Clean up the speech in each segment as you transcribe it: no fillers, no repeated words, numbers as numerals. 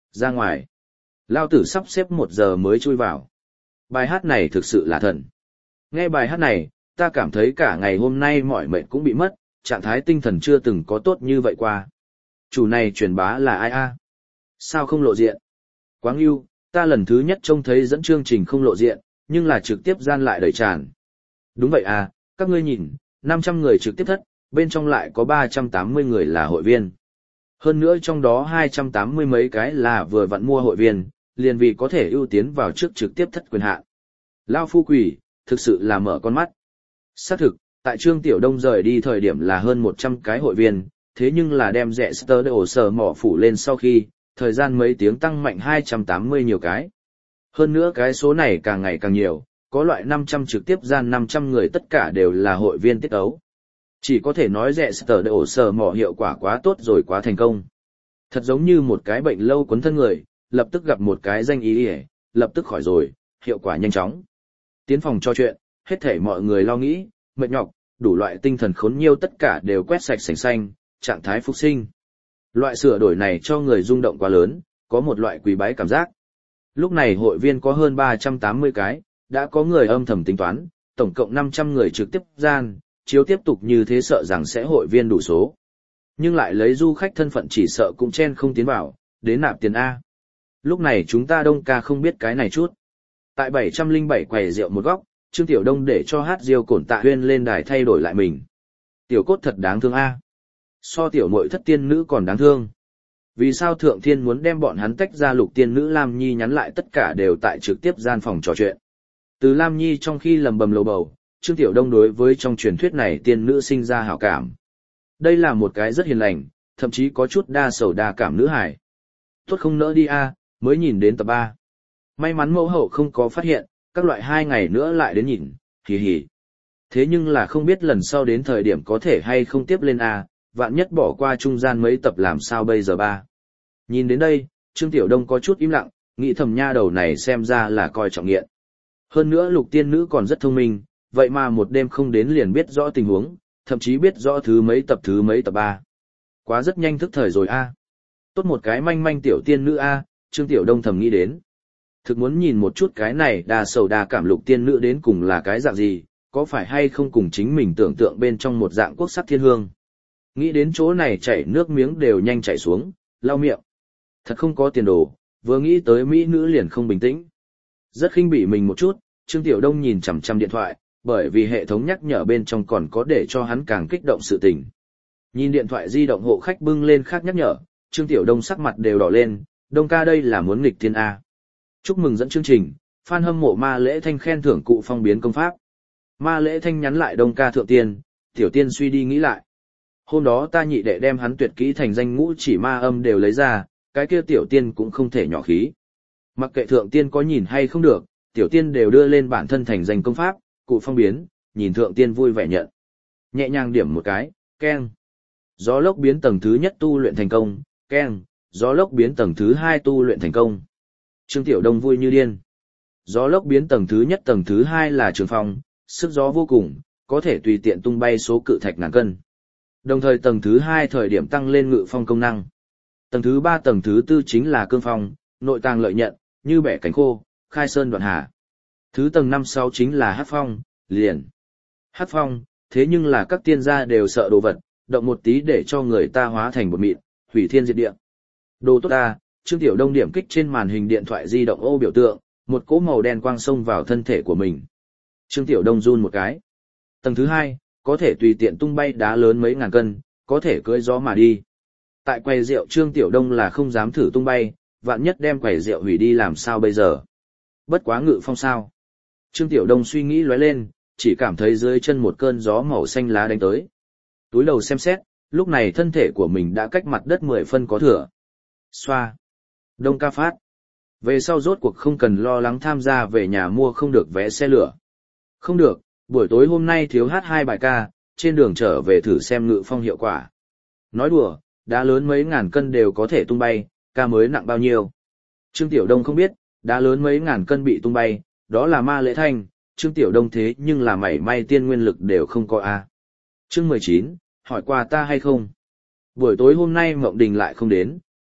Ra ngoài. Lao tử sắp xếp 1 giờ mới chui vào. Bài hát này thực sự là thần. Nghe bài hát này, ta cảm thấy cả ngày hôm nay mỏi mệt cũng bị mất, trạng thái tinh thần chưa từng có tốt như vậy qua. Chủ này truyền bá là ai a? Sao không lộ diện? Quá ngưu, ta lần thứ nhất trông thấy dẫn chương trình không lộ diện, nhưng là trực tiếp gian lại đầy tràn. Đúng vậy à, các ngươi nhìn, 500 người trực tiếp thất, bên trong lại có 380 người là hội viên. Hơn nữa trong đó 280 mấy cái là vừa vặn mua hội viên, liền vì có thể ưu tiến vào trước trực tiếp thất quyền hạn. Lao phu quỷ, thực sự là mở con mắt. Xác thực, tại Trương Tiểu Đông rời đi thời điểm là hơn 100 cái hội viên, thế nhưng là đem rẻ sơ ổ sở mỏ phủ lên sau khi, thời gian mấy tiếng tăng mạnh 280 nhiều cái. Hơn nữa cái số này càng ngày càng nhiều, có loại 500 trực tiếp gian 500 người tất cả đều là hội viên tiết ấu. Chỉ có thể nói rẻ sơ ổ sở mỏ hiệu quả quá tốt rồi, quá thành công. Thật giống như một cái bệnh lâu quấn thân người, lập tức gặp một cái danh ý ỉa, lập tức khỏi rồi, hiệu quả nhanh chóng. Tiến phòng trò chuyện, hết thảy mọi người lo nghĩ, mệt nhọc, đủ loại tinh thần khốn nhiêu tất cả đều quét sạch sành xanh, trạng thái phục sinh. Loại sửa đổi này cho người rung động quá lớn, có một loại quý bái cảm giác. Lúc này hội viên có hơn 380 cái, đã có người âm thầm tính toán, tổng cộng 500 người trực tiếp gian, chiếu tiếp tục như thế sợ rằng sẽ hội viên đủ số. Nhưng lại lấy du khách thân phận chỉ sợ cũng chen không tiến vào, đến nạp tiền A. Lúc này chúng ta Đông ca không biết cái này chút. Tại 707 quầy rượu một góc, Trương Tiểu Đông để cho hát diêu cổn tạ huyên lên đài thay đổi lại mình. Tiểu cốt thật đáng thương A. So tiểu muội thất tiên nữ còn đáng thương. Vì sao Thượng Thiên muốn đem bọn hắn tách ra? Lục tiên nữ Lam Nhi nhắn lại tất cả đều tại trực tiếp gian phòng trò chuyện. Từ Lam Nhi trong khi lầm bầm lầu bầu, Trương Tiểu Đông đối với trong truyền thuyết này tiên nữ sinh ra hảo cảm. Đây là một cái rất hiền lành, thậm chí có chút đa sầu đa cảm nữ hài. Tốt không nỡ đi a, mới nhìn đến tập 3. May mắn mẫu hậu không có phát hiện, các loại 2 ngày nữa lại đến nhìn, hì hì. Thế nhưng là không biết lần sau đến thời điểm có thể hay không tiếp lên a, vạn nhất bỏ qua trung gian mấy tập làm sao bây giờ ba. Nhìn đến đây, Trương Tiểu Đông có chút im lặng, nghĩ thầm nha đầu này xem ra là coi trọng nghiện. Hơn nữa lục tiên nữ còn rất thông minh, vậy mà một đêm không đến liền biết rõ tình huống, thậm chí biết rõ thứ mấy tập 3. Quá rất nhanh thức thời rồi a. Tốt một cái manh manh tiểu tiên nữ a, Trương Tiểu Đông thầm nghĩ đến. Thực muốn nhìn một chút cái này đa sầu đa cảm lục tiên nữ đến cùng là cái dạng gì, có phải hay không cùng chính mình tưởng tượng bên trong một dạng quốc sắc thiên hương. Nghĩ đến chỗ này chảy nước miếng đều nhanh chảy xuống, lau miệng. Thật không có tiền đồ, vừa nghĩ tới mỹ nữ liền không bình tĩnh. Rất khinh bỉ mình một chút, Trương Tiểu Đông nhìn chằm chằm điện thoại, bởi vì hệ thống nhắc nhở bên trong còn có để cho hắn càng kích động sự tình. Nhìn điện thoại di động hộ khách bưng lên khác nhắc nhở, Trương Tiểu Đông sắc mặt đều đỏ lên, Đông ca đây là muốn nghịch thiên A. Chúc mừng dẫn chương trình, fan hâm mộ Ma Lễ Thanh khen thưởng cụ phong biến công pháp. Ma Lễ Thanh nhắn lại Đông ca thượng tiên, tiểu tiên suy đi nghĩ lại. Hôm đó ta nhị đệ đem hắn tuyệt kỹ thành danh ngũ chỉ ma âm đều lấy ra, cái kia tiểu tiên cũng không thể nhỏ khí. Mặc kệ thượng tiên có nhìn hay không được, tiểu tiên đều đưa lên bản thân thành danh công pháp, cụ phong biến, nhìn thượng tiên vui vẻ nhận. Nhẹ nhàng điểm một cái, keng. Gió lốc biến tầng thứ nhất tu luyện thành công, keng. Gió lốc biến tầng thứ 2 tu luyện thành công. Trương Tiểu Đông vui như điên. Gió lốc biến tầng thứ nhất tầng thứ 2 là trường phong, sức gió vô cùng, có thể tùy tiện tung bay số cự thạch ngàn cân. Đồng thời tầng thứ 2 thời điểm tăng lên ngự phong công năng. Tầng thứ 3 tầng thứ 4 chính là cương phong, nội tàng lợi nhận, như bẻ cánh khô, khai sơn đoạn hà. Thứ tầng 5-6 chính là hắc phong, liền. Hắc phong, thế nhưng là các tiên gia đều sợ đồ vật, động một tí để cho người ta hóa thành bột mịn, hủy thiên diệt địa. Đồ tốt ta, Trương Tiểu Đông điểm kích trên màn hình điện thoại di động ô biểu tượng, một cỗ màu đen quang xông vào thân thể của mình. Trương Tiểu Đông run một cái. Tầng thứ 2, có thể tùy tiện tung bay đá lớn mấy ngàn cân, có thể cưỡi gió mà đi. Tại quầy rượu Trương Tiểu Đông là không dám thử tung bay, vạn nhất đem quầy rượu hủy đi làm sao bây giờ. Bất quá ngự phong sao. Trương Tiểu Đông suy nghĩ lóe lên, chỉ cảm thấy dưới chân một cơn gió màu xanh lá đánh tới. Túi đầu xem xét, lúc này thân thể của mình đã cách mặt đất 10 phân có thừa. Xoa. Đông ca phát. Về sau rốt cuộc không cần lo lắng tham gia về nhà mua không được vé xe lửa. Không được, buổi tối hôm nay thiếu hát 2 bài ca, trên đường trở về thử xem ngự phong hiệu quả. Nói đùa, đá lớn mấy ngàn cân đều có thể tung bay, ca mới nặng bao nhiêu. Trương Tiểu Đông không biết, đá lớn mấy ngàn cân bị tung bay, đó là Ma Lễ Thanh, Trương Tiểu Đông thế nhưng là mảy may tiên nguyên lực đều không có a. Chương 19, hỏi qua ta hay không? Buổi tối hôm nay Mộng Đình lại không đến,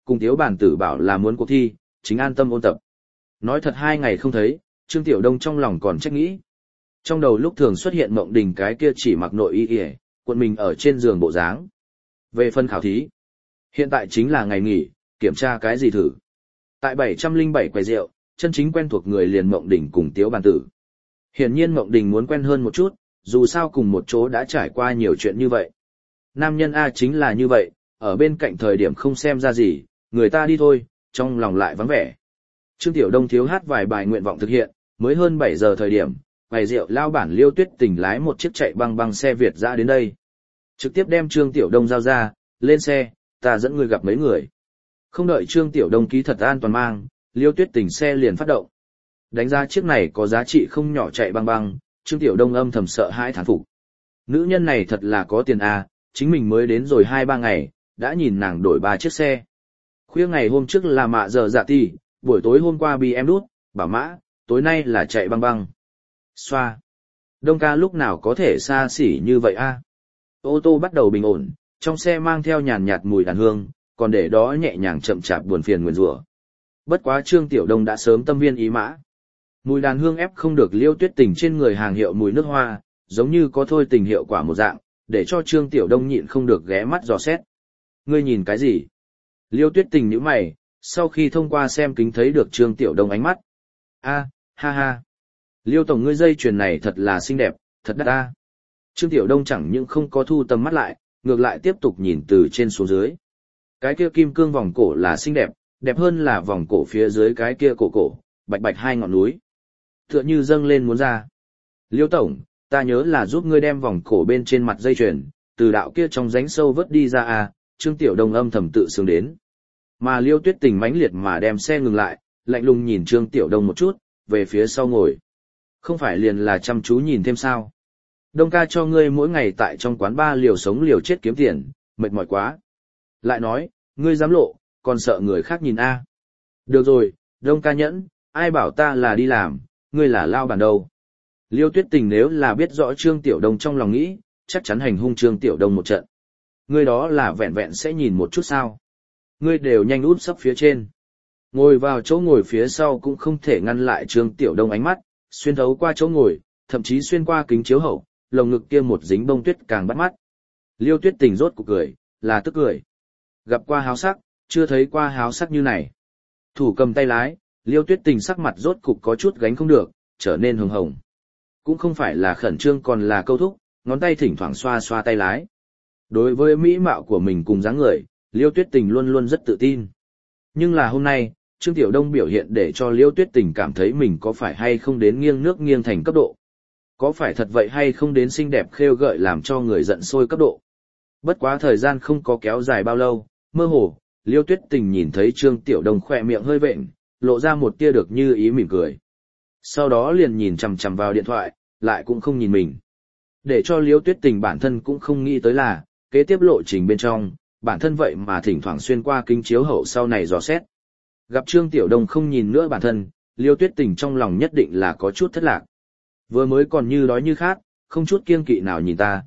cùng Tiếu Bản Tử bảo là muốn cuộc thi, chính an tâm ôn tập. Nói thật 2 ngày không thấy, Trương Tiểu Đông trong lòng còn trách nghĩ. Trong đầu lúc thường xuất hiện Mộng Đình cái kia chỉ mặc nội y, cuộn mình ở trên giường bộ dáng. Về phần khảo thí, hiện tại chính là ngày nghỉ, kiểm tra cái gì thử. Tại 707 quầy rượu, chân chính quen thuộc người liền Mộng Đình cùng Tiếu Bản Tử. Hiển nhiên Mộng Đình muốn quen hơn một chút, dù sao cùng một chỗ đã trải qua nhiều chuyện như vậy. Nam nhân A chính là như vậy, ở bên cạnh thời điểm không xem ra gì, người ta đi thôi, trong lòng lại vắng vẻ. Trương Tiểu Đông thiếu hát vài bài nguyện vọng thực hiện, mới hơn 7 giờ thời điểm, quầy rượu lao bản Liêu Tuyết Tình lái một chiếc chạy băng băng xe Việt ra đến đây. Trực tiếp đem Trương Tiểu Đông giao ra, lên xe, ta dẫn người gặp mấy người. Không đợi Trương Tiểu Đông ký thật an toàn mang, Liêu Tuyết Tình xe liền phát động. Đánh giá chiếc này có giá trị không nhỏ chạy băng băng, Trương Tiểu Đông âm thầm sợ hãi thán phục. Nữ nhân này thật là có tiền à, chính mình mới đến rồi 2-3 ngày, đã nhìn nàng đổi 3 chiếc xe. Khuya ngày hôm trước là mạ giờ dạ tỷ, buổi tối hôm qua bị em đút, bảo mã, tối nay là chạy băng băng. Xoa. Đông ca lúc nào có thể xa xỉ như vậy a? Ô tô bắt đầu bình ổn, trong xe mang theo nhàn nhạt mùi đàn hương, còn để đó nhẹ nhàng chậm chạp buồn phiền nguyền rủa. Bất quá Trương Tiểu Đông đã sớm tâm viên ý mã. Mùi đàn hương ép không được Liêu Tuyết Tình trên người hàng hiệu mùi nước hoa, giống như có thôi tình hiệu quả một dạng, để cho Trương Tiểu Đông nhịn không được ghé mắt dò xét. Ngươi nhìn cái gì? Liêu Tuyết Tình nhíu mày, sau khi thông qua xem kính thấy được Trương Tiểu Đông ánh mắt. A, ha ha. Liêu tổng ngươi dây chuyền này thật là xinh đẹp, thật đắt a. Trương Tiểu Đông chẳng những không có thu tầm mắt lại, ngược lại tiếp tục nhìn từ trên xuống dưới. Cái kia kim cương vòng cổ là xinh đẹp, đẹp hơn là vòng cổ phía dưới cái kia cổ, bạch bạch 2 ngọn núi. Tựa như dâng lên muốn ra. Liêu tổng, ta nhớ là giúp ngươi đem vòng cổ bên trên mặt dây chuyền, từ đạo kia trong rãnh sâu vớt đi ra à, Trương Tiểu Đông âm thầm tự sướng đến. Mà Liêu Tuyết Tình mãnh liệt mà đem xe ngừng lại, lạnh lùng nhìn Trương Tiểu Đông một chút, về phía sau ngồi. Không phải liền là chăm chú nhìn thêm sao. Đông ca cho ngươi mỗi ngày tại trong quán bar liều sống liều chết kiếm tiền, mệt mỏi quá. Lại nói, ngươi dám lộ, còn sợ người khác nhìn a? Được rồi, Đông ca nhẫn, ai bảo ta là đi làm, ngươi là lao bản đâu. Liêu Tuyết Tình nếu là biết rõ Trương Tiểu Đông trong lòng nghĩ, chắc chắn hành hung Trương Tiểu Đông một trận. Ngươi đó là vẹn vẹn sẽ nhìn một chút sao. Ngươi đều nhanh út sấp phía trên. Ngồi vào chỗ ngồi phía sau cũng không thể ngăn lại Trương Tiểu Đông ánh mắt, xuyên thấu qua chỗ ngồi, thậm chí xuyên qua kính chiếu hậu, lồng ngực kia một dính bông tuyết càng bắt mắt. Liêu Tuyết Tình rốt cuộc cười, là tức cười. Gặp qua háo sắc, chưa thấy qua háo sắc như này. Thủ cầm tay lái, Liêu Tuyết Tình sắc mặt rốt cục có chút gánh không được, trở nên hồng hồng. Cũng không phải là khẩn trương còn là câu thúc, ngón tay thỉnh thoảng xoa xoa tay lái. Đối với mỹ mạo của mình cùng dáng người, Liêu Tuyết Tình luôn luôn rất tự tin. Nhưng là hôm nay, Trương Tiểu Đông biểu hiện để cho Liêu Tuyết Tình cảm thấy mình có phải hay không đến nghiêng nước nghiêng thành cấp độ. Có phải thật vậy hay không đến xinh đẹp khêu gợi làm cho người giận sôi cấp độ. Bất quá thời gian không có kéo dài bao lâu, mơ hồ, Liêu Tuyết Tình nhìn thấy Trương Tiểu Đông khỏe miệng hơi vện, lộ ra một tia được như ý mỉm cười. Sau đó liền nhìn chằm chằm vào điện thoại, lại cũng không nhìn mình. Để cho Liêu Tuyết Tình bản thân cũng không nghĩ tới là, kế tiếp lộ trình bên trong, bản thân vậy mà thỉnh thoảng xuyên qua kính chiếu hậu sau này dò xét. Gặp Trương Tiểu Đông không nhìn nữa bản thân, Liêu Tuyết Tình trong lòng nhất định là có chút thất lạc. Vừa mới còn như đói như khát, không chút kiêng kỵ nào nhìn ta,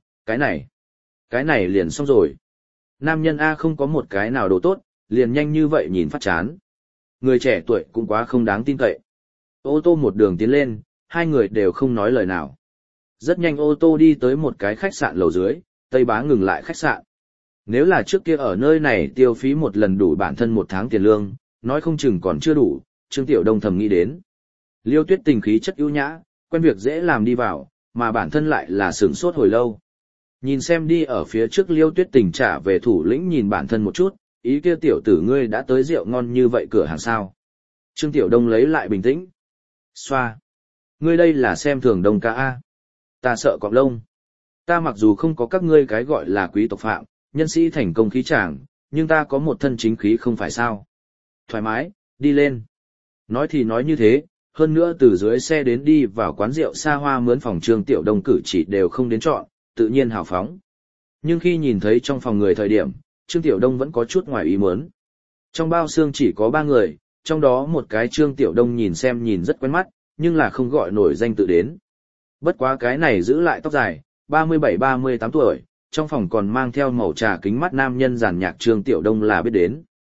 cái này liền xong rồi. Nam nhân A không có một cái nào đồ tốt, liền nhanh như vậy nhìn phát chán. Người trẻ tuổi cũng quá không đáng tin cậy. Ô tô một đường tiến lên, hai người đều không nói lời nào. Rất nhanh ô tô đi tới một cái khách sạn lầu dưới, Tây Bá ngừng lại khách sạn. Nếu là trước kia ở nơi này tiêu phí một lần đủ bản thân 1 tháng tiền lương, nói không chừng còn chưa đủ, Trương Tiểu Đông thầm nghĩ đến. Liêu Tuyết Tình khí chất ưu nhã, quen việc dễ làm đi vào, mà bản thân lại là sửng sốt hồi lâu. Nhìn xem đi ở phía trước Liêu Tuyết Tình trả về thủ lĩnh nhìn bản thân một chút, ý kia tiểu tử ngươi đã tới rượu ngon như vậy cửa hàng sao. Trương Tiểu Đông lấy lại bình tĩnh. Xoa. Ngươi đây là xem thường Đông ca A. Ta sợ cọp lông. Ta mặc dù không có các ngươi cái gọi là quý tộc phạm, nhân sĩ thành công khí tràng, nhưng ta có một thân chính khí không phải sao. Thoải mái, đi lên. Nói thì nói như thế, hơn nữa từ dưới xe đến đi vào quán rượu xa hoa mướn phòng Trương Tiểu Đông cử chỉ đều không đến chọn, tự nhiên hào phóng. Nhưng khi nhìn thấy trong phòng người thời điểm, Trương Tiểu Đông vẫn có chút ngoài ý muốn. Trong bao xương chỉ có 3 người, trong đó một cái Trương Tiểu Đông nhìn xem nhìn rất quen mắt, nhưng là không gọi nổi danh tự đến. Bất quá cái này giữ lại tóc dài, 37-38 tuổi, trong phòng còn mang theo màu trà kính mắt nam nhân giàn nhạc Trương Tiểu Đông là biết đến.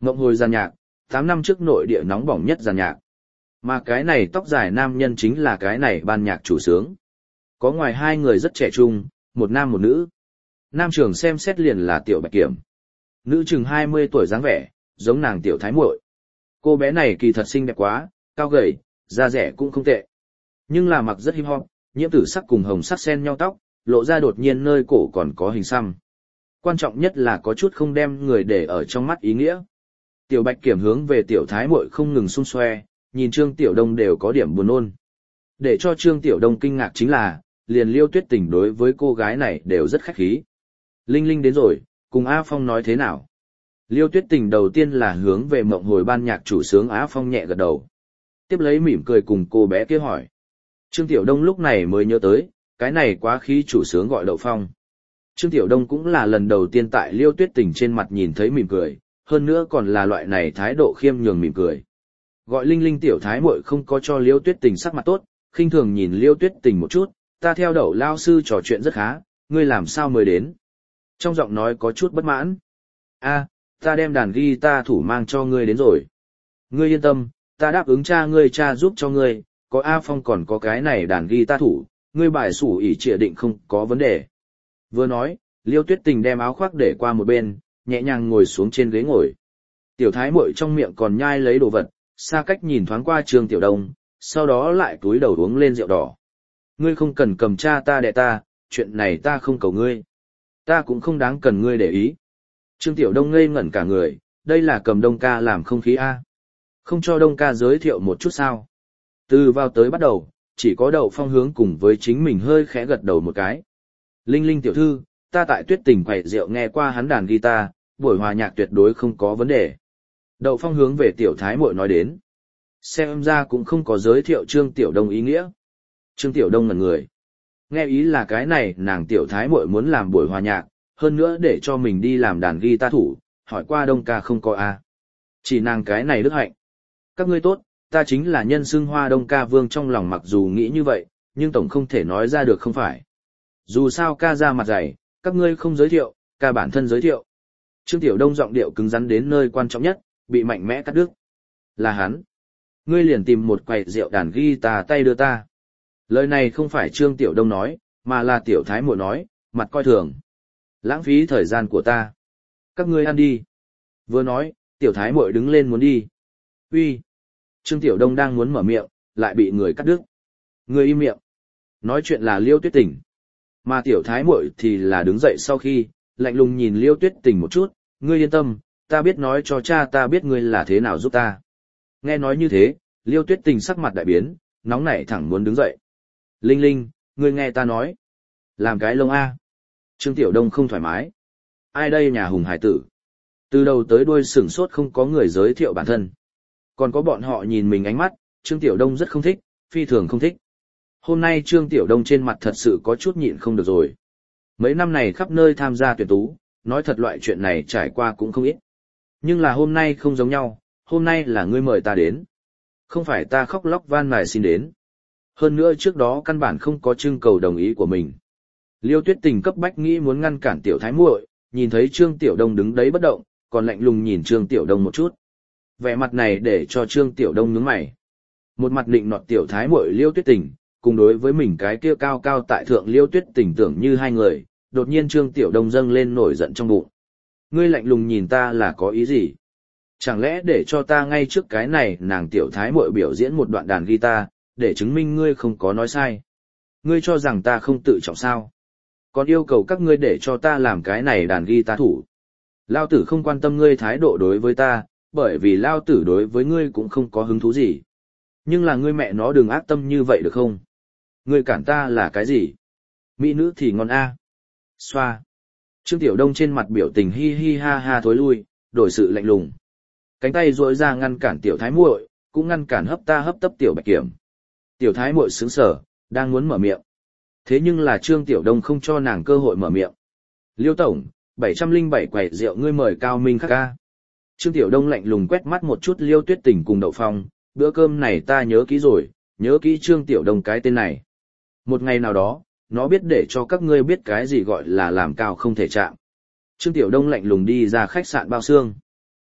Mộng hồi giàn nhạc, 8 năm trước nội địa nóng bỏng nhất giàn nhạc. Mà cái này tóc dài nam nhân chính là cái này ban nhạc chủ sướng. Có ngoài hai người rất trẻ trung, một nam một nữ. Nam trưởng xem xét liền là Tiểu Bạch Kiểm. Nữ chừng 20 tuổi dáng vẻ, giống nàng Tiểu Thái Muội. Cô bé này kỳ thật xinh đẹp quá, cao gầy, da rẻ cũng không tệ. Nhưng là mặc rất hip hop, nhiễm tử sắc cùng hồng sắc xen nhau tóc, lộ ra đột nhiên nơi cổ còn có hình xăm. Quan trọng nhất là có chút không đem người để ở trong mắt ý nghĩa. Tiểu Bạch Kiểm hướng về Tiểu Thái Muội không ngừng xung xoe, nhìn Trương Tiểu Đông đều có điểm buồn nôn. Để cho Trương Tiểu Đông kinh ngạc chính là, liền Liêu Tuyết Tình đối với cô gái này đều rất khách khí. Linh Linh đến rồi, cùng A Phong nói thế nào? Liêu Tuyết Tình đầu tiên là hướng về mộng hồi ban nhạc chủ sướng A Phong nhẹ gật đầu. Tiếp lấy mỉm cười cùng cô bé kia hỏi. Trương Tiểu Đông lúc này mới nhớ tới, cái này quá khí chủ sướng gọi Đậu Phong. Trương Tiểu Đông cũng là lần đầu tiên tại Liêu Tuyết Tình trên mặt nhìn thấy mỉm cười, hơn nữa còn là loại này thái độ khiêm nhường mỉm cười. Gọi Linh Linh Tiểu Thái Muội không có cho Liêu Tuyết Tình sắc mặt tốt, khinh thường nhìn Liêu Tuyết Tình một chút, ta theo Đậu lao sư trò chuyện rất khá, ngươi làm sao mới đến? Trong giọng nói có chút bất mãn. A, ta đem đàn guitar thủ mang cho ngươi đến rồi. Ngươi yên tâm, ta đáp ứng cha giúp cho ngươi, có A Phong còn có cái này đàn guitar thủ, ngươi bài sủ ỉ trịa định không có vấn đề. Vừa nói, Liêu Tuyết Tình đem áo khoác để qua một bên, nhẹ nhàng ngồi xuống trên ghế ngồi. Tiểu Thái Muội trong miệng còn nhai lấy đồ vật, xa cách nhìn thoáng qua Trương Tiểu Đông, sau đó lại cúi đầu uống lên rượu đỏ. Ngươi không cần cầm cha ta đẻ ta, chuyện này ta không cầu ngươi. Ta cũng không đáng cần ngươi để ý. Trương Tiểu Đông ngây ngẩn cả người, đây là cầm Đông ca làm không khí A. Không cho Đông ca giới thiệu một chút sao. Từ vào tới bắt đầu, chỉ có Đậu Phong hướng cùng với chính mình hơi khẽ gật đầu một cái. Linh Linh tiểu thư, ta tại Tuyết Tình quậy rượu nghe qua hắn đàn guitar, buổi hòa nhạc tuyệt đối không có vấn đề. Đậu Phong hướng về Tiểu Thái Muội nói đến. Xem ra cũng không có giới thiệu Trương Tiểu Đông ý nghĩa. Trương Tiểu Đông ngẩn người. Nghe ý là cái này nàng Tiểu Thái Muội muốn làm buổi hòa nhạc, hơn nữa để cho mình đi làm đàn guitar thủ, hỏi qua Đông ca không có a. Chỉ nàng cái này đức hạnh. Các ngươi tốt, ta chính là nhân xưng Hoa Đông ca vương, trong lòng mặc dù nghĩ như vậy, nhưng tổng không thể nói ra được không phải. Dù sao ca ra mặt dày, các ngươi không giới thiệu, ca bản thân giới thiệu. Trương Tiểu Đông giọng điệu cứng rắn đến nơi quan trọng nhất, bị mạnh mẽ cắt đứt. Là hắn. Ngươi liền tìm một quầy rượu đàn guitar tay đưa ta. Lời này không phải Trương Tiểu Đông nói, mà là Tiểu Thái Muội nói, mặt coi thường. Lãng phí thời gian của ta. Các ngươi ăn đi. Vừa nói, Tiểu Thái Muội đứng lên muốn đi. Uy. Trương Tiểu Đông đang muốn mở miệng, lại bị người cắt đứt. Ngươi im miệng. Nói chuyện là Liêu Tuyết Tình. Mà Tiểu Thái Muội thì là đứng dậy sau khi, lạnh lùng nhìn Liêu Tuyết Tình một chút, ngươi yên tâm, ta biết nói cho cha ta biết ngươi là thế nào giúp ta. Nghe nói như thế, Liêu Tuyết Tình sắc mặt đại biến, nóng nảy thẳng muốn đứng dậy. Linh Linh, ngươi nghe ta nói. Làm cái lông A. Trương Tiểu Đông không thoải mái. Ai đây nhà hùng hải tử? Từ đầu tới đuôi sửng sốt không có người giới thiệu bản thân. Còn có bọn họ nhìn mình ánh mắt, Trương Tiểu Đông rất không thích, phi thường không thích. Hôm nay Trương Tiểu Đông trên mặt thật sự có chút nhịn không được rồi. Mấy năm này khắp nơi tham gia tuyển tú, nói thật loại chuyện này trải qua cũng không ít. Nhưng là hôm nay không giống nhau, hôm nay là ngươi mời ta đến. Không phải ta khóc lóc van nài xin đến. Hơn nữa trước đó căn bản không có trưng cầu đồng ý của mình. Liêu Tuyết Tình cấp bách nghĩ muốn ngăn cản Tiểu Thái Muội, nhìn thấy Trương Tiểu Đông đứng đấy bất động, còn lạnh lùng nhìn Trương Tiểu Đông một chút. Vẻ mặt này để cho Trương Tiểu Đông nhướng mày. Một mặt định nọt Tiểu Thái Muội Liêu Tuyết Tình, cùng đối với mình cái kia cao cao tại thượng Liêu Tuyết Tình tưởng như hai người, đột nhiên Trương Tiểu Đông dâng lên nổi giận trong bụng. Ngươi lạnh lùng nhìn ta là có ý gì? Chẳng lẽ để cho ta ngay trước cái này nàng Tiểu Thái Muội biểu diễn một đoạn đàn guitar, để chứng minh ngươi không có nói sai? Ngươi cho rằng ta không tự trọng sao? Còn yêu cầu các ngươi để cho ta làm cái này đàn guitar thủ. Lao tử không quan tâm ngươi thái độ đối với ta, bởi vì Lao tử đối với ngươi cũng không có hứng thú gì. Nhưng là ngươi mẹ nó đừng ác tâm như vậy được không? Ngươi cản ta là cái gì? Mỹ nữ thì ngon a. Xoa. Trương Tiểu Đông trên mặt biểu tình hi hi ha ha thối lui, đổi sự lạnh lùng. Cánh tay duỗi ra ngăn cản Tiểu Thái Muội, cũng ngăn cản hấp tấp Tiểu Bạch Kiểm. Tiểu Thái Muội sững sờ, đang muốn mở miệng. Thế nhưng là Trương Tiểu Đông không cho nàng cơ hội mở miệng. Liêu tổng, 707 quầy rượu ngươi mời Cao Minh Khắc ca. Trương Tiểu Đông lạnh lùng quét mắt một chút Liêu Tuyết Tình cùng Đậu Phong, bữa cơm này ta nhớ kỹ rồi, nhớ kỹ Trương Tiểu Đông cái tên này. Một ngày nào đó, nó biết để cho các ngươi biết cái gì gọi là làm cao không thể chạm. Trương Tiểu Đông lạnh lùng đi ra khách sạn bao xương.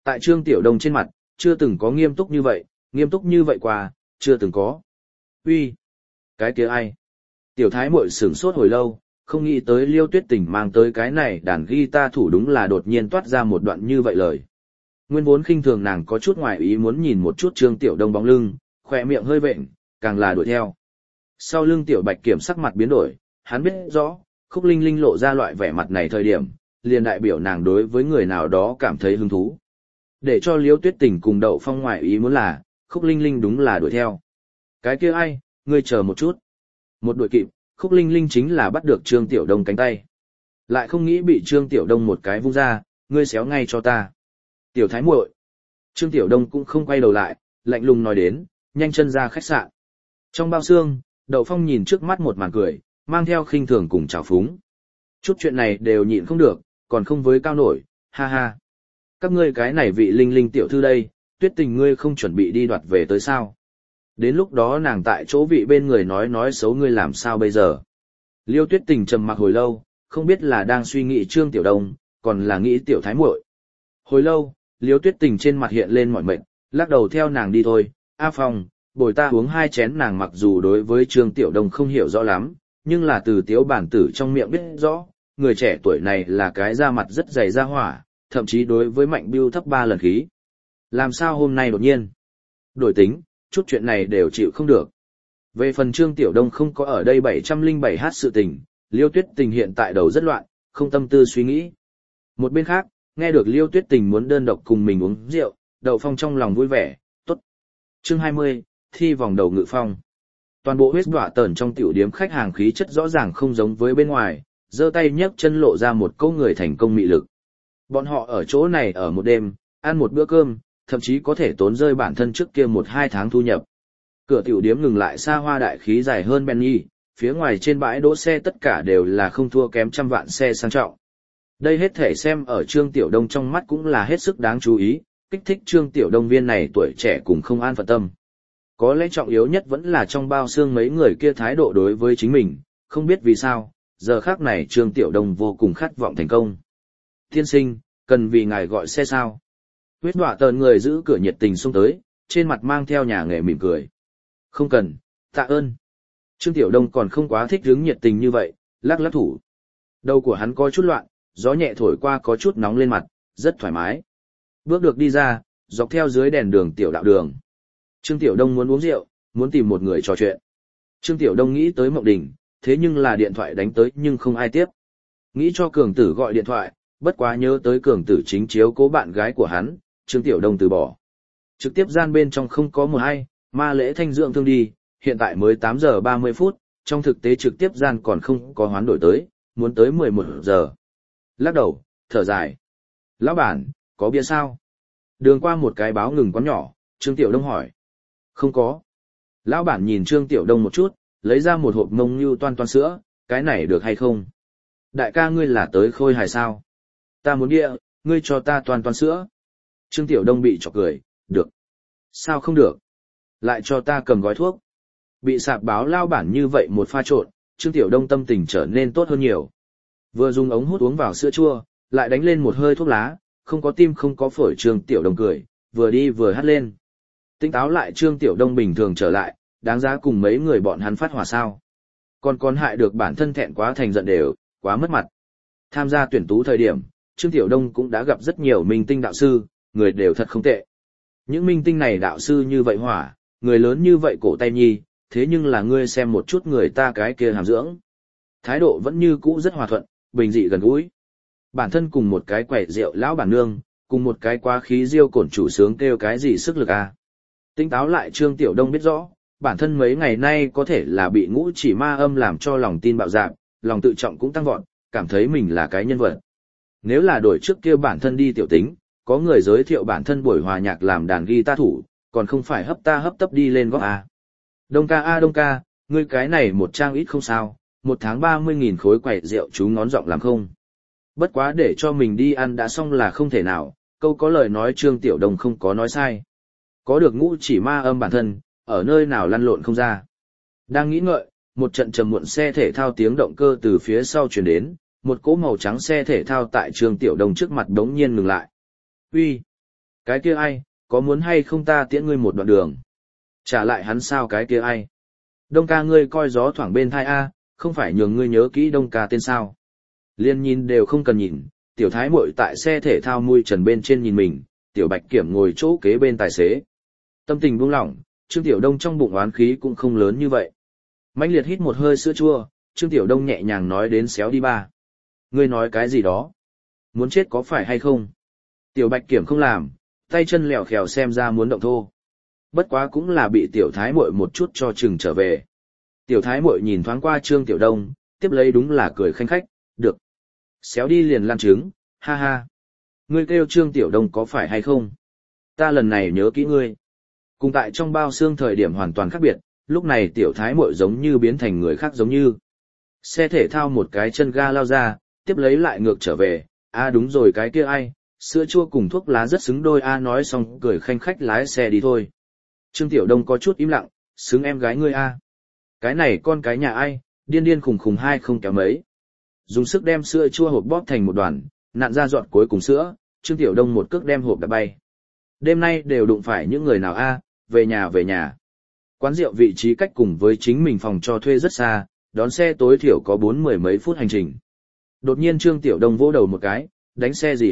Tại Trương Tiểu Đông trên mặt, chưa từng có nghiêm túc như vậy qua, chưa từng có. Uy, cái kia ai? Tiểu thái muội sửng sốt hồi lâu, không nghĩ tới Liêu Tuyết Tình mang tới cái này đàn guitar thủ đúng là đột nhiên toát ra một đoạn như vậy lời. Nguyên vốn khinh thường nàng có chút ngoài ý muốn nhìn một chút Trương Tiểu Đông bóng lưng, khỏe miệng hơi vện, càng là đuổi theo. Sau lưng Tiểu Bạch Kiểm sắc mặt biến đổi, hắn biết rõ, Khúc Linh Linh lộ ra loại vẻ mặt này thời điểm, liền đại biểu nàng đối với người nào đó cảm thấy hứng thú. Để cho Liêu Tuyết Tình cùng Đậu Phong ngoài ý muốn là, Khúc Linh Linh đúng là đuổi theo. Cái kia ai, ngươi chờ một chút. Một đuổi kịp, Khúc Linh Linh chính là bắt được Trương Tiểu Đông cánh tay. Lại không nghĩ bị Trương Tiểu Đông một cái vung ra, ngươi xéo ngay cho ta. Tiểu thái muội. Trương Tiểu Đông cũng không quay đầu lại, lạnh lùng nói đến, nhanh chân ra khách sạn. Trong bao xương, Đậu Phong nhìn trước mắt một màn cười, mang theo khinh thường cùng trào phúng. Chút chuyện này đều nhịn không được, còn không với cao nổi, ha ha. Các ngươi cái này vị Linh Linh tiểu thư đây, Tuyết Tình ngươi không chuẩn bị đi đoạt về tới sao? Đến lúc đó nàng tại chỗ vị bên người nói xấu ngươi làm sao bây giờ? Liêu Tuyết Tình trầm mặc hồi lâu, không biết là đang suy nghĩ Trương Tiểu Đông, còn là nghĩ Tiểu Thái muội. Hồi lâu, Liêu Tuyết Tình trên mặt hiện lên mỏi mệt, lắc đầu theo nàng đi thôi. A Phong, bồi ta uống 2 chén. Nàng mặc dù đối với Trương Tiểu Đông không hiểu rõ lắm, nhưng là từ Tiếu bản tử trong miệng biết rõ, người trẻ tuổi này là cái da mặt rất dày da hỏa, thậm chí đối với Mạnh Bưu thấp 3 lần khí. Làm sao hôm nay đột nhiên đổi tính, chút chuyện này đều chịu không được. Về phần Trương Tiểu Đông không có ở đây 707h sự tình, Liêu Tuyết Tình hiện tại đầu rất loạn, không tâm tư suy nghĩ. Một bên khác, nghe được Liêu Tuyết Tình muốn đơn độc cùng mình uống rượu, Đậu Phong trong lòng vui vẻ, tốt. Chương 20, thi vòng đầu ngự phong. Toàn bộ huyết đọa tờn trong tiểu điếm khách hàng khí chất rõ ràng không giống với bên ngoài, giơ tay nhấc chân lộ ra một câu người thành công mị lực. Bọn họ ở chỗ này ở một đêm, ăn một bữa cơm, thậm chí có thể tốn rơi bản thân trước kia 1-2 tháng thu nhập. Cửa tiểu điếm ngừng lại xa hoa đại khí dài hơn Benny, phía ngoài trên bãi đỗ xe tất cả đều là không thua kém trăm vạn xe sang trọng. Đây hết thể xem ở Trương Tiểu Đông trong mắt cũng là hết sức đáng chú ý, kích thích Trương Tiểu Đông viên này tuổi trẻ cùng không an phận tâm. Có lẽ trọng yếu nhất vẫn là trong bao xương mấy người kia thái độ đối với chính mình, không biết vì sao, giờ khác này Trương Tiểu Đông vô cùng khát vọng thành công. Tiên sinh, cần vì ngài gọi xe sao? Huyết đọa tờn người giữ cửa nhiệt tình xông tới, trên mặt mang theo nhà nghề mỉm cười. Không cần, tạ ơn. Trương Tiểu Đông còn không quá thích hứng nhiệt tình như vậy, lắc lắc thủ. Đầu của hắn có chút loạn, gió nhẹ thổi qua có chút nóng lên mặt, rất thoải mái. Bước được đi ra, dọc theo dưới đèn đường tiểu đạo đường. Trương Tiểu Đông muốn uống rượu, muốn tìm một người trò chuyện. Trương Tiểu Đông nghĩ tới Mộng Đình, thế nhưng là điện thoại đánh tới nhưng không ai tiếp. Nghĩ cho Cường Tử gọi điện thoại, bất quá nhớ tới Cường Tử chính chiếu cố bạn gái của hắn, Trương Tiểu Đông từ bỏ. Trực tiếp gian bên trong không có một ai, ma lễ thanh dưỡng thương đi, hiện tại mới 8 giờ 30 phút, trong thực tế trực tiếp gian còn không có hoán đổi tới, muốn tới 11 giờ. Lắc đầu, thở dài. Lão bản, có bia sao? Đường qua một cái báo ngừng quán nhỏ, Trương Tiểu Đông hỏi. Không có. Lão bản nhìn Trương Tiểu Đông một chút, lấy ra một hộp mông như toan sữa, cái này được hay không? Đại ca ngươi là tới khôi hài sao? Ta muốn bia, ngươi cho ta toan sữa. Trương Tiểu Đông bị chọc cười, được. Sao không được? Lại cho ta cầm gói thuốc. Bị sạp báo lao bản như vậy một pha trộn, Trương Tiểu Đông tâm tình trở nên tốt hơn nhiều. Vừa dùng ống hút uống vào sữa chua, lại đánh lên một hơi thuốc lá, không có tim không có phổi. Trương Tiểu Đông cười, vừa đi vừa hát lên. Tỉnh táo lại Trương Tiểu Đông bình thường trở lại, đáng giá cùng mấy người bọn hắn phát hỏa sao. Còn hại được bản thân thẹn quá thành giận đều, quá mất mặt. Tham gia tuyển tú thời điểm, Trương Tiểu Đông cũng đã gặp rất nhiều minh tinh đạo sư, người đều thật không tệ. Những minh tinh này đạo sư như vậy hỏa, người lớn như vậy cổ tay nhi, thế nhưng là ngươi xem một chút người ta cái kia hàm dưỡng. Thái độ vẫn như cũ rất hòa thuận, bình dị gần gũi. Bản thân cùng một cái quẩy rượu lão bản nương, cùng một cái quá khí diêu cổn chủ sướng kêu cái gì sức lực à. Tỉnh táo lại Trương Tiểu Đông biết rõ, bản thân mấy ngày nay có thể là bị ngũ chỉ ma âm làm cho lòng tin bạo dạn, lòng tự trọng cũng tăng vọt, cảm thấy mình là cái nhân vật. Nếu là đổi trước kia bản thân đi tiểu tính, có người giới thiệu bản thân buổi hòa nhạc làm đàn guitar thủ, còn không phải hấp ta hấp tấp đi lên góc à. Đông ca, ngươi cái này một trang ít không sao, 1 tháng 30.000 khối quẩy rượu chú ngón giọng làm không. Bất quá để cho mình đi ăn đã xong là không thể nào, câu có lời nói Trương Tiểu Đông không có nói sai. Có được ngũ chỉ ma âm bản thân, ở nơi nào lăn lộn không ra. Đang nghĩ ngợi, một trận trầm muộn xe thể thao tiếng động cơ từ phía sau truyền đến, một cỗ màu trắng xe thể thao tại Trương Tiểu Đông trước mặt đống nhiên ngừng lại. Uy, Cái kia ai, có muốn hay không ta tiễn ngươi một đoạn đường? Trả lại hắn sao cái kia ai? Đông ca ngươi coi gió thoảng bên thai A, không phải nhường ngươi nhớ kỹ đông ca tên sao. Liên nhìn đều không cần nhìn, tiểu thái muội tại xe thể thao mui trần bên trên nhìn mình, tiểu bạch kiểm ngồi chỗ kế bên tài xế. Tâm tình buông lỏng, Trương Tiểu Đông trong bụng oán khí cũng không lớn như vậy. Mãnh liệt hít một hơi sữa chua, Trương Tiểu Đông nhẹ nhàng nói đến xéo đi ba. Ngươi nói cái gì đó? Muốn chết có phải hay không? Tiểu bạch kiểm không làm, tay chân lèo khèo xem ra muốn động thô. Bất quá cũng là bị tiểu thái muội một chút cho chừng trở về. Tiểu thái muội nhìn thoáng qua Trương Tiểu Đông, tiếp lấy đúng là cười khanh khách, được. Xéo đi liền lan trứng, ha ha. Ngươi kêu Trương Tiểu Đông có phải hay không? Ta lần này nhớ kỹ ngươi. Cùng tại trong bao xương thời điểm hoàn toàn khác biệt, lúc này tiểu thái muội giống như biến thành người khác giống như. Xe thể thao một cái chân ga lao ra, tiếp lấy lại ngược trở về, đúng rồi cái kia ai, sữa chua cùng thuốc lá rất xứng đôi nói xong cười khanh khách lái xe đi thôi. Trương Tiểu Đông có chút im lặng, xứng em gái ngươi Cái này con cái nhà ai, điên điên khùng khùng hai không kéo mấy. Dùng sức đem sữa chua hộp bóp thành một đoàn, nặn ra giọt cuối cùng sữa, Trương Tiểu Đông một cước đem hộp đập bay. Đêm nay đều đụng phải những người nào về nhà về nhà. Quán rượu vị trí cách cùng với chính mình phòng cho thuê rất xa, đón xe tối thiểu có 40 mấy phút hành trình. Đột nhiên Trương Tiểu Đông vỗ đầu một cái, đánh xe gì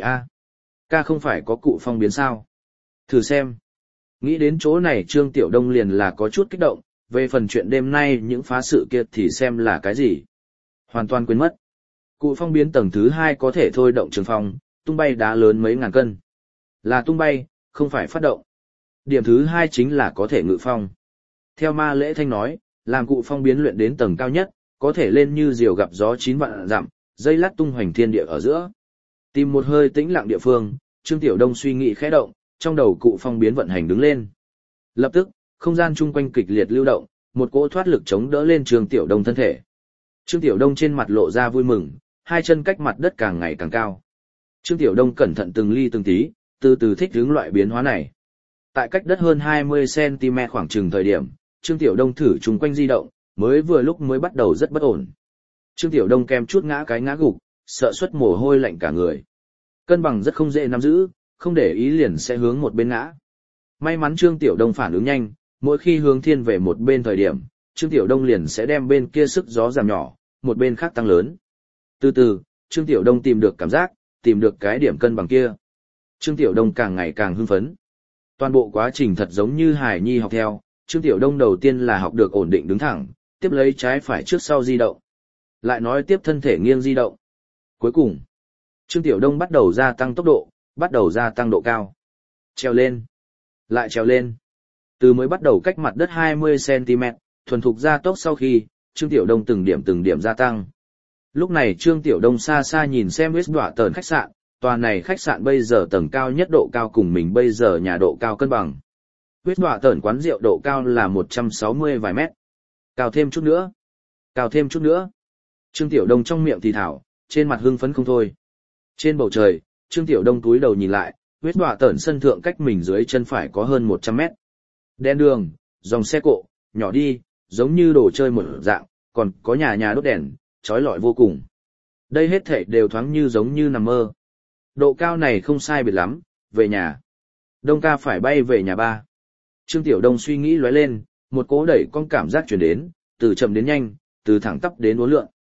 Ca không phải có cụ phong biến sao? Thử xem. Nghĩ đến chỗ này Trương Tiểu Đông liền là có chút kích động, về phần chuyện đêm nay những phá sự kia thì xem là cái gì. Hoàn toàn quên mất. Cụ phong biến tầng thứ 2 có thể thôi động trường phong, tung bay đá lớn mấy ngàn cân. Là tung bay, không phải phát động. Điểm thứ 2 chính là có thể ngự phong. Theo Ma Lễ Thanh nói, làm cụ phong biến luyện đến tầng cao nhất, có thể lên như diều gặp gió 9 vạn dặm, dây lát tung hoành thiên địa ở giữa. Tìm một hơi tĩnh lặng địa phương, Trương Tiểu Đông suy nghĩ khẽ động, trong đầu cụ phong biến vận hành đứng lên. Lập tức, không gian chung quanh kịch liệt lưu động, một cỗ thoát lực chống đỡ lên Trương Tiểu Đông thân thể. Trương Tiểu Đông trên mặt lộ ra vui mừng, hai chân cách mặt đất càng ngày càng cao. Trương Tiểu Đông cẩn thận từng ly từng tí, từ từ thích ứng loại biến hóa này. Tại cách đất hơn 20cm khoảng chừng thời điểm, Trương Tiểu Đông thử chung quanh di động, vừa lúc mới bắt đầu rất bất ổn. Trương Tiểu Đông kem chút ngã gục, sợ xuất mồ hôi lạnh cả người. Cân bằng rất không dễ nắm giữ, không để ý liền sẽ hướng một bên ngã. May mắn Trương Tiểu Đông phản ứng nhanh, mỗi khi hướng thiên về một bên thời điểm, Trương Tiểu Đông liền sẽ đem bên kia sức gió giảm nhỏ, một bên khác tăng lớn. Từ từ, Trương Tiểu Đông tìm được cảm giác, tìm được cái điểm cân bằng kia. Trương Tiểu Đông càng ngày càng hưng phấn. Toàn bộ quá trình thật giống như Hải Nhi học theo, Trương Tiểu Đông đầu tiên là học được ổn định đứng thẳng, tiếp lấy trái phải trước sau di động. Lại nói tiếp thân thể nghiêng di động. Cuối cùng, Trương Tiểu Đông bắt đầu gia tăng tốc độ, bắt đầu gia tăng độ cao. Treo lên, lại treo lên. Từ mới bắt đầu cách mặt đất 20cm, thuần thục gia tốc sau khi, Trương Tiểu Đông từng điểm gia tăng. Lúc này Trương Tiểu Đông xa xa nhìn xem West Đọa Tờn khách sạn, tòa này khách sạn bây giờ tầng cao nhất độ cao cùng mình bây giờ nhà độ cao cân bằng. West Đọa Tờn quán rượu độ cao là 160 vài mét. Cao thêm chút nữa. Cao thêm chút nữa. Trương Tiểu Đông trong miệng thì thảo, trên mặt hưng phấn không thôi. Trên bầu trời, Trương Tiểu Đông túi đầu nhìn lại, West Đọa Tờn sân thượng cách mình dưới chân phải có hơn 100 mét. Đèn đường, dòng xe cộ, nhỏ đi, giống như đồ chơi một dạng, còn có nhà đốt đèn, chói lọi vô cùng. Đây hết thảy đều thoáng như giống như nằm mơ. Độ cao này không sai biệt lắm, về nhà. Đông ca phải bay về nhà ba. Trương Tiểu Đông suy nghĩ lóe lên, một cỗ đẩy con cảm giác chuyển đến, từ chậm đến nhanh, từ thẳng tắp đến uốn lượn.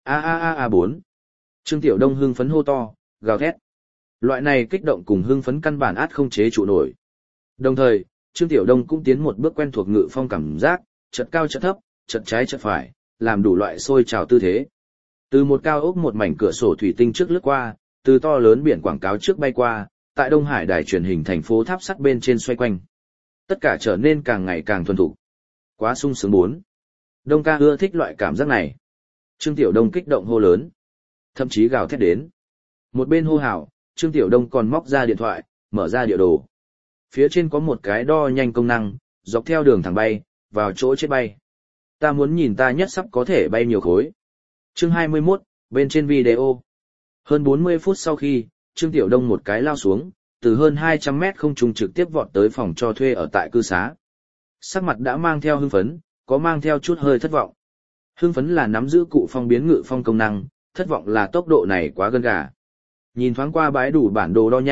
A4. Trương Tiểu Đông hưng phấn hô to, gào thét. Loại này kích động cùng hưng phấn căn bản át không chế trụ nổi. Đồng thời, Trương Tiểu Đông cũng tiến một bước quen thuộc ngự phong cảm giác, chợt cao chợt thấp, chợt trái chợt phải, làm đủ loại sôi trào tư thế. Từ một cao ốc một mảnh cửa sổ thủy tinh trước lướt qua, từ to lớn biển quảng cáo trước bay qua, tại Đông Hải đài truyền hình thành phố tháp sắt bên trên xoay quanh. Tất cả trở nên càng ngày càng thuần thục. Quá sung sướng bốn. Đông ca ưa thích loại cảm giác này. Trương Tiểu Đông kích động hô lớn, thậm chí gào thét đến. Một bên hô hào, Trương Tiểu Đông còn móc ra điện thoại, mở ra địa đồ. Phía trên có một cái đo nhanh công năng, dọc theo đường thẳng bay, vào chỗ chết bay. Ta muốn nhìn ta nhất sắp có thể bay nhiều khối. Chương 21, bên trên video. Hơn 40 phút sau khi, Trương Tiểu Đông một cái lao xuống, từ hơn 200 mét không trung trực tiếp vọt tới phòng cho thuê ở tại cư xá. Sắc mặt đã mang theo hưng phấn, có mang theo chút hơi thất vọng. Hưng phấn là nắm giữ cụ phong biến ngự phong công năng, thất vọng là tốc độ này quá gân gà. Nhìn thoáng qua bãi đủ bản đồ đo nhanh,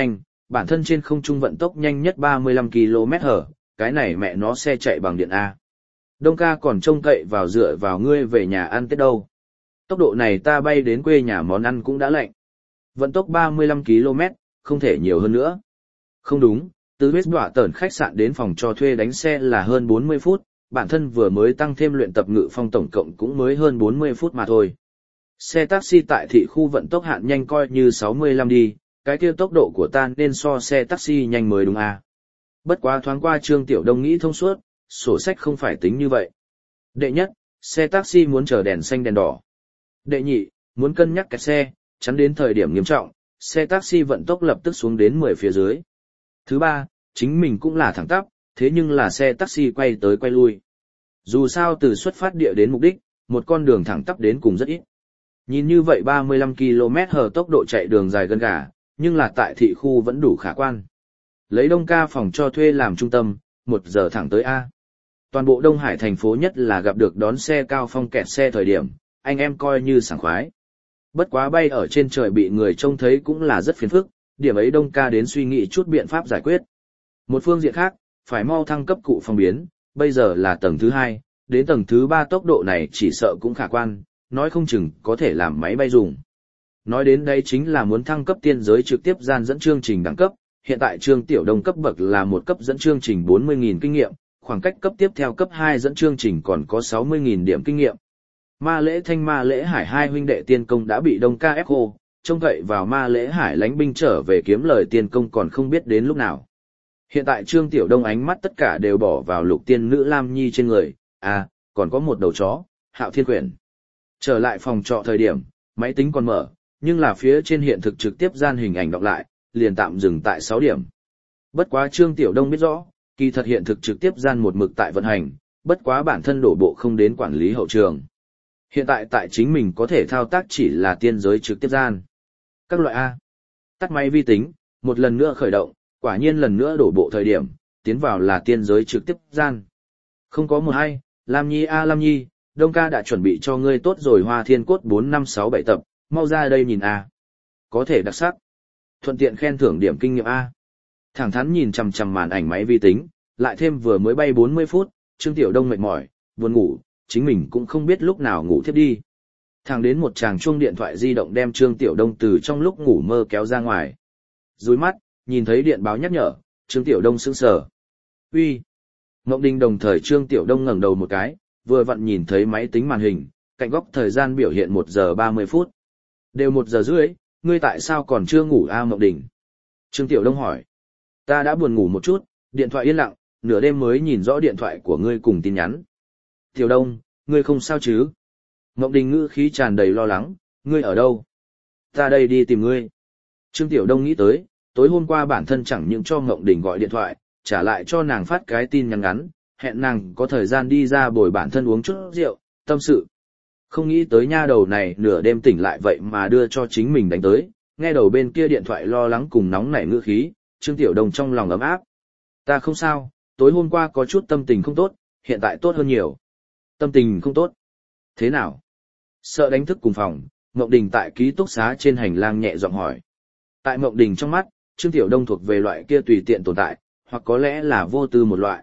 bản thân trên không trung vận tốc nhanh nhất 35 km/h, cái này mẹ nó xe chạy bằng điện A. Đông ca còn trông cậy vào dựa vào ngươi về nhà ăn Tết đâu. Tốc độ này ta bay đến quê nhà món ăn cũng đã lạnh. Vận tốc 35 km, không thể nhiều hơn nữa. Không đúng, từ huyết đọa tởn khách sạn đến phòng cho thuê đánh xe là hơn 40 phút, bản thân vừa mới tăng thêm luyện tập ngự phong tổng cộng cũng mới hơn 40 phút mà thôi. Xe taxi tại thị khu vận tốc hạn nhanh coi như 65 đi, cái kia tốc độ của ta nên so xe taxi nhanh mới đúng à. Bất quá thoáng qua Trương Tiểu Đông nghĩ thông suốt, sổ sách không phải tính như vậy. Đệ nhất, xe taxi muốn chờ đèn xanh đèn đỏ. Đệ nhị, muốn cân nhắc kẹt xe, chắn đến thời điểm nghiêm trọng, xe taxi vận tốc lập tức xuống đến 10 phía dưới. Thứ ba, chính mình cũng là thẳng tắp, thế nhưng là xe taxi quay tới quay lui. Dù sao từ xuất phát địa đến mục đích, một con đường thẳng tắp đến cùng rất ít. Nhìn như vậy 35 km/h tốc độ chạy đường dài gân gà, nhưng là tại thị khu vẫn đủ khả quan. Lấy Đông ca phòng cho thuê làm trung tâm, 1 giờ thẳng tới A. Toàn bộ Đông Hải thành phố nhất là gặp được đón xe cao phong kẹt xe thời điểm, anh em coi như sảng khoái. Bất quá bay ở trên trời bị người trông thấy cũng là rất phiền phức, điểm ấy Đông ca đến suy nghĩ chút biện pháp giải quyết. Một phương diện khác, phải mau thăng cấp cụ phong biến, bây giờ là tầng thứ 2, đến tầng thứ 3 tốc độ này chỉ sợ cũng khả quan, nói không chừng có thể làm máy bay dùng. Nói đến đây chính là muốn thăng cấp tiên giới trực tiếp gian dẫn chương trình đẳng cấp, hiện tại Trương Tiểu Đông cấp bậc là một cấp dẫn chương trình 40.000 kinh nghiệm, khoảng cách cấp tiếp theo cấp 2 dẫn chương trình còn có 60.000 điểm kinh nghiệm. Ma Lễ Thanh Ma Lễ Hải hai huynh đệ tiên công đã bị Đông ca ép khô, trông cậy vào Ma Lễ Hải lánh binh trở về kiếm lời tiên công còn không biết đến lúc nào. Hiện tại Trương Tiểu Đông ánh mắt tất cả đều bỏ vào lục tiên nữ Lam Nhi trên người, à, còn có một đầu chó, Hạo Thiên Quyển. Trở lại phòng trọ thời điểm, máy tính còn mở, nhưng là phía trên hiện thực trực tiếp gian hình ảnh đọc lại, liền tạm dừng tại 6 điểm. Bất quá Trương Tiểu Đông biết rõ, kỳ thật hiện thực trực tiếp gian một mực tại vận hành, bất quá bản thân đổ bộ không đến quản lý hậu trường. Hiện tại tại chính mình có thể thao tác chỉ là tiên giới trực tiếp gian. Các loại A. Tắt máy vi tính, một lần nữa khởi động, quả nhiên lần nữa đổ bộ thời điểm, tiến vào là tiên giới trực tiếp gian. Không có một hay, Lam Nhi A Lam Nhi, Đông ca đã chuẩn bị cho ngươi tốt rồi Hoa Thiên Cốt 4, 5, 6, 7 tập, mau ra đây nhìn A. Có thể đặc sắc. Thuận tiện khen thưởng điểm kinh nghiệm A. Thẳng thắn nhìn chằm chằm màn ảnh máy vi tính, lại thêm vừa mới bay 40 phút, Trương Tiểu Đông mệt mỏi, buồn ngủ, chính mình cũng không biết lúc nào ngủ thiếp đi. Thẳng đến một chàng chuông điện thoại di động đem Trương Tiểu Đông từ trong lúc ngủ mơ kéo ra ngoài. Dúi mắt, nhìn thấy điện báo nhắc nhở, Trương Tiểu Đông sững sờ. Uy. Ngộng Đình đồng thời Trương Tiểu Đông ngẩng đầu một cái, vừa vặn nhìn thấy máy tính màn hình, cạnh góc thời gian biểu hiện 1 giờ 30 phút. Đều 1 giờ rưỡi, ngươi tại sao còn chưa ngủ a Ngộng Đình? Trương Tiểu Đông hỏi. Ta đã buồn ngủ một chút, điện thoại yên lặng, nửa đêm mới nhìn rõ điện thoại của ngươi cùng tin nhắn. Tiểu Đông, ngươi không sao chứ? Ngộng Đình ngữ khí tràn đầy lo lắng, ngươi ở đâu? Ta đây đi tìm ngươi. Trương Tiểu Đông nghĩ tới, tối hôm qua bản thân chẳng những cho Ngộng Đình gọi điện thoại, trả lại cho nàng phát cái tin nhắn ngắn, hẹn nàng có thời gian đi ra bồi bản thân uống chút rượu, tâm sự. Không nghĩ tới nha đầu này nửa đêm tỉnh lại vậy mà đưa cho chính mình đánh tới, nghe đầu bên kia điện thoại lo lắng cùng nóng nảy ngữ khí, Trương Tiểu Đông trong lòng ấm áp. Ta không sao, tối hôm qua có chút tâm tình không tốt, hiện tại tốt hơn nhiều. Tâm tình không tốt. Thế nào? Sợ đánh thức cùng phòng, Ngộng Đình tại ký túc xá trên hành lang nhẹ giọng hỏi. Tại Ngộng Đình trong mắt, Trương Tiểu Đông thuộc về loại kia tùy tiện tồn tại, hoặc có lẽ là vô tư một loại.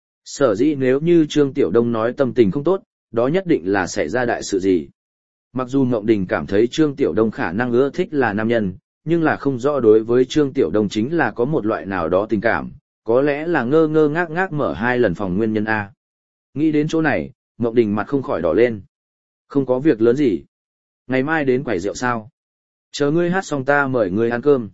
Sở dĩ nếu như Trương Tiểu Đông nói tâm tình không tốt, đó nhất định là xảy ra đại sự gì. Mặc dù Ngộng Đình cảm thấy Trương Tiểu Đông khả năng ưa thích là nam nhân, nhưng là không rõ đối với Trương Tiểu Đông chính là có một loại nào đó tình cảm, có lẽ là ngơ ngơ ngác ngác mở 2 lần phòng nguyên nhân A. Nghĩ đến chỗ này, Ngộng Đình mặt không khỏi đỏ lên. Không có việc lớn gì. Ngày mai đến quẩy rượu sao? Chờ ngươi hát xong ta mời ngươi ăn cơm.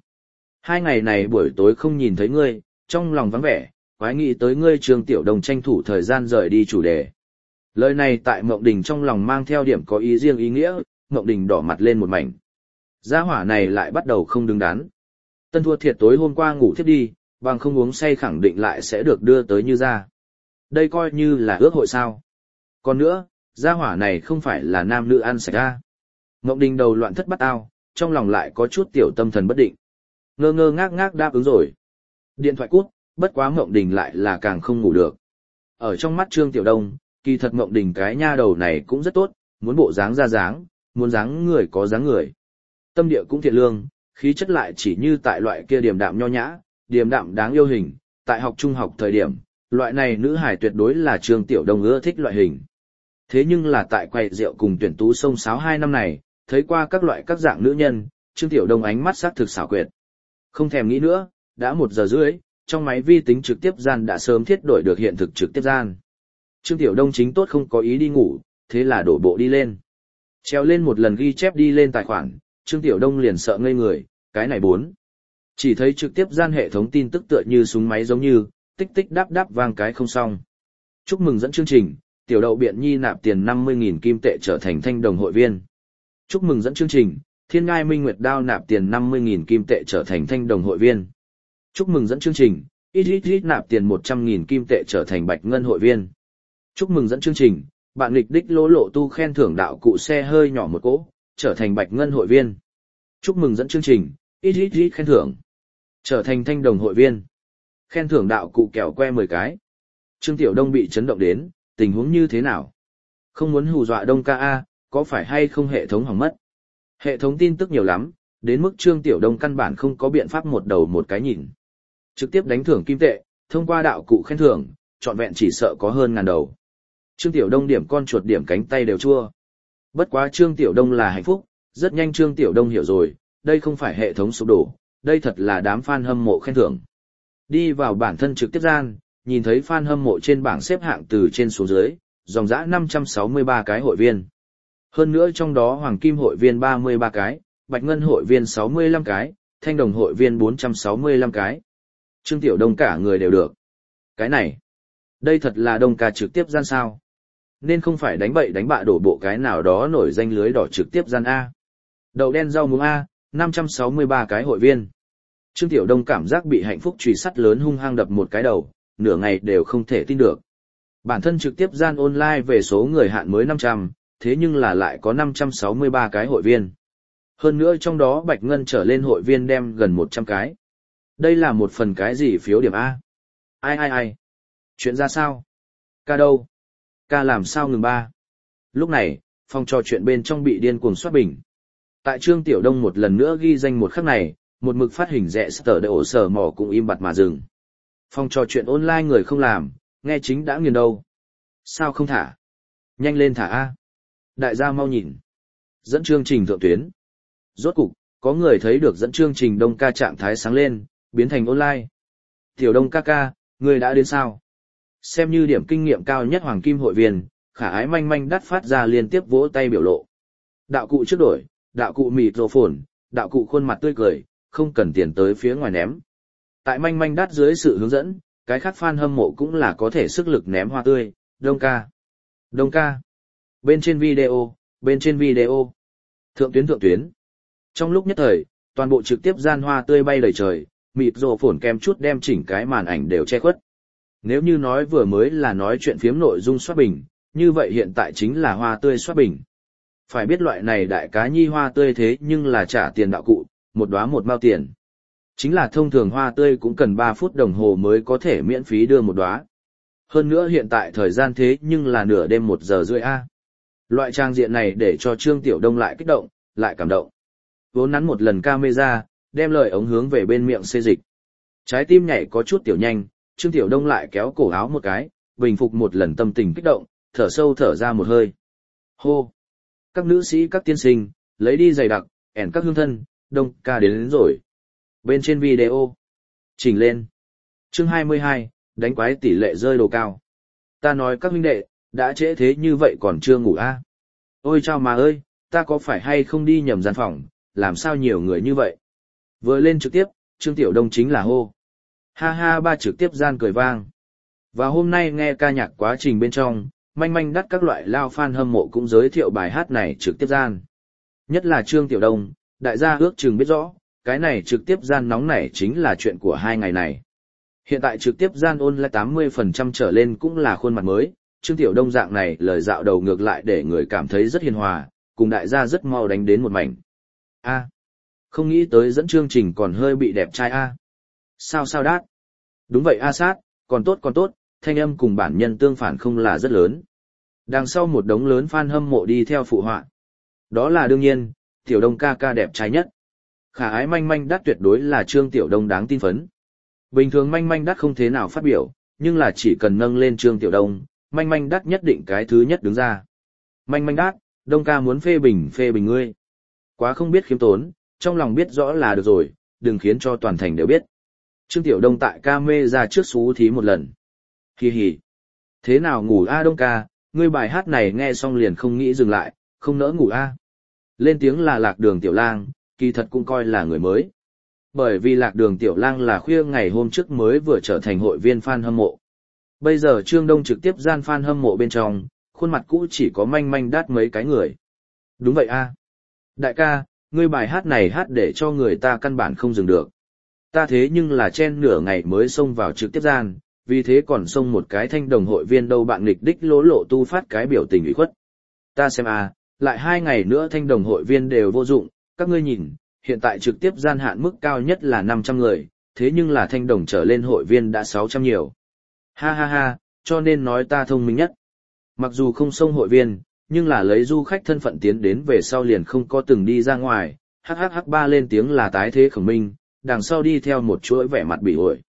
2 ngày này buổi tối không nhìn thấy ngươi, trong lòng vắng vẻ, quái nghĩ tới ngươi Trương Tiểu Đông tranh thủ thời gian rời đi chủ đề. Lời này tại Ngộng Đình trong lòng mang theo điểm có ý riêng ý nghĩa, Ngộng Đình đỏ mặt lên một mảnh. Gia hỏa này lại bắt đầu không đứng đắn. Tân thua thiệt tối hôm qua ngủ thiếp đi, bằng không uống say khẳng định lại sẽ được đưa tới như ra. Đây coi như là ước hội sao. Còn nữa, gia hỏa này không phải là nam nữ ăn sạch ra. Ngộng Đình đầu loạn thất bắt ao, trong lòng lại có chút tiểu tâm thần bất định. Ngơ ngơ ngác ngác đáp ứng rồi. Điện thoại cút, bất quá Ngộng Đình lại là càng không ngủ được. Ở trong mắt Trương Tiểu Đông, kỳ thật Ngộng Đình cái nha đầu này cũng rất tốt, muốn bộ dáng ra dáng, muốn dáng người có dáng người. Tâm địa cũng thiện lương, khí chất lại chỉ như tại loại kia điềm đạm nho nhã, điềm đạm đáng yêu hình, tại học trung học thời điểm, loại này nữ hài tuyệt đối là Trương Tiểu Đông ưa thích loại hình. Thế nhưng là tại quầy rượu cùng tuyển tú sông sáo 2 năm này, thấy qua các loại các dạng nữ nhân, Trương Tiểu Đông ánh mắt sắc thực xảo quyệt. Không thèm nghĩ nữa, đã 1 giờ rưỡi, trong máy vi tính trực tiếp gian đã sớm thiết đổi được hiện thực trực tiếp gian. Trương Tiểu Đông chính tốt không có ý đi ngủ, thế là đổ bộ đi lên. Treo lên một lần ghi chép đi lên tài khoản, Trương Tiểu Đông liền sợ ngây người, cái này 4. Chỉ thấy trực tiếp gian hệ thống tin tức tựa như súng máy giống như, tích tích đáp đáp vang cái không xong. Chúc mừng dẫn chương trình, Tiểu Đậu Biện Nhi nạp tiền 50.000 kim tệ trở thành thanh đồng hội viên. Chúc mừng dẫn chương trình, Thiên Ngai Minh Nguyệt Đao nạp tiền 50.000 kim tệ trở thành thanh đồng hội viên. Chúc mừng dẫn chương trình, ít nạp tiền 100.000 kim tệ trở thành bạch ngân hội viên. Chúc mừng dẫn chương trình, bạn nghịch đích lỗ lộ tu khen thưởng đạo cụ xe hơi nhỏ một cỗ, trở thành bạch ngân hội viên. Chúc mừng dẫn chương trình, ít khen thưởng, trở thành thanh đồng hội viên. Khen thưởng đạo cụ kẹo que 10 cái. Trương Tiểu Đông bị chấn động đến, tình huống như thế nào? Không muốn hù dọa Đông ca A, có phải hay không hệ thống hỏng mất? Hệ thống tin tức nhiều lắm, đến mức Trương Tiểu Đông căn bản không có biện pháp một đầu một cái nhìn. Trực tiếp đánh thưởng kim tệ, thông qua đạo cụ khen thưởng, trọn vẹn chỉ sợ có hơn 1000 đầu. Trương Tiểu Đông điểm con chuột điểm cánh tay đều chua. Bất quá Trương Tiểu Đông là hạnh phúc, rất nhanh Trương Tiểu Đông hiểu rồi, đây không phải hệ thống sụp đổ, đây thật là đám fan hâm mộ khen thưởng. Đi vào bản thân trực tiếp gian, nhìn thấy fan hâm mộ trên bảng xếp hạng từ trên xuống dưới, dòng dã 563 cái hội viên. Hơn nữa trong đó hoàng kim hội viên 33 cái, bạch ngân hội viên 65 cái, thanh đồng hội viên 465 cái. Trương Tiểu Đông cả người đều được. Cái này, đây thật là Đông ca trực tiếp gian sao? Nên không phải đánh bậy đánh bạ đổ bộ cái nào đó nổi danh lưới đỏ trực tiếp gian A. Đậu đen rau muống A, 563 cái hội viên. Trương Tiểu Đông cảm giác bị hạnh phúc chùy sắt lớn hung hăng đập một cái đầu, nửa ngày đều không thể tin được. Bản thân trực tiếp gian online về số người hạn mới 500, thế nhưng là lại có 563 cái hội viên. Hơn nữa trong đó bạch ngân trở lên hội viên đem gần 100 cái. Đây là một phần cái gì phiếu điểm A? Ai? Chuyện ra sao? Ca đâu? Ca làm sao ngừng ba? Lúc này, phòng trò chuyện bên trong bị điên cuồng soát bình. Tại Trương Tiểu Đông một lần nữa ghi danh một khắc này, một mực phát hình rẽ sở để ổ sở mỏ cũng im bặt mà dừng. Phòng trò chuyện online người không làm, nghe chính đã nghiền đâu. Sao không thả? Nhanh lên thả A. Đại gia mau nhìn. Dẫn chương trình thượng tuyến. Rốt cục, có người thấy được dẫn chương trình Đông ca trạng thái sáng lên, biến thành online. Tiểu Đông ca ca, người đã đến sao? Xem như điểm kinh nghiệm cao nhất hoàng kim hội viên, khả ái manh manh đắt phát ra liên tiếp vỗ tay biểu lộ. Đạo cụ trước đổi, đạo cụ mịt rồ phồn, đạo cụ khuôn mặt tươi cười, không cần tiền tới phía ngoài ném. Tại manh manh đắt dưới sự hướng dẫn, cái khác fan hâm mộ cũng là có thể sức lực ném hoa tươi. Đông ca. Đông ca. Bên trên video. Thượng tuyến. Trong lúc nhất thời, toàn bộ trực tiếp gian hoa tươi bay đầy trời, mịt rồ phồn kem chút đem chỉnh cái màn ảnh đều che khuất. Nếu như nói vừa mới là nói chuyện phiếm nội dung soát bình, như vậy hiện tại chính là hoa tươi soát bình. Phải biết loại này đại cá nhi hoa tươi thế nhưng là trả tiền đạo cụ, một đóa 1 mao tiền. Chính là thông thường hoa tươi cũng cần 3 phút đồng hồ mới có thể miễn phí đưa một đóa. Hơn nữa hiện tại thời gian thế nhưng là nửa đêm 1 giờ rưỡi A. Loại trang diện này để cho Trương Tiểu Đông lại kích động, lại cảm động. Vốn nắn một lần camera, đem lời ống hướng về bên miệng xê dịch. Trái tim nhảy có chút tiểu nhanh, Trương Tiểu Đông lại kéo cổ áo một cái, bình phục một lần tâm tình kích động, thở sâu thở ra một hơi. Hô! Các nữ sĩ các tiên sinh, lấy đi giày đặc, ẻn các hương thân, Đông ca đến rồi. Bên trên video. Chỉnh lên. Chương 22, đánh quái tỷ lệ rơi đồ cao. Ta nói các huynh đệ, đã trễ thế như vậy còn chưa ngủ a? Ôi chao mà ơi, ta có phải hay không đi nhầm gian phòng, làm sao nhiều người như vậy? Vừa lên trực tiếp, Trương Tiểu Đông chính là hô. Ha ha ba trực tiếp gian cười vang. Và hôm nay nghe ca nhạc quá trình bên trong, manh manh đắt các loại lao fan hâm mộ cũng giới thiệu bài hát này trực tiếp gian. Nhất là Trương Tiểu Đông, đại gia ước chừng biết rõ, cái này trực tiếp gian nóng này chính là chuyện của 2 ngày này. Hiện tại trực tiếp gian online 80% trở lên cũng là khuôn mặt mới, Trương Tiểu Đông dạng này lời dạo đầu ngược lại để người cảm thấy rất hiền hòa, cùng đại gia rất mau đánh đến một mảnh. A, không nghĩ tới dẫn chương trình còn hơi bị đẹp trai a. Sao đát? Đúng vậy a sát, còn tốt, thanh âm cùng bản nhân tương phản không là rất lớn. Đằng sau một đống lớn fan hâm mộ đi theo phụ họa. Đó là đương nhiên, Tiểu Đông ca ca đẹp trai nhất. Khả ái manh manh đắt tuyệt đối là Trương Tiểu Đông đáng tin phấn. Bình thường manh manh đắt không thế nào phát biểu, nhưng là chỉ cần nâng lên Trương Tiểu Đông, manh manh đắt nhất định cái thứ nhất đứng ra. Manh manh đắt, Đông ca muốn phê bình ngươi. Quá không biết khiêm tốn, trong lòng biết rõ là được rồi, đừng khiến cho toàn thành đều biết. Trương Tiểu Đông tại ca mê ra trước xú thí một lần. Hi hi. Thế nào ngủ a Đông ca, ngươi bài hát này nghe xong liền không nghĩ dừng lại, không nỡ ngủ a. Lên tiếng là Lạc Đường Tiểu Lang, kỳ thật cũng coi là người mới. Bởi vì Lạc Đường Tiểu Lang là khuya ngày hôm trước mới vừa trở thành hội viên fan hâm mộ. Bây giờ Trương Đông trực tiếp gian fan hâm mộ bên trong, khuôn mặt cũ chỉ có manh manh đắt mấy cái người. Đúng vậy a. Đại ca, ngươi bài hát này hát để cho người ta căn bản không dừng được. Ta thế nhưng là chen nửa ngày mới xông vào trực tiếp gian, vì thế còn xông một cái thanh đồng hội viên đâu bạn nghịch đích lỗ lộ tu phát cái biểu tình ủy khuất. Ta xem lại 2 ngày nữa thanh đồng hội viên đều vô dụng, các ngươi nhìn, hiện tại trực tiếp gian hạn mức cao nhất là 500 người, thế nhưng là thanh đồng trở lên hội viên đã 600 nhiều. Ha ha ha, cho nên nói ta thông minh nhất. Mặc dù không xông hội viên, nhưng là lấy du khách thân phận tiến đến về sau liền không có từng đi ra ngoài, HHH3 lên tiếng là tái thế khổng minh, đằng sau đi theo một chuỗi vẻ mặt bị ổi.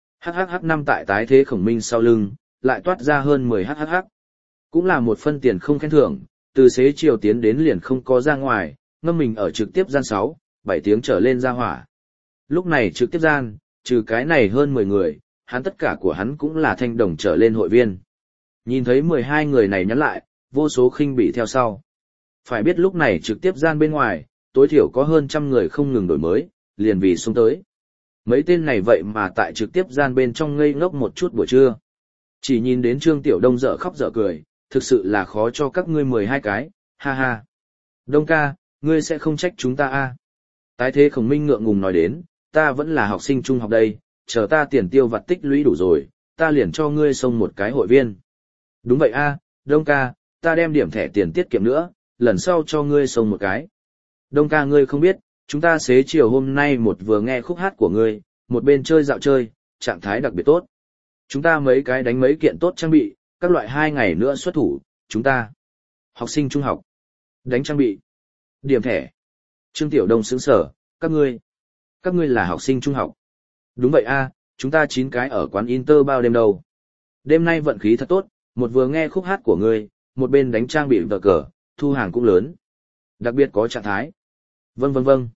HHH5 tại tái thế khổng minh sau lưng, lại toát ra hơn 10 HHH. Cũng là một phân tiền không khen thưởng, từ xế chiều tiến đến liền không có ra ngoài, ngâm mình ở trực tiếp gian 6, 7 tiếng trở lên ra hỏa. Lúc này trực tiếp gian, trừ cái này hơn 10 người, hắn tất cả của hắn cũng là thanh đồng trở lên hội viên. Nhìn thấy 12 người này nhắn lại, vô số khinh bị theo sau. Phải biết lúc này trực tiếp gian bên ngoài, tối thiểu có hơn 100 người không ngừng đổi mới, liền vì xuống tới. Mấy tên này vậy mà tại trực tiếp gian bên trong ngây ngốc một chút buổi trưa. Chỉ nhìn đến Trương Tiểu Đông dở khóc dở cười, thực sự là khó cho các ngươi 12 cái, ha ha. Đông ca, ngươi sẽ không trách chúng ta a? Tái thế khổng minh ngượng ngùng nói đến, ta vẫn là học sinh trung học đây, chờ ta tiền tiêu vặt tích lũy đủ rồi, ta liền cho ngươi xông một cái hội viên. Đúng vậy a, Đông ca, ta đem điểm thẻ tiền tiết kiệm nữa, lần sau cho ngươi xông một cái. Đông ca ngươi không biết, chúng ta xế chiều hôm nay một vừa nghe khúc hát của ngươi, một bên chơi dạo chơi, trạng thái đặc biệt tốt. Chúng ta mấy cái đánh mấy kiện tốt trang bị, các loại 2 ngày nữa xuất thủ, chúng ta. Học sinh trung học. Đánh trang bị. Điểm thẻ. Trương Tiểu Đông sững sở, các ngươi là học sinh trung học. Đúng vậy a, chúng ta 9 cái ở quán Inter bao đêm đâu. Đêm nay vận khí thật tốt, một vừa nghe khúc hát của ngươi, một bên đánh trang bị vở cờ, thu hàng cũng lớn. Đặc biệt có trạng thái. Vâng.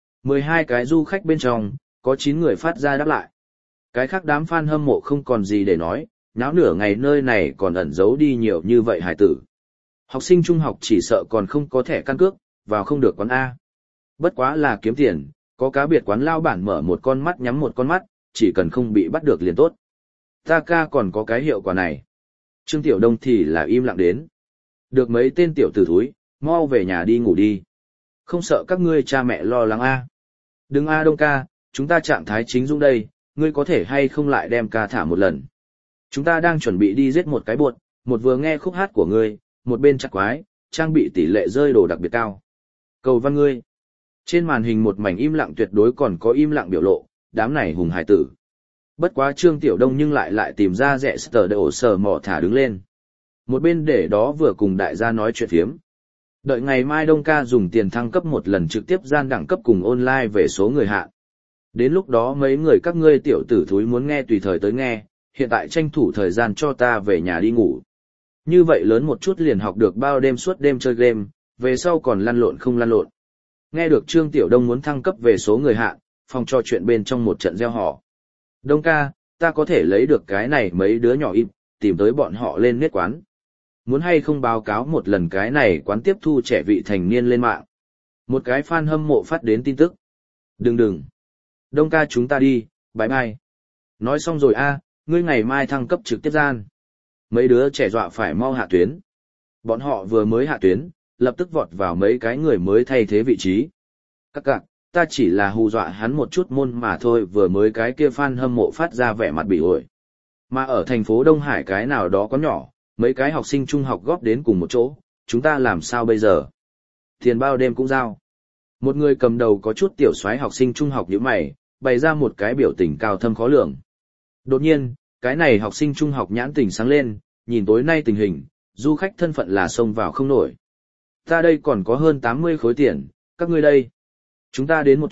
12 cái du khách bên trong, có 9 người phát ra đáp lại. Cái khác đám fan hâm mộ không còn gì để nói, náo nửa ngày nơi này còn ẩn giấu đi nhiều như vậy hải tử. Học sinh trung học chỉ sợ còn không có thẻ căn cước, vào không được quán A. Bất quá là kiếm tiền, có cá biệt quán lao bản mở một con mắt nhắm một con mắt, chỉ cần không bị bắt được liền tốt. Ta ca còn có cái hiệu quả này. Trương Tiểu Đông thì là im lặng đến. Được mấy tên tiểu tử thúi, mau về nhà đi ngủ đi. Không sợ các ngươi cha mẹ lo lắng a? Đừng a Đông ca, chúng ta trạng thái chính dũng đây, ngươi có thể hay không lại đem ca thả một lần. Chúng ta đang chuẩn bị đi giết một cái buột, một vừa nghe khúc hát của ngươi, một bên chặt quái, trang bị tỷ lệ rơi đồ đặc biệt cao. Cầu văn ngươi. Trên màn hình một mảnh im lặng tuyệt đối còn có im lặng biểu lộ, đám này hùng hải tử. Bất quá Trương Tiểu Đông nhưng lại tìm ra rẻ sờ để ổ sờ mỏ thả đứng lên. Một bên để đó vừa cùng đại gia nói chuyện phiếm. Đợi ngày mai Đông ca dùng tiền thăng cấp một lần trực tiếp gian đẳng cấp cùng online về số người hạn. Đến lúc đó mấy người các ngươi tiểu tử thúi muốn nghe tùy thời tới nghe, hiện tại tranh thủ thời gian cho ta về nhà đi ngủ. Như vậy lớn một chút liền học được bao đêm suốt đêm chơi game, về sau còn lăn lộn không lăn lộn. Nghe được Trương Tiểu Đông muốn thăng cấp về số người hạn, phòng trò chuyện bên trong một trận reo hò. Đông ca, ta có thể lấy được cái này mấy đứa nhỏ im, tìm tới bọn họ lên nét quán. Muốn hay không báo cáo một lần cái này quán tiếp thu trẻ vị thành niên lên mạng. Một cái fan hâm mộ phát đến tin tức. Đừng. Đông ca chúng ta đi, bye bye. Nói xong rồi a, ngươi ngày mai thăng cấp trực tiếp gian. Mấy đứa trẻ dọa phải mau hạ tuyến. Bọn họ vừa mới hạ tuyến, lập tức vọt vào mấy cái người mới thay thế vị trí. Các cạc, ta chỉ là hù dọa hắn một chút môn mà thôi, vừa mới cái kia fan hâm mộ phát ra vẻ mặt bị ổi. Mà ở thành phố Đông Hải cái nào đó có nhỏ, mấy cái học sinh trung học góp đến cùng một chỗ, chúng ta làm sao bây giờ? Tiền bao đêm cũng giao. Một người cầm đầu có chút tiểu soái học sinh trung học như mày, bày ra một cái biểu tình cao thâm khó lường. Đột nhiên, cái này học sinh trung học nhãn tình sáng lên, nhìn tối nay tình hình, du khách thân phận là xông vào không nổi. Ta đây còn có hơn 80 khối tiền, các ngươi đây. Chúng ta đến một chút,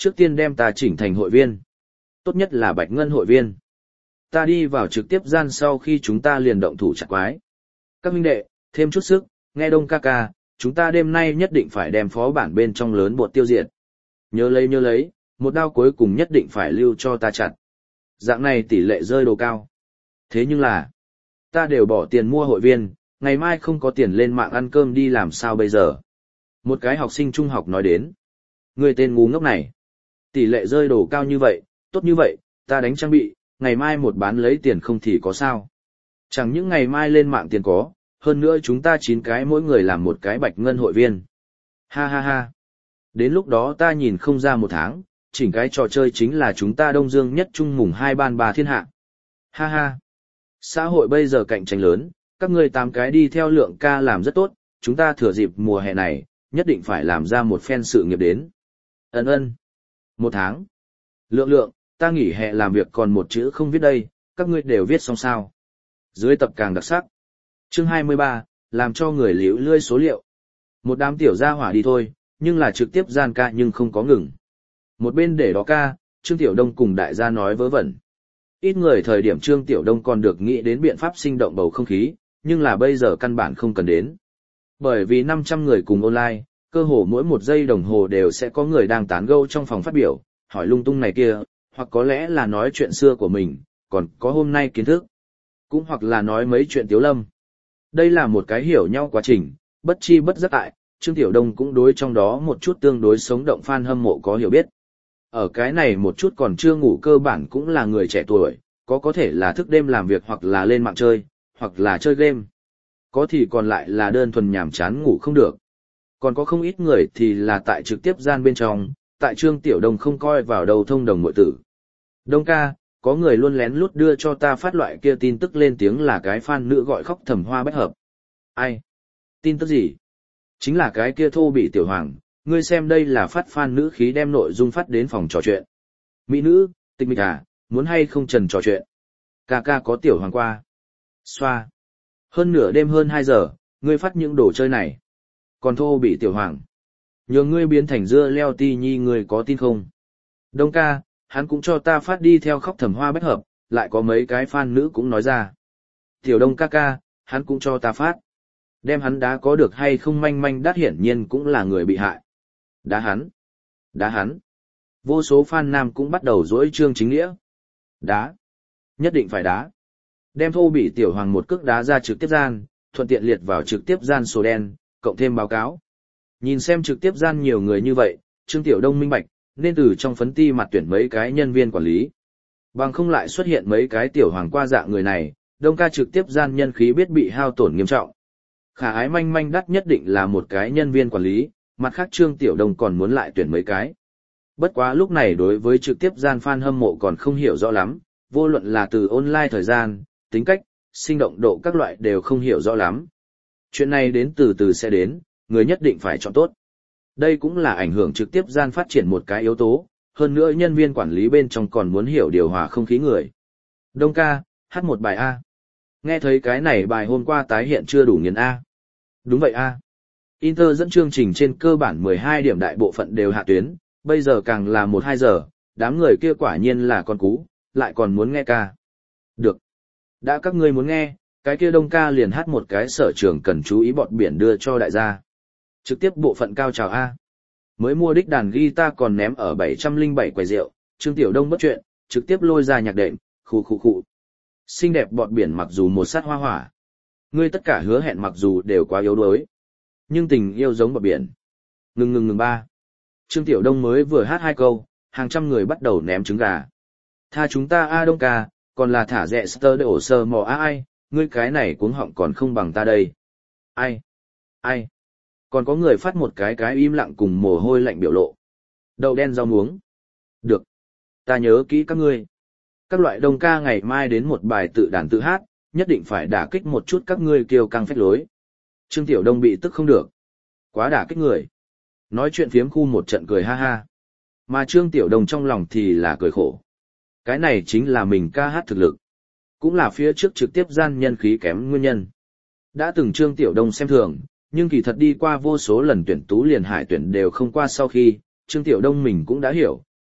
trước tiên đem ta chỉnh thành hội viên. Tốt nhất là bạch ngân hội viên. Ta đi vào trực tiếp gian sau khi chúng ta liền động thủ chặt quái. Các huynh đệ, thêm chút sức, nghe Đông ca ca, chúng ta đêm nay nhất định phải đem phó bản bên trong lớn bột tiêu diệt. Nhớ lấy, một đao cuối cùng nhất định phải lưu cho ta chặt. Dạng này tỷ lệ rơi đồ cao. Thế nhưng là, ta đều bỏ tiền mua hội viên, ngày mai không có tiền lên mạng ăn cơm đi làm sao bây giờ. Một cái học sinh trung học nói đến. Người tên ngu ngốc này. Tỷ lệ rơi đồ cao như vậy, tốt như vậy, ta đánh trang bị, ngày mai một bán lấy tiền không thì có sao. Chẳng những ngày mai lên mạng tiền có, hơn nữa chúng ta 9 cái mỗi người làm một cái bạch ngân hội viên. Ha ha ha. Đến lúc đó ta nhìn không ra một tháng, chỉnh cái trò chơi chính là chúng ta Đông Dương nhất trung mùng 2 ban 3 thiên hạ. Ha ha. Xã hội bây giờ cạnh tranh lớn, các ngươi 8 cái đi theo lượng ca làm rất tốt, chúng ta thừa dịp mùa hè này, nhất định phải làm ra một phen sự nghiệp đến. Ân. 1 tháng. Lượng, ta nghỉ hè làm việc còn một chữ không viết đây, các ngươi đều viết xong sao. Dưới tập càng đặc sắc. Chương 23, làm cho người liễu lươi số liệu. Một đám tiểu gia hỏa đi thôi, nhưng là trực tiếp gian ca nhưng không có ngừng. Một bên để đó ca, Trương Tiểu Đông cùng đại gia nói vớ vẩn. Ít người thời điểm Trương Tiểu Đông còn được nghĩ đến biện pháp sinh động bầu không khí, nhưng là bây giờ căn bản không cần đến. Bởi vì 500 người cùng online, cơ hồ mỗi một giây đồng hồ đều sẽ có người đang tán gẫu trong phòng phát biểu, hỏi lung tung này kia, hoặc có lẽ là nói chuyện xưa của mình, còn có hôm nay kiến thức. Cũng hoặc là nói mấy chuyện tiếu lâm. Đây là một cái hiểu nhau quá trình, bất chi bất giác tại, Trương Tiểu Đông cũng đối trong đó một chút tương đối sống động fan hâm mộ có hiểu biết. Ở cái này một chút còn chưa ngủ cơ bản cũng là người trẻ tuổi, có thể là thức đêm làm việc hoặc là lên mạng chơi, hoặc là chơi game. Có thì còn lại là đơn thuần nhàm chán ngủ không được. Còn có không ít người thì là tại trực tiếp gian bên trong, tại Trương Tiểu Đông không coi vào đầu thông đồng muội tử. Đông ca, có người luôn lén lút đưa cho ta phát loại kia tin tức lên tiếng là cái fan nữ gọi khóc thầm hoa bách hợp. Ai? Tin tức gì? Chính là cái kia thô bị tiểu hoàng, ngươi xem đây là phát fan nữ khí đem nội dung phát đến phòng trò chuyện. Mỹ nữ, tịch mịch à, muốn hay không trần trò chuyện. Ca ca có tiểu hoàng qua. Xoa. Hơn nửa đêm hơn 2 giờ, ngươi phát những đồ chơi này. Còn thô bị tiểu hoàng. Nhờ ngươi biến thành dưa leo ti nhi ngươi có tin không? Đông ca, hắn cũng cho ta phát đi theo khóc thầm hoa bách hợp, lại có mấy cái fan nữ cũng nói ra. Tiểu Đông ca ca, hắn cũng cho ta phát. Đem hắn đá có được hay không manh manh đắt hiển nhiên cũng là người bị hại. Đá hắn. Vô số fan nam cũng bắt đầu dỗi trương chính nghĩa. Đá. Nhất định phải đá. Đem thô bị tiểu hoàng một cước đá ra trực tiếp gian, thuận tiện liệt vào trực tiếp gian sổ đen, cộng thêm báo cáo. Nhìn xem trực tiếp gian nhiều người như vậy, Trương Tiểu Đông minh bạch, nên từ trong phấn ti mặt tuyển mấy cái nhân viên quản lý. Bằng không lại xuất hiện mấy cái tiểu hoàng qua dạng người này, Đông ca trực tiếp gian nhân khí biết bị hao tổn nghiêm trọng. Khả ái manh manh đắt nhất định là một cái nhân viên quản lý, mặt khác Trương Tiểu Đông còn muốn lại tuyển mấy cái. Bất quá lúc này đối với trực tiếp gian fan hâm mộ còn không hiểu rõ lắm, vô luận là từ online thời gian, tính cách, sinh động độ các loại đều không hiểu rõ lắm. Chuyện này đến từ từ sẽ đến, người nhất định phải chọn tốt. Đây cũng là ảnh hưởng trực tiếp gian phát triển một cái yếu tố, hơn nữa nhân viên quản lý bên trong còn muốn hiểu điều hòa không khí người. Đông ca, hát một bài A. Nghe thấy cái này bài hôm qua tái hiện chưa đủ nghiền A. Đúng vậy A. Inter dẫn chương trình trên cơ bản 12 điểm đại bộ phận đều hạ tuyến, bây giờ càng là 1-2 giờ, đám người kia quả nhiên là con cú, lại còn muốn nghe ca. Được. Đã các ngươi muốn nghe, cái kia Đông ca liền hát một cái sở trường cần chú ý bọt biển đưa cho đại gia. Trực tiếp bộ phận cao trào A. Mới mua đích đàn guitar còn ném ở 707 quầy rượu, Trương Tiểu Đông bất chuyện, trực tiếp lôi ra nhạc đệm, khụ. Xinh đẹp bọt biển mặc dù một sát hoa hỏa. Ngươi tất cả hứa hẹn mặc dù đều quá yếu đuối. Nhưng tình yêu giống bọt biển. Ngừng ba. Trương Tiểu Đông mới vừa hát 2 câu, hàng trăm người bắt đầu ném trứng gà. Tha chúng ta A Đông ca, còn là thả rẻ sơ để ổ sơ mò ai, ngươi cái này cuống họng còn không bằng ta đây. Ai. Còn có người phát một cái im lặng cùng mồ hôi lạnh biểu lộ. Đậu đen rau muống. Được. Ta nhớ kỹ các ngươi. Các loại Đông ca ngày mai đến một bài tự đàn tự hát, nhất định phải đả kích một chút các ngươi kiêu căng phách lối. Trương Tiểu Đông bị tức không được. Quá đả kích người. Nói chuyện phiếm khu một trận cười ha ha. Mà Trương Tiểu Đông trong lòng thì là cười khổ. Cái này chính là mình ca hát thực lực. Cũng là phía trước trực tiếp gian nhân khí kém nguyên nhân. Đã từng Trương Tiểu Đông xem thường, nhưng kỳ thật đi qua vô số lần tuyển tú liền hải tuyển đều không qua sau khi, Trương Tiểu Đông mình cũng đã hiểu,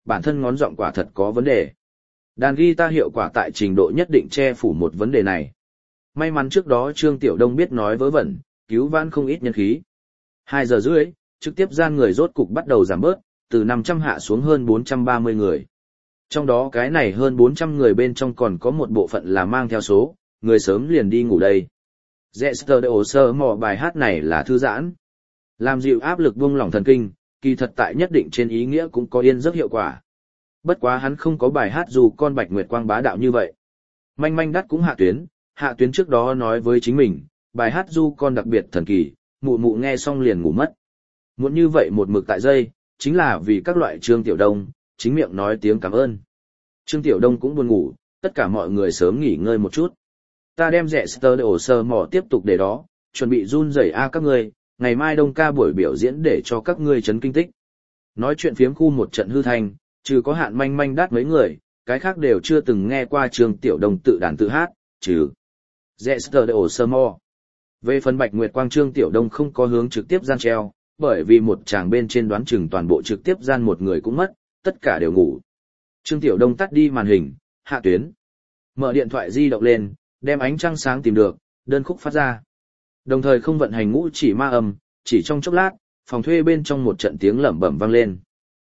bản thân ngón giọng quả thật có vấn đề. Đàn guitar hiệu quả tại trình độ nhất định che phủ một vấn đề này. May mắn trước đó Trương Tiểu Đông biết nói vớ vẩn, cứu vãn không ít nhân khí. 2 giờ rưỡi, trực tiếp gian người rốt cục bắt đầu giảm bớt, từ 500 hạ xuống hơn 430 người. Trong đó cái này hơn 400 người bên trong còn có một bộ phận là mang theo số, người sớm liền đi ngủ đây. Dexter de Sơ mò bài hát này là thư giãn. Làm dịu áp lực buông lỏng thần kinh, kỳ thật tại nhất định trên ý nghĩa cũng có yên giấc hiệu quả. Bất quá hắn không có bài hát dù con Bạch Nguyệt Quang bá đạo như vậy. Manh manh đắt cũng hạ tuyến trước đó nói với chính mình, bài hát du con đặc biệt thần kỳ, mụ mụ nghe xong liền ngủ mất. Muốn như vậy một mực tại dây, chính là vì các loại Trương Tiểu Đông, chính miệng nói tiếng cảm ơn. Trương Tiểu Đông cũng buồn ngủ, tất cả mọi người sớm nghỉ ngơi một chút. Ta đem Dexter de Sơ mò tiếp tục để đó, chuẩn bị run rẩy các ngươi, ngày mai Đông ca buổi biểu diễn để cho các ngươi chấn kinh tích. Nói chuyện phiếm khu một trận hư thành, trừ có hạn manh manh đắt mấy người, cái khác đều chưa từng nghe qua Trương Tiểu Đông tự đàn tự hát, trừ Dexter de Sơ mò. Về phần Bạch Nguyệt Quang Trương Tiểu Đông không có hướng trực tiếp gian treo, bởi vì một chàng bên trên đoán chừng toàn bộ trực tiếp gian một người cũng mất, tất cả đều ngủ. Trương Tiểu Đông tắt đi màn hình, hạ tuyến. Mở điện thoại di động lên, đem ánh trăng sáng tìm được, đơn khúc phát ra. Đồng thời không vận hành ngũ chỉ ma âm, chỉ trong chốc lát, phòng thuê bên trong một trận tiếng lẩm bẩm vang lên.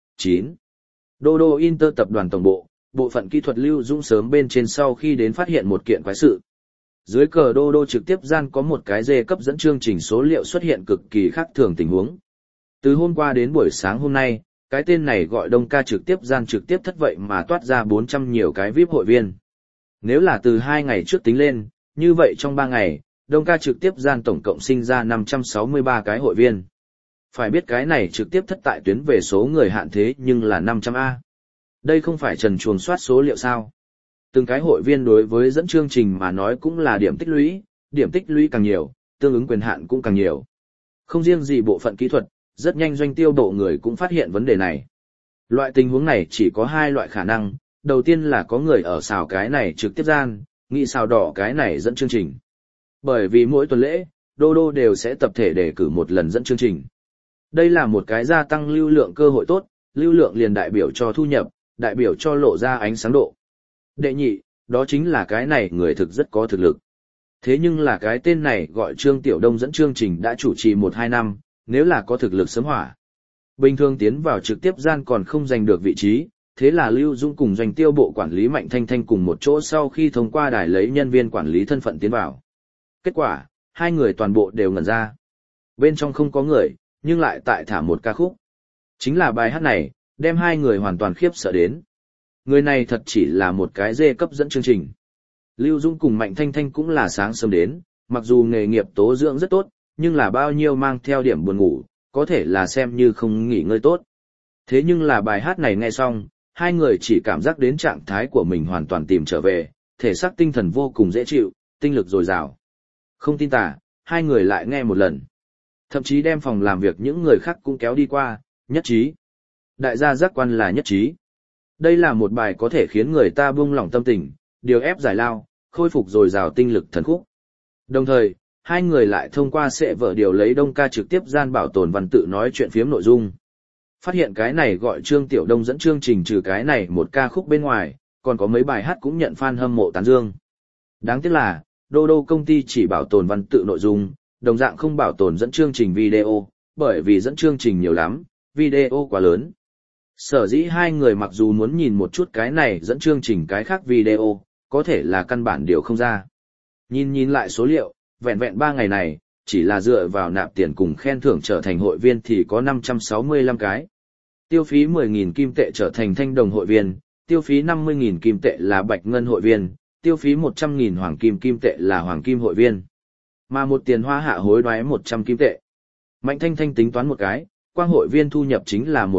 9. Đô Đô Inter tập đoàn tổng bộ, bộ phận kỹ thuật Lưu Dũng sớm bên trên sau khi đến phát hiện một kiện quái sự. Dưới cờ Đô Đô trực tiếp gian có một cái dê cấp dẫn chương trình số liệu xuất hiện cực kỳ khác thường tình huống. Từ hôm qua đến buổi sáng hôm nay, cái tên này gọi Đông ca trực tiếp gian trực tiếp thất vậy mà toát ra 400 nhiều cái VIP hội viên. Nếu là từ 2 ngày trước tính lên, như vậy trong 3 ngày, Đông ca trực tiếp gian tổng cộng sinh ra 563 cái hội viên. Phải biết cái này trực tiếp thất tại tuyến về số người hạn thế nhưng là 500A. Đây không phải trần chuồng soát số liệu sao. Từng cái hội viên đối với dẫn chương trình mà nói cũng là điểm tích lũy càng nhiều, tương ứng quyền hạn cũng càng nhiều. Không riêng gì bộ phận kỹ thuật, rất nhanh doanh tiêu bộ người cũng phát hiện vấn đề này. Loại tình huống này chỉ có 2 loại khả năng, đầu tiên là có người ở xào cái này trực tiếp gian, nghĩ xào đỏ cái này dẫn chương trình. Bởi vì mỗi tuần lễ, Đô Đô đều sẽ tập thể đề cử một lần dẫn chương trình. Đây là một cái gia tăng lưu lượng cơ hội tốt, lưu lượng liền đại biểu cho thu nhập, đại biểu cho lộ ra ánh sáng độ. Đệ nhị, đó chính là cái này người thực rất có thực lực. Thế nhưng là cái tên này gọi Trương Tiểu Đông dẫn chương trình đã chủ trì 1-2 năm, nếu là có thực lực sớm hỏa. Bình thường tiến vào trực tiếp gian còn không giành được vị trí, thế là Lưu Dũng cùng doanh tiêu bộ quản lý Mạnh Thanh Thanh cùng một chỗ sau khi thông qua đài lấy nhân viên quản lý thân phận tiến vào. Kết quả, 2 người toàn bộ đều ngẩn ra. Bên trong không có người, nhưng lại tại thả một ca khúc. Chính là bài hát này, đem 2 người hoàn toàn khiếp sợ đến. Người này thật chỉ là một cái dê cấp dẫn chương trình. Lưu Dũng cùng Mạnh Thanh Thanh cũng là sáng sớm đến, mặc dù nghề nghiệp tố dưỡng rất tốt, nhưng là bao nhiêu mang theo điểm buồn ngủ, có thể là xem như không nghỉ ngơi tốt. Thế nhưng là bài hát này nghe xong, 2 người chỉ cảm giác đến trạng thái của mình hoàn toàn tìm trở về, thể xác tinh thần vô cùng dễ chịu, tinh lực dồi dào. Không tin tả, 2 người lại nghe một lần. Thậm chí đem phòng làm việc những người khác cũng kéo đi qua, nhất trí. Đại gia giác quan là nhất trí. Đây là một bài có thể khiến người ta buông lỏng tâm tình, điều ép giải lao, khôi phục dồi dào tinh lực thần khúc. Đồng thời, 2 người lại thông qua sẽ vở điều lấy Đông ca trực tiếp gian bảo tồn văn tự nói chuyện phiếm nội dung. Phát hiện cái này gọi Trương Tiểu Đông dẫn chương trình trừ cái này một ca khúc bên ngoài, còn có mấy bài hát cũng nhận fan hâm mộ tán dương. Đáng tiếc là, Đô Đô công ty chỉ bảo tồn văn tự nội dung, đồng dạng không bảo tồn dẫn chương trình video, bởi vì dẫn chương trình nhiều lắm, video quá lớn. Sở dĩ 2 người mặc dù muốn nhìn một chút cái này dẫn chương trình cái khác video, có thể là căn bản điều không ra. Nhìn lại số liệu, vẹn vẹn 3 ngày này, chỉ là dựa vào nạp tiền cùng khen thưởng trở thành hội viên thì có 565 cái. Tiêu phí 10.000 kim tệ trở thành thanh đồng hội viên, tiêu phí 50.000 kim tệ là bạch ngân hội viên, tiêu phí 100.000 hoàng kim tệ là hoàng kim hội viên. Mà một tiền hoa hạ hối đoái 100 kim tệ. Mạnh Thanh Thanh tính toán một cái, quang hội viên thu nhập chính là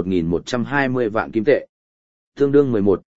1.120 vạn kim tệ. Tương đương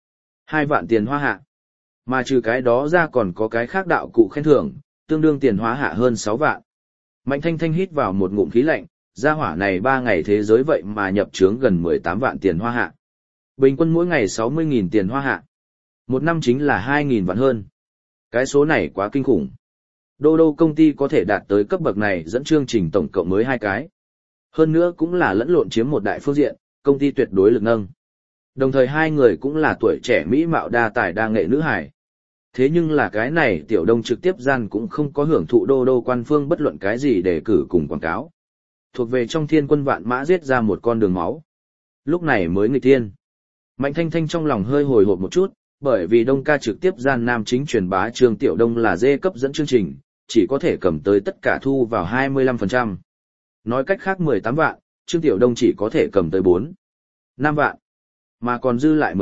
2 vạn tiền hoa hạ. Mà trừ cái đó ra còn có cái khác đạo cụ khen thưởng, tương đương tiền hoa hạ hơn 6 vạn. Mạnh Thanh Thanh hít vào một ngụm khí lạnh, gia hỏa này 3 ngày thế giới vậy mà nhập trướng gần 18 vạn tiền hoa hạ. Bình quân mỗi ngày 60.000 tiền hoa hạ. Một năm chính là 2.000 vạn hơn. Cái số này quá kinh khủng. Đô Đô công ty có thể đạt tới cấp bậc này dẫn chương trình tổng cộng mới 2 cái. Hơn nữa cũng là lẫn lộn chiếm một đại phương diện, công ty tuyệt đối lực nâng. Đồng thời hai người cũng là tuổi trẻ mỹ mạo đa tài đa nghệ nữ hài. Thế nhưng là cái này Tiểu Đông trực tiếp gian cũng không có hưởng thụ đô đô quan phương bất luận cái gì để cử cùng quảng cáo. Thuộc về trong thiên quân vạn mã giết ra một con đường máu. Lúc này mới nghịch thiên. Mạnh Thanh Thanh trong lòng hơi hồi hộp một chút, bởi vì Đông ca trực tiếp gian nam chính truyền bá Trương Tiểu Đông là dê cấp dẫn chương trình, chỉ có thể cầm tới tất cả thu vào 25%. Nói cách khác 18 vạn, Trương Tiểu Đông chỉ có thể cầm tới 5 vạn, mà còn dư lại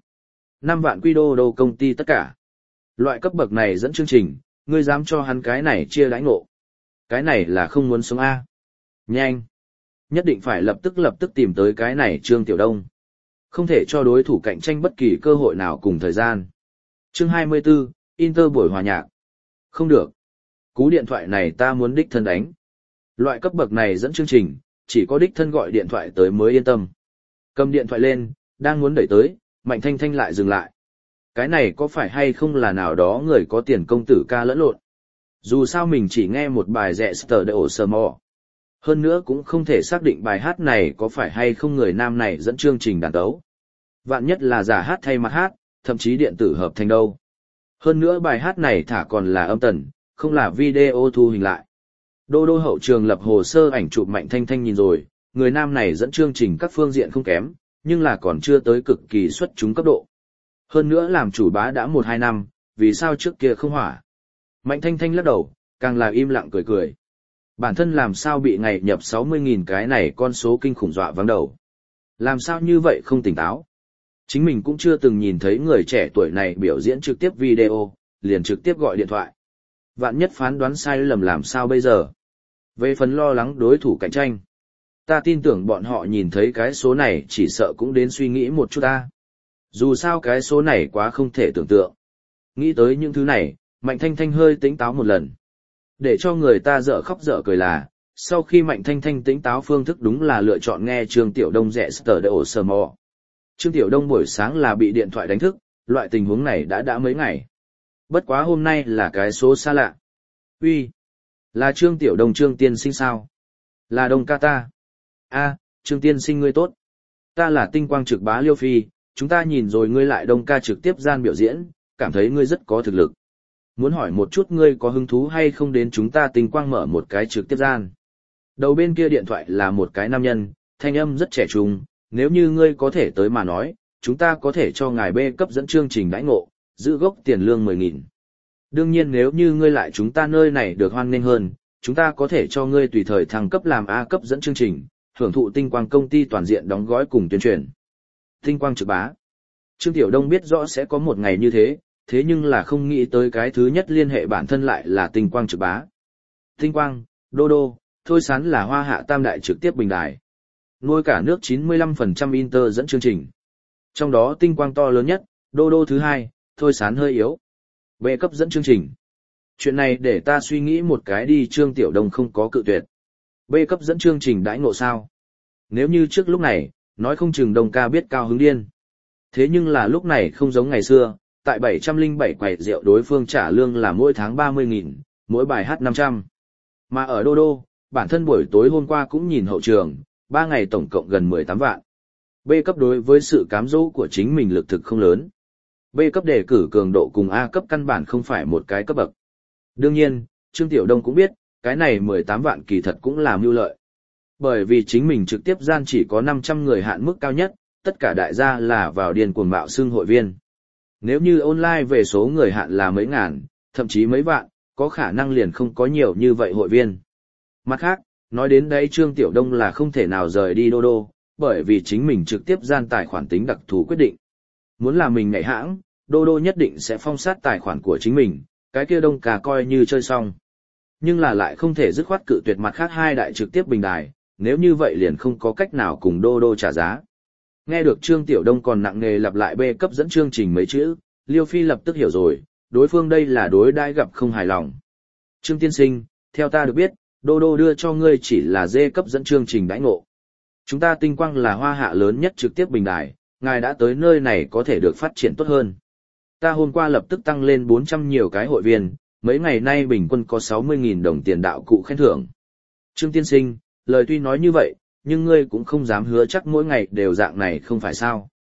5 vạn quy đô đô công ty tất cả. Loại cấp bậc này dẫn chương trình, ngươi dám cho hắn cái này chia đãi ngộ. Cái này là không muốn sống A. Nhanh! Nhất định phải lập tức tìm tới cái này Trương Tiểu Đông. Không thể cho đối thủ cạnh tranh bất kỳ cơ hội nào cùng thời gian. Chương 24, Inter buổi hòa nhạc. Không được. Cú điện thoại này ta muốn đích thân đánh. Loại cấp bậc này dẫn chương trình, chỉ có đích thân gọi điện thoại tới mới yên tâm. Cầm điện thoại lên, đang muốn đẩy tới, Mạnh Thanh Thanh lại dừng lại. Cái này có phải hay không là nào đó người có tiền công tử ca lẫn lộn. Dù sao mình chỉ nghe một bài rẻ sờ để ổ sờ mò. Hơn nữa cũng không thể xác định bài hát này có phải hay không người nam này dẫn chương trình đàn tấu. Vạn nhất là giả hát thay mặt hát, thậm chí điện tử hợp thành đâu. Hơn nữa bài hát này thả còn là âm tần, không là video thu hình lại. Đô đô hậu trường lập hồ sơ ảnh chụp Mạnh Thanh Thanh nhìn rồi, người nam này dẫn chương trình các phương diện không kém, nhưng là còn chưa tới cực kỳ xuất chúng cấp độ. Hơn nữa làm chủ bá đã 1-2 năm, vì sao trước kia không hỏa. Mạnh Thanh Thanh lắc đầu, càng là im lặng cười cười. Bản thân làm sao bị ngày nhập 60.000 cái này con số kinh khủng dọa vắng đầu. Làm sao như vậy không tỉnh táo. Chính mình cũng chưa từng nhìn thấy người trẻ tuổi này biểu diễn trực tiếp video, liền trực tiếp gọi điện thoại. Vạn nhất phán đoán sai lầm làm sao bây giờ. Về phần lo lắng đối thủ cạnh tranh, ta tin tưởng bọn họ nhìn thấy cái số này chỉ sợ cũng đến suy nghĩ một chút ta. Dù sao cái số này quá không thể tưởng tượng. Nghĩ tới những thứ này, Mạnh Thanh Thanh hơi tỉnh táo một lần. Để cho người ta dở khóc dở cười là, sau khi Mạnh Thanh Thanh tỉnh táo phương thức đúng là lựa chọn nghe Trương Tiểu Đông rẻ sờ để ổ sờ mò. Trương Tiểu Đông buổi sáng là bị điện thoại đánh thức, loại tình huống này đã mấy ngày. Bất quá hôm nay là cái số xa lạ. Uy, là Trương Tiểu Đông Trương tiên sinh sao? Là Đông ca ta. A, Trương tiên sinh ngươi tốt. Ta là tinh quang trực bá Liêu Phi, chúng ta nhìn rồi ngươi lại Đông ca trực tiếp gian biểu diễn, cảm thấy ngươi rất có thực lực. Muốn hỏi một chút ngươi có hứng thú hay không đến chúng ta tinh quang mở một cái trực tiếp gian. Đầu bên kia điện thoại là một cái nam nhân, thanh âm rất trẻ trung, nếu như ngươi có thể tới mà nói, chúng ta có thể cho ngài B cấp dẫn chương trình đãi ngộ, giữ gốc tiền lương 10.000. Đương nhiên nếu như ngươi lại chúng ta nơi này được hoan nghênh hơn, chúng ta có thể cho ngươi tùy thời thăng cấp làm A cấp dẫn chương trình, hưởng thụ tinh quang công ty toàn diện đóng gói cùng tuyên truyền. Tinh quang trực bá. Trương Tiểu Đông biết rõ sẽ có một ngày như thế, thế nhưng là không nghĩ tới cái thứ nhất liên hệ bản thân lại là tinh quang trực bá. Tinh quang, đô đô, thôi sán là hoa hạ tam đại trực tiếp bình đài. Nuôi cả nước 95% Inter dẫn chương trình. Trong đó tinh quang to lớn nhất, đô đô thứ hai, thôi sán hơi yếu. B cấp dẫn chương trình. Chuyện này để ta suy nghĩ một cái đi. Trương Tiểu Đông không có cự tuyệt. B cấp dẫn chương trình đãi ngộ sao? Nếu như trước lúc này, nói không chừng Đông ca biết cao hứng điên. Thế nhưng là lúc này không giống ngày xưa, tại 707 quầy rượu đối phương trả lương là mỗi tháng 30.000, mỗi bài hát 500. Mà ở đô đô, bản thân buổi tối hôm qua cũng nhìn hậu trường, 3 ngày tổng cộng gần 18 vạn. B cấp đối với sự cám dỗ của chính mình lực thực không lớn. B cấp đề cử cường độ cùng A cấp căn bản không phải một cái cấp bậc. Đương nhiên, Trương Tiểu Đông cũng biết, cái này 18 vạn kỳ thật cũng là mưu lợi. Bởi vì chính mình trực tiếp gian chỉ có 500 người hạn mức cao nhất, tất cả đại gia là vào điền cuồng mạo xưng hội viên. Nếu như online về số người hạn là mấy ngàn, thậm chí mấy vạn, có khả năng liền không có nhiều như vậy hội viên. Mặt khác, nói đến đây Trương Tiểu Đông là không thể nào rời đi đô đô, bởi vì chính mình trực tiếp gian tài khoản tính đặc thù quyết định. Muốn là mình nhảy hãng, đô đô nhất định sẽ phong sát tài khoản của chính mình, cái kia Đông ca coi như chơi xong. Nhưng là lại không thể dứt khoát cự tuyệt mặt khác hai đại trực tiếp bình đài, nếu như vậy liền không có cách nào cùng đô đô trả giá. Nghe được Trương Tiểu Đông còn nặng nề lặp lại B cấp dẫn chương trình mấy chữ, Liêu Phi lập tức hiểu rồi, đối phương đây là đối đãi gặp không hài lòng. Trương tiên sinh, theo ta được biết, đô đô đưa cho ngươi chỉ là D cấp dẫn chương trình đãi ngộ. Chúng ta tinh quang là hoa hạ lớn nhất trực tiếp bình đài, ngài đã tới nơi này có thể được phát triển tốt hơn. Ta hôm qua lập tức tăng lên 400 nhiều cái hội viên, mấy ngày nay bình quân có 60.000 đồng tiền đạo cụ khen thưởng. Trương tiên sinh, lời tuy nói như vậy, nhưng ngươi cũng không dám hứa chắc mỗi ngày đều dạng này không phải sao.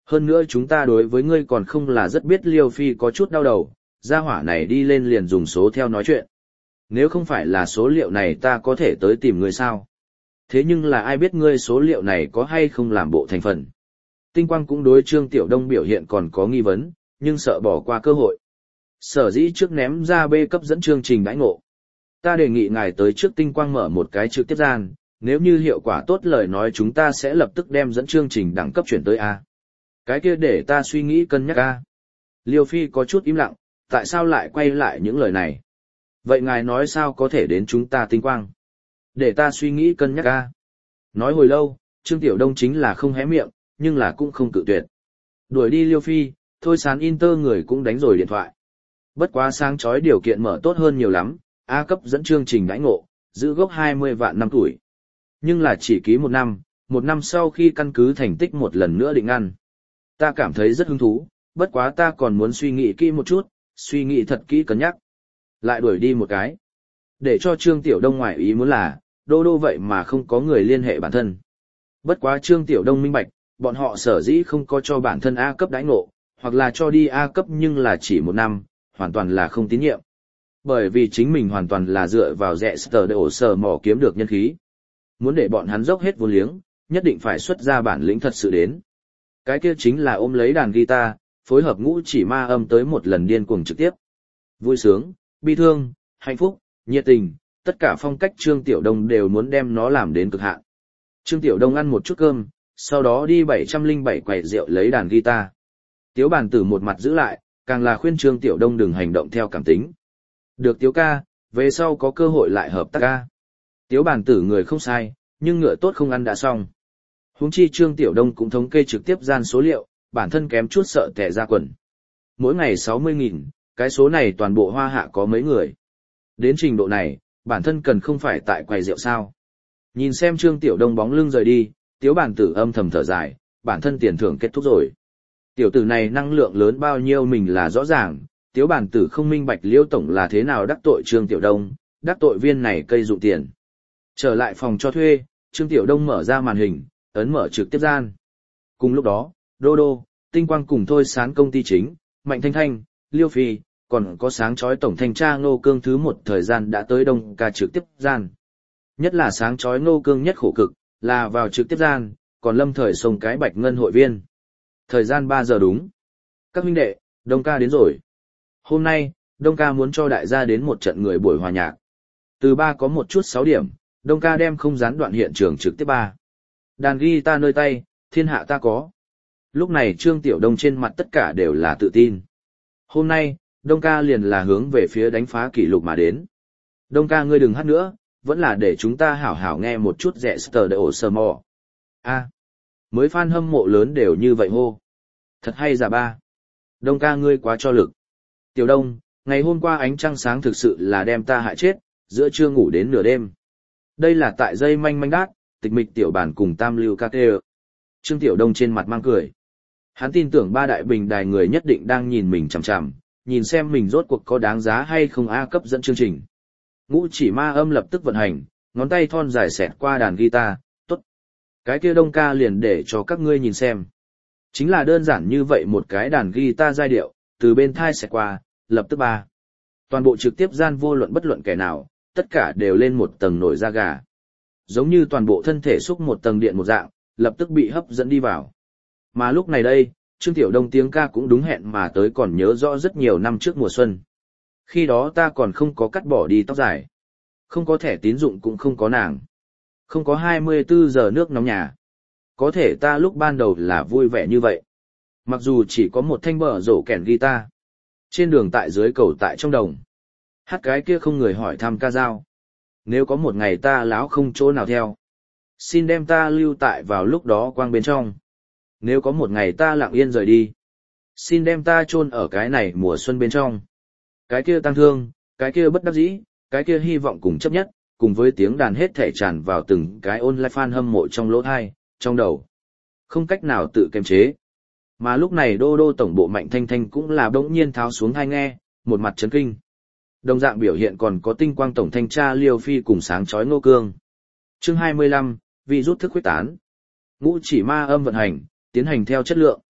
Hơn nữa chúng ta đối với ngươi còn không là rất biết Liêu Phi có chút đau đầu, gia hỏa này đi lên liền dùng số theo nói chuyện. Nếu không phải là số liệu này ta có thể tới tìm ngươi sao? Thế nhưng là ai biết ngươi số liệu này có hay không làm bộ thành phần? Tinh Quang cũng đối Trương Tiểu Đông biểu hiện còn có nghi vấn, nhưng sợ bỏ qua cơ hội. Sở dĩ trước ném ra B cấp dẫn chương trình đãi ngộ. Ta đề nghị ngài tới trước Tinh Quang mở một cái trực tiếp gian, nếu như hiệu quả tốt lời nói chúng ta sẽ lập tức đem dẫn chương trình đẳng cấp chuyển tới A. Cái kia để ta suy nghĩ cân nhắc A. Liêu Phi có chút im lặng, tại sao lại quay lại những lời này? Vậy ngài nói sao có thể đến chúng ta Tinh Quang? Để ta suy nghĩ cân nhắc A. Nói hồi lâu, Trương Tiểu Đông chính là không hé miệng, nhưng là cũng không cự tuyệt. Đuổi đi Liêu Phi, thôi sán Inter người cũng đánh rồi điện thoại. Bất quá sáng chói điều kiện mở tốt hơn nhiều lắm, A cấp dẫn chương trình đãi ngộ, giữ gốc 20 vạn năm tuổi. Nhưng là chỉ ký một năm sau khi căn cứ thành tích một lần nữa định ăn. Ta cảm thấy rất hứng thú, bất quá ta còn muốn suy nghĩ kỹ một chút, suy nghĩ thật kỹ cân nhắc. Lại đuổi đi một cái. Để cho Trương Tiểu Đông ngoại ý muốn là, đô đô vậy mà không có người liên hệ bản thân. Bất quá Trương Tiểu Đông minh bạch, bọn họ sở dĩ không có cho bản thân A cấp đãi ngộ, hoặc là cho đi A cấp nhưng là chỉ một năm, hoàn toàn là không tín nhiệm. Bởi vì chính mình hoàn toàn là dựa vào rẻ sờ để ổ sờ mò kiếm được nhân khí. Muốn để bọn hắn dốc hết vốn liếng, nhất định phải xuất ra bản lĩnh thật sự đến. Cái kia chính là ôm lấy đàn guitar, phối hợp ngũ chỉ ma âm tới một lần điên cuồng trực tiếp. Vui sướng, bi thương, hạnh phúc, nhiệt tình, tất cả phong cách Trương Tiểu Đông đều muốn đem nó làm đến cực hạn. Trương Tiểu Đông ăn một chút cơm, sau đó đi 707 quầy rượu lấy đàn guitar. Tiếu Bản Tử một mặt giữ lại, càng là khuyên Trương Tiểu Đông đừng hành động theo cảm tính. Được Tiếu ca, về sau có cơ hội lại hợp tác ca. Tiếu Bản Tử người không sai, nhưng ngựa tốt không ăn đã xong. Huống chi Trương Tiểu Đông cũng thống kê trực tiếp gian số liệu, bản thân kém chút sợ tè ra quần. Mỗi ngày 60.000, cái số này toàn bộ Hoa Hạ có mấy người. Đến trình độ này, bản thân cần không phải tại quầy rượu sao. Nhìn xem Trương Tiểu Đông bóng lưng rời đi, Tiếu Bản Tử âm thầm thở dài, bản thân tiền thưởng kết thúc rồi. Tiểu tử này năng lượng lớn bao nhiêu mình là rõ ràng, Tiếu Bản Tử không minh bạch Liêu tổng là thế nào đắc tội Trương Tiểu Đông, đắc tội viên này cây dụng tiền. Trở lại phòng cho thuê, Trương Tiểu Đông mở ra màn hình, ấn mở trực tiếp gian. Cùng lúc đó, Đô Đô, Tinh Quang cùng thôi sán công ty chính, Mạnh Thanh Thanh, Liêu Phi, còn có sáng chói tổng thanh tra Ngô Cương thứ một thời gian đã tới Đông ca trực tiếp gian. Nhất là sáng chói Ngô Cương nhất khổ cực, là vào trực tiếp gian, còn lâm thời sông cái bạch ngân hội viên. Thời gian 3 giờ đúng. Các huynh đệ, Đông ca đến rồi. Hôm nay, Đông ca muốn cho đại gia đến một trận người buổi hòa nhạc. Từ 3 có một chút 6 điểm, Đông ca đem không gián đoạn hiện trường trực tiếp 3. Đàn guitar nơi tay, thiên hạ ta có. Lúc này Trương Tiểu Đông trên mặt tất cả đều là tự tin. Hôm nay, Đông ca liền là hướng về phía đánh phá kỷ lục mà đến. Đông ca ngươi đừng hát nữa, vẫn là để chúng ta hảo hảo nghe một chút rẻ sờ để ổ sờ mò. Mới fan hâm mộ lớn đều như vậy hô. Thật hay giả ba. Đông ca ngươi quá cho lực. Tiểu Đông, ngày hôm qua ánh trăng sáng thực sự là đem ta hại chết, giữa trưa ngủ đến nửa đêm. Đây là tại dây manh manh đát, tịch mịch tiểu bản cùng tam lưu ca tê. Trương Tiểu Đông trên mặt mang cười. Hắn tin tưởng ba đại bình đài người nhất định đang nhìn mình chằm chằm, nhìn xem mình rốt cuộc có đáng giá hay không A cấp dẫn chương trình. Ngũ chỉ ma âm lập tức vận hành, ngón tay thon dài xẹt qua đàn guitar, tốt. Cái kia Đông ca liền để cho các ngươi nhìn xem. Chính là đơn giản như vậy một cái đàn guitar giai điệu, từ bên thai xẹt qua, lập tức 3. Toàn bộ trực tiếp gian vô luận bất luận kẻ nào, tất cả đều lên một tầng nổi da gà. Giống như toàn bộ thân thể xúc một tầng điện một dạng, lập tức bị hấp dẫn đi vào. Mà lúc này đây, Trương Tiểu Đông tiếng ca cũng đúng hẹn mà tới còn nhớ rõ rất nhiều năm trước mùa xuân. Khi đó ta còn không có cắt bỏ đi tóc dài. Không có thẻ tín dụng cũng không có nàng. Không có 24 giờ nước nóng nhà. Có thể ta lúc ban đầu là vui vẻ như vậy. Mặc dù chỉ có một thanh bờ rổ kèn guitar. Trên đường tại dưới cầu tại trong đồng. Hát cái kia không người hỏi thăm ca dao. Nếu có một ngày ta láo không chỗ nào theo. Xin đem ta lưu tại vào lúc đó quang bên trong. Nếu có một ngày ta lặng yên rời đi. Xin đem ta chôn ở cái này mùa xuân bên trong. Cái kia tăng thương, cái kia bất đắc dĩ, cái kia hy vọng cùng chấp nhất, cùng với tiếng đàn hết thể tràn vào từng cái online fan hâm mộ trong lỗ thai, trong đầu. Không cách nào tự kiềm chế. Mà lúc này Đô Đô tổng bộ Mạnh Thanh Thanh cũng là bỗng nhiên tháo xuống tai nghe, một mặt chấn kinh. Đồng dạng biểu hiện còn có Tinh Quang tổng thanh tra Liêu Phi cùng sáng chói Ngô Cương. Chương 25, virus thức khuếch tán. Ngũ chỉ ma âm vận hành, tiến hành theo chất lượng.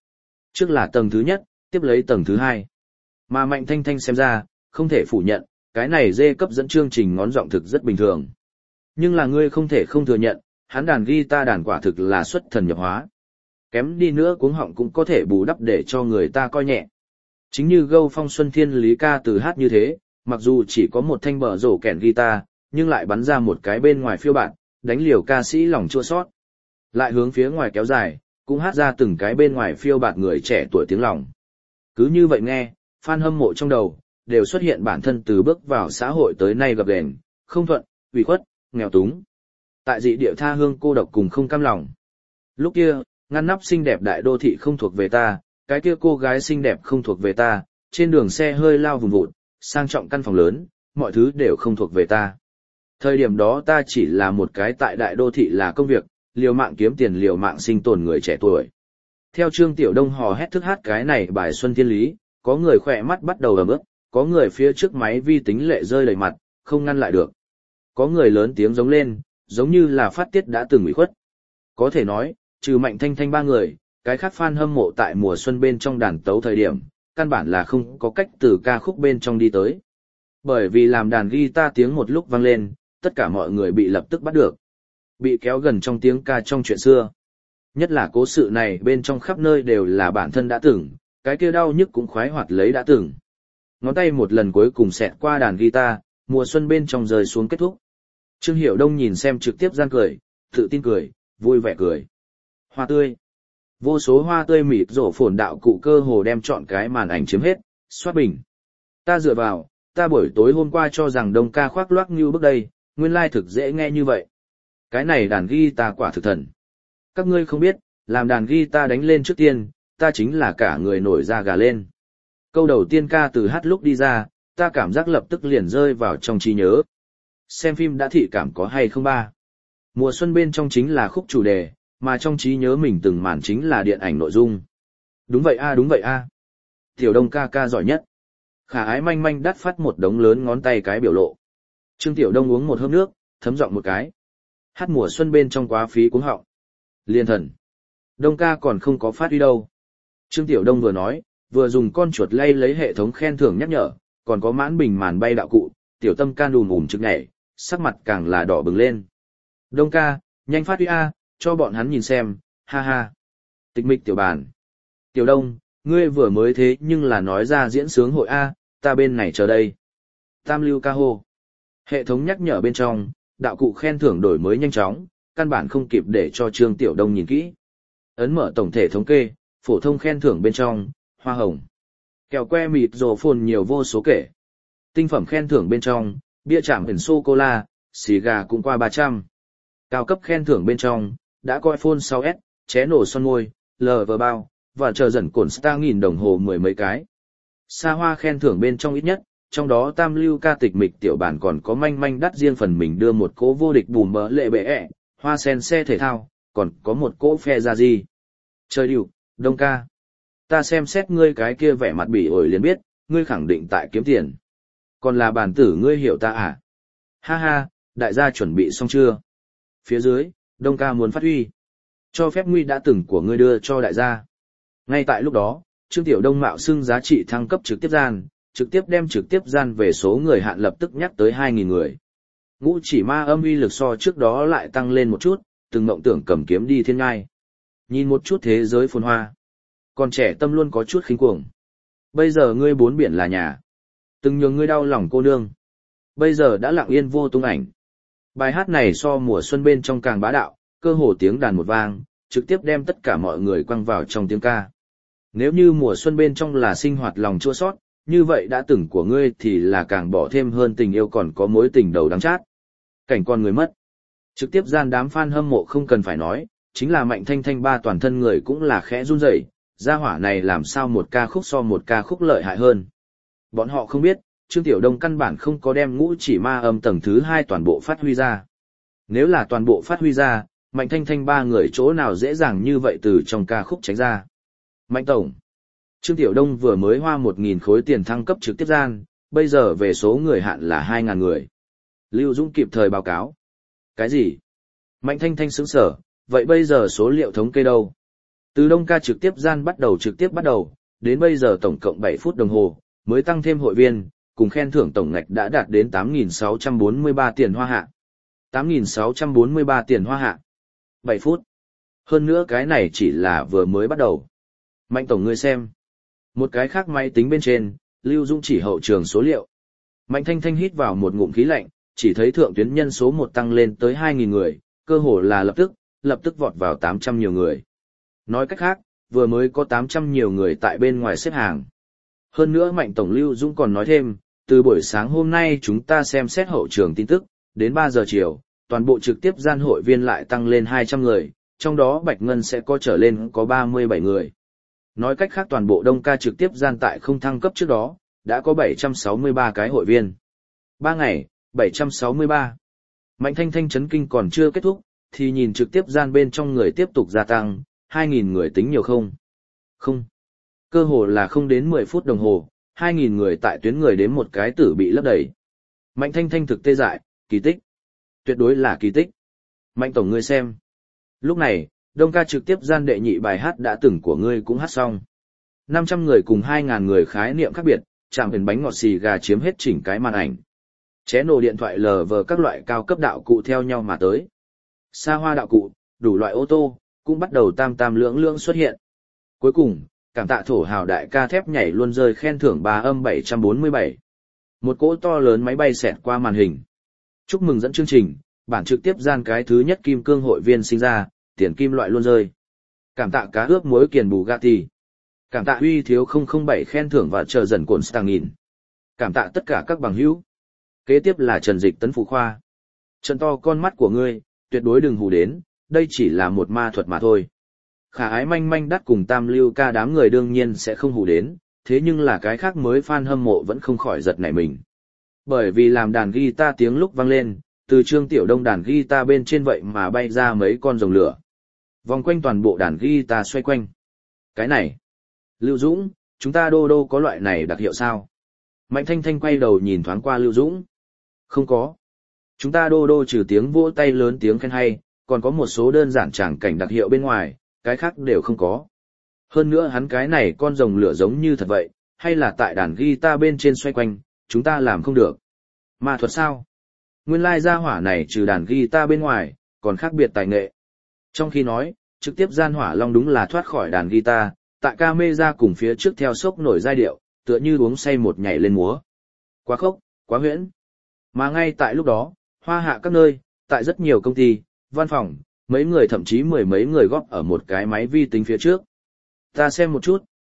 Trước là tầng thứ nhất, tiếp lấy tầng thứ hai. Mà Mạnh Thanh Thanh xem ra, không thể phủ nhận, cái này dê cấp dẫn chương trình ngón giọng thực rất bình thường. Nhưng là ngươi không thể không thừa nhận, hắn đàn guitar đàn quả thực là xuất thần nhập hóa. Kém đi nữa cuống họng cũng có thể bù đắp để cho người ta coi nhẹ. Chính như Gâu Phong Xuân Thiên Lý ca từ hát như thế, mặc dù chỉ có một thanh bờ rổ kèn guitar, nhưng lại bắn ra một cái bên ngoài phiêu bạt, đánh liều ca sĩ lòng chua sót. Lại hướng phía ngoài kéo dài, cũng hát ra từng cái bên ngoài phiêu bạt người trẻ tuổi tiếng lòng. Cứ như vậy nghe, fan hâm mộ trong đầu, đều xuất hiện bản thân từ bước vào xã hội tới nay gặp gềnh, không thuận, ủy khuất, nghèo túng. Tại dị địa tha hương cô độc cùng không cam lòng. Lúc kia, ngăn nắp xinh đẹp đại đô thị không thuộc về ta, cái kia cô gái xinh đẹp không thuộc về ta, trên đường xe hơi lao vùng vụt, sang trọng căn phòng lớn, mọi thứ đều không thuộc về ta. Thời điểm đó ta chỉ là một cái tại đại đô thị là công việc, liều mạng kiếm tiền liều mạng sinh tồn người trẻ tuổi. Theo Trương Tiểu Đông hò hét thức hát cái này bài Xuân Thiên Lý, có người khỏe mắt bắt đầu ẩm ướt, có người phía trước máy vi tính lệ rơi đầy mặt, không ngăn lại được. Có người lớn tiếng giống lên, giống như là phát tiết đã từng ủy khuất. Có thể nói, trừ Mạnh Thanh Thanh ba người, cái khác fan hâm mộ tại mùa xuân bên trong đàn tấu thời điểm, căn bản là không có cách từ ca khúc bên trong đi tới. Bởi vì làm đàn guitar tiếng một lúc vang lên, tất cả mọi người bị lập tức bắt được. Bị kéo gần trong tiếng ca trong chuyện xưa. Nhất là cố sự này bên trong khắp nơi đều là bản thân đã từng, cái kia đau nhức cũng khoái hoạt lấy đã từng. Ngón tay một lần cuối cùng xẹt qua đàn guitar, mùa xuân bên trong rơi xuống kết thúc. Trương Hiểu Đông nhìn xem trực tiếp gian cười, tự tin cười, vui vẻ cười. Hoa tươi. Vô số hoa tươi mịt rổ phồn đạo cụ cơ hồ đem trọn cái màn ảnh chiếm hết, xoát bình. Ta dựa vào, ta buổi tối hôm qua cho rằng Đông ca khoác loác như bước đây, nguyên lai thực dễ nghe như vậy. Cái này đàn guitar quả thực thần. Các ngươi không biết, làm đàn guitar đánh lên trước tiên, ta chính là cả người nổi da gà lên. Câu đầu tiên ca từ hát lúc đi ra, ta cảm giác lập tức liền rơi vào trong trí nhớ. Xem phim đã thị cảm có hay không ba. Mùa xuân bên trong chính là khúc chủ đề, mà trong trí nhớ mình từng màn chính là điện ảnh nội dung. Đúng vậy a, đúng vậy a. Tiểu Đông ca ca giỏi nhất. Khả ái manh manh đắt phát một đống lớn ngón tay cái biểu lộ. Trương Tiểu Đông uống một hớp nước, thấm giọng một cái. Hát mùa xuân bên trong quá phí cuống họng. Liên thần. Đông ca còn không có phát huy đâu. Trương Tiểu Đông vừa nói, vừa dùng con chuột lay lấy hệ thống khen thưởng nhắc nhở, còn có mãn bình màn bay đạo cụ, Tiểu Tâm can đùm trực nhảy, sắc mặt càng là đỏ bừng lên. Đông ca, nhanh phát huy a, cho bọn hắn nhìn xem, ha ha. Tịch mịch tiểu bàn. Tiểu Đông, ngươi vừa mới thế nhưng là nói ra diễn sướng hội a, ta bên này chờ đây. Tam lưu ca hô. Hệ thống nhắc nhở bên trong, đạo cụ khen thưởng đổi mới nhanh chóng, căn bản không kịp để cho Trương Tiểu Đông nhìn kỹ. Ấn mở tổng thể thống kê, phổ thông khen thưởng bên trong, hoa hồng. Kẹo que mịt rồ phồn nhiều vô số kể. Tinh phẩm khen thưởng bên trong, bia chạm hình sô-cô-la, xì gà cũng qua 300. Cao cấp khen thưởng bên trong, đã coi phone 6S, ché nổ son môi, lờ bao, và chờ dần cổn star nghìn đồng hồ mười mấy cái. Xa hoa khen thưởng bên trong ít nhất, trong đó tam lưu ca tịch mịch tiểu bản còn có manh manh đắt riêng phần mình đưa một cỗ vô địch bùm bỡ lệ bệ ẹ, hoa sen xe thể thao, còn có một cỗ phe ra gì. Trời điệu, Đông ca. Ta xem xét ngươi cái kia vẻ mặt bỉ ổi liền biết, ngươi khẳng định tại kiếm tiền. Còn là bản tử ngươi hiểu ta à? Ha ha, đại gia chuẩn bị xong chưa? Phía dưới, Đông ca muốn phát huy. Cho phép nguy đã từng của ngươi đưa cho đại gia. Ngay tại lúc đó, Trương Tiểu Đông mạo xưng giá trị thăng cấp trực tiếp gian về số người hạn lập tức nhắc tới 2.000 người. Ngũ chỉ ma âm uy lực so trước đó lại tăng lên một chút, từng mộng tưởng cầm kiếm đi thiên ngai. Nhìn một chút thế giới phồn hoa. Còn trẻ tâm luôn có chút khinh cuồng. Bây giờ ngươi bốn biển là nhà. Từng nhường ngươi đau lòng cô nương. Bây giờ đã lặng yên vô tung ảnh. Bài hát này so mùa xuân bên trong càng bá đạo, cơ hồ tiếng đàn một vang, trực tiếp đem tất cả mọi người quăng vào trong tiếng ca. Nếu như mùa xuân bên trong là sinh hoạt lòng chua sót, như vậy đã từng của ngươi thì là càng bỏ thêm hơn tình yêu còn có mối tình đầu đắng chát. Cảnh con người mất. Trực tiếp gian đám fan hâm mộ không cần phải nói, chính là Mạnh Thanh Thanh ba toàn thân người cũng là khẽ run rẩy, gia hỏa này làm sao một ca khúc so một ca khúc lợi hại hơn. Bọn họ không biết, Trương Tiểu Đông căn bản không có đem ngũ chỉ ma âm tầng thứ 2 toàn bộ phát huy ra. Nếu là toàn bộ phát huy ra, Mạnh Thanh Thanh ba người chỗ nào dễ dàng như vậy từ trong ca khúc tránh ra. Mạnh Tổng. Trương Tiểu Đông vừa mới hoa 1.000 khối tiền thăng cấp trực tiếp gian, bây giờ về số người hạn là 2.000 người. Lưu Dũng kịp thời báo cáo. Cái gì? Mạnh Thanh Thanh sững sở, vậy bây giờ số liệu thống kê đâu? Từ Đông ca trực tiếp gian trực tiếp bắt đầu, đến bây giờ tổng cộng 7 phút đồng hồ, mới tăng thêm hội viên, cùng khen thưởng tổng ngạch đã đạt đến 8.643 tiền hoa hạ. 8.643 tiền hoa hạ. 7 phút. Hơn nữa cái này chỉ là vừa mới bắt đầu. Mạnh tổng ngươi xem. Một cái khác máy tính bên trên, Lưu Dũng chỉ hậu trường số liệu. Mạnh Thanh Thanh hít vào một ngụm khí lạnh, chỉ thấy thượng tuyến nhân số 1 tăng lên tới 2.000 người, cơ hồ là lập tức vọt vào 800 nhiều người. Nói cách khác, vừa mới có 800 nhiều người tại bên ngoài xếp hàng. Hơn nữa Mạnh tổng Lưu Dũng còn nói thêm, từ buổi sáng hôm nay chúng ta xem xét hậu trường tin tức, đến 3 giờ chiều, toàn bộ trực tiếp gian hội viên lại tăng lên 200 người, trong đó Bạch Ngân sẽ có trở lên có 37 người. Nói cách khác toàn bộ Đông ca trực tiếp gian tại không thăng cấp trước đó, đã có 763 cái hội viên. 3 ngày, 763. Mạnh Thanh Thanh chấn kinh còn chưa kết thúc, thì nhìn trực tiếp gian bên trong người tiếp tục gia tăng, 2.000 người tính nhiều không? Không. Cơ hồ là không đến 10 phút đồng hồ, 2.000 người tại tuyến người đến một cái tử bị lấp đầy. Mạnh Thanh Thanh thực tê dại, kỳ tích. Tuyệt đối là kỳ tích. Mạnh tổng ngươi xem. Lúc này, Đông ca trực tiếp gian đệ nhị bài hát đã từng của ngươi cũng hát xong. 500 người cùng 2.000 người khái niệm khác biệt, chạm hình bánh ngọt xì gà chiếm hết chỉnh cái màn ảnh. Ché nổ điện thoại lờ vờ các loại cao cấp đạo cụ theo nhau mà tới. Xa hoa đạo cụ, đủ loại ô tô, cũng bắt đầu tam tam lưỡng lưỡng xuất hiện. Cuối cùng, cảm tạ thổ hào đại ca thép nhảy luôn rơi khen thưởng 3 âm 747. Một cỗ to lớn máy bay xẹt qua màn hình. Chúc mừng dẫn chương trình, bản trực tiếp gian cái thứ nhất kim cương hội viên sinh ra, tiền kim loại luôn rơi. Cảm tạ cá ướp muối kiền Bugatti. Cảm tạ uy thiếu 007 khen thưởng và chờ dần cồn stang nghìn. Cảm tạ tất cả các bằng hữu. Kế tiếp là Trần Dịch Tấn Phụ Khoa. Trận to con mắt của ngươi, tuyệt đối đừng hù đến, đây chỉ là một ma thuật mà thôi. Khả ái manh manh đắt cùng tam lưu ca đám người đương nhiên sẽ không hù đến, thế nhưng là cái khác mới fan hâm mộ vẫn không khỏi giật nảy mình. Bởi vì làm đàn guitar tiếng lúc vang lên, từ Trương Tiểu Đông đàn guitar bên trên vậy mà bay ra mấy con rồng lửa. Vòng quanh toàn bộ đàn guitar xoay quanh. Cái này, Lưu Dũng, chúng ta đô có loại này đặc hiệu sao? Mạnh Thanh Thanh quay đầu nhìn thoáng qua Lưu Dũng. Không có. Chúng ta đô trừ tiếng vỗ tay lớn tiếng khen hay, còn có một số đơn giản tràng cảnh đặc hiệu bên ngoài, cái khác đều không có. Hơn nữa hắn cái này con rồng lửa giống như thật vậy, hay là tại đàn guitar bên trên xoay quanh, chúng ta làm không được. Ma thuật sao? Nguyên lai gia hỏa này trừ đàn guitar bên ngoài, còn khác biệt tài nghệ. Trong khi nói, trực tiếp gian hỏa long đúng là thoát khỏi đàn guitar, tại camera cùng phía trước theo sốc nổi giai điệu, tựa như uống say một nhảy lên múa. Quá khốc, quá huyễn. Mà ngay tại lúc đó, hoa hạ các nơi, tại rất nhiều công ty, văn phòng, mấy người thậm chí 10 mấy người góp ở một cái máy vi tính phía trước. Ta xem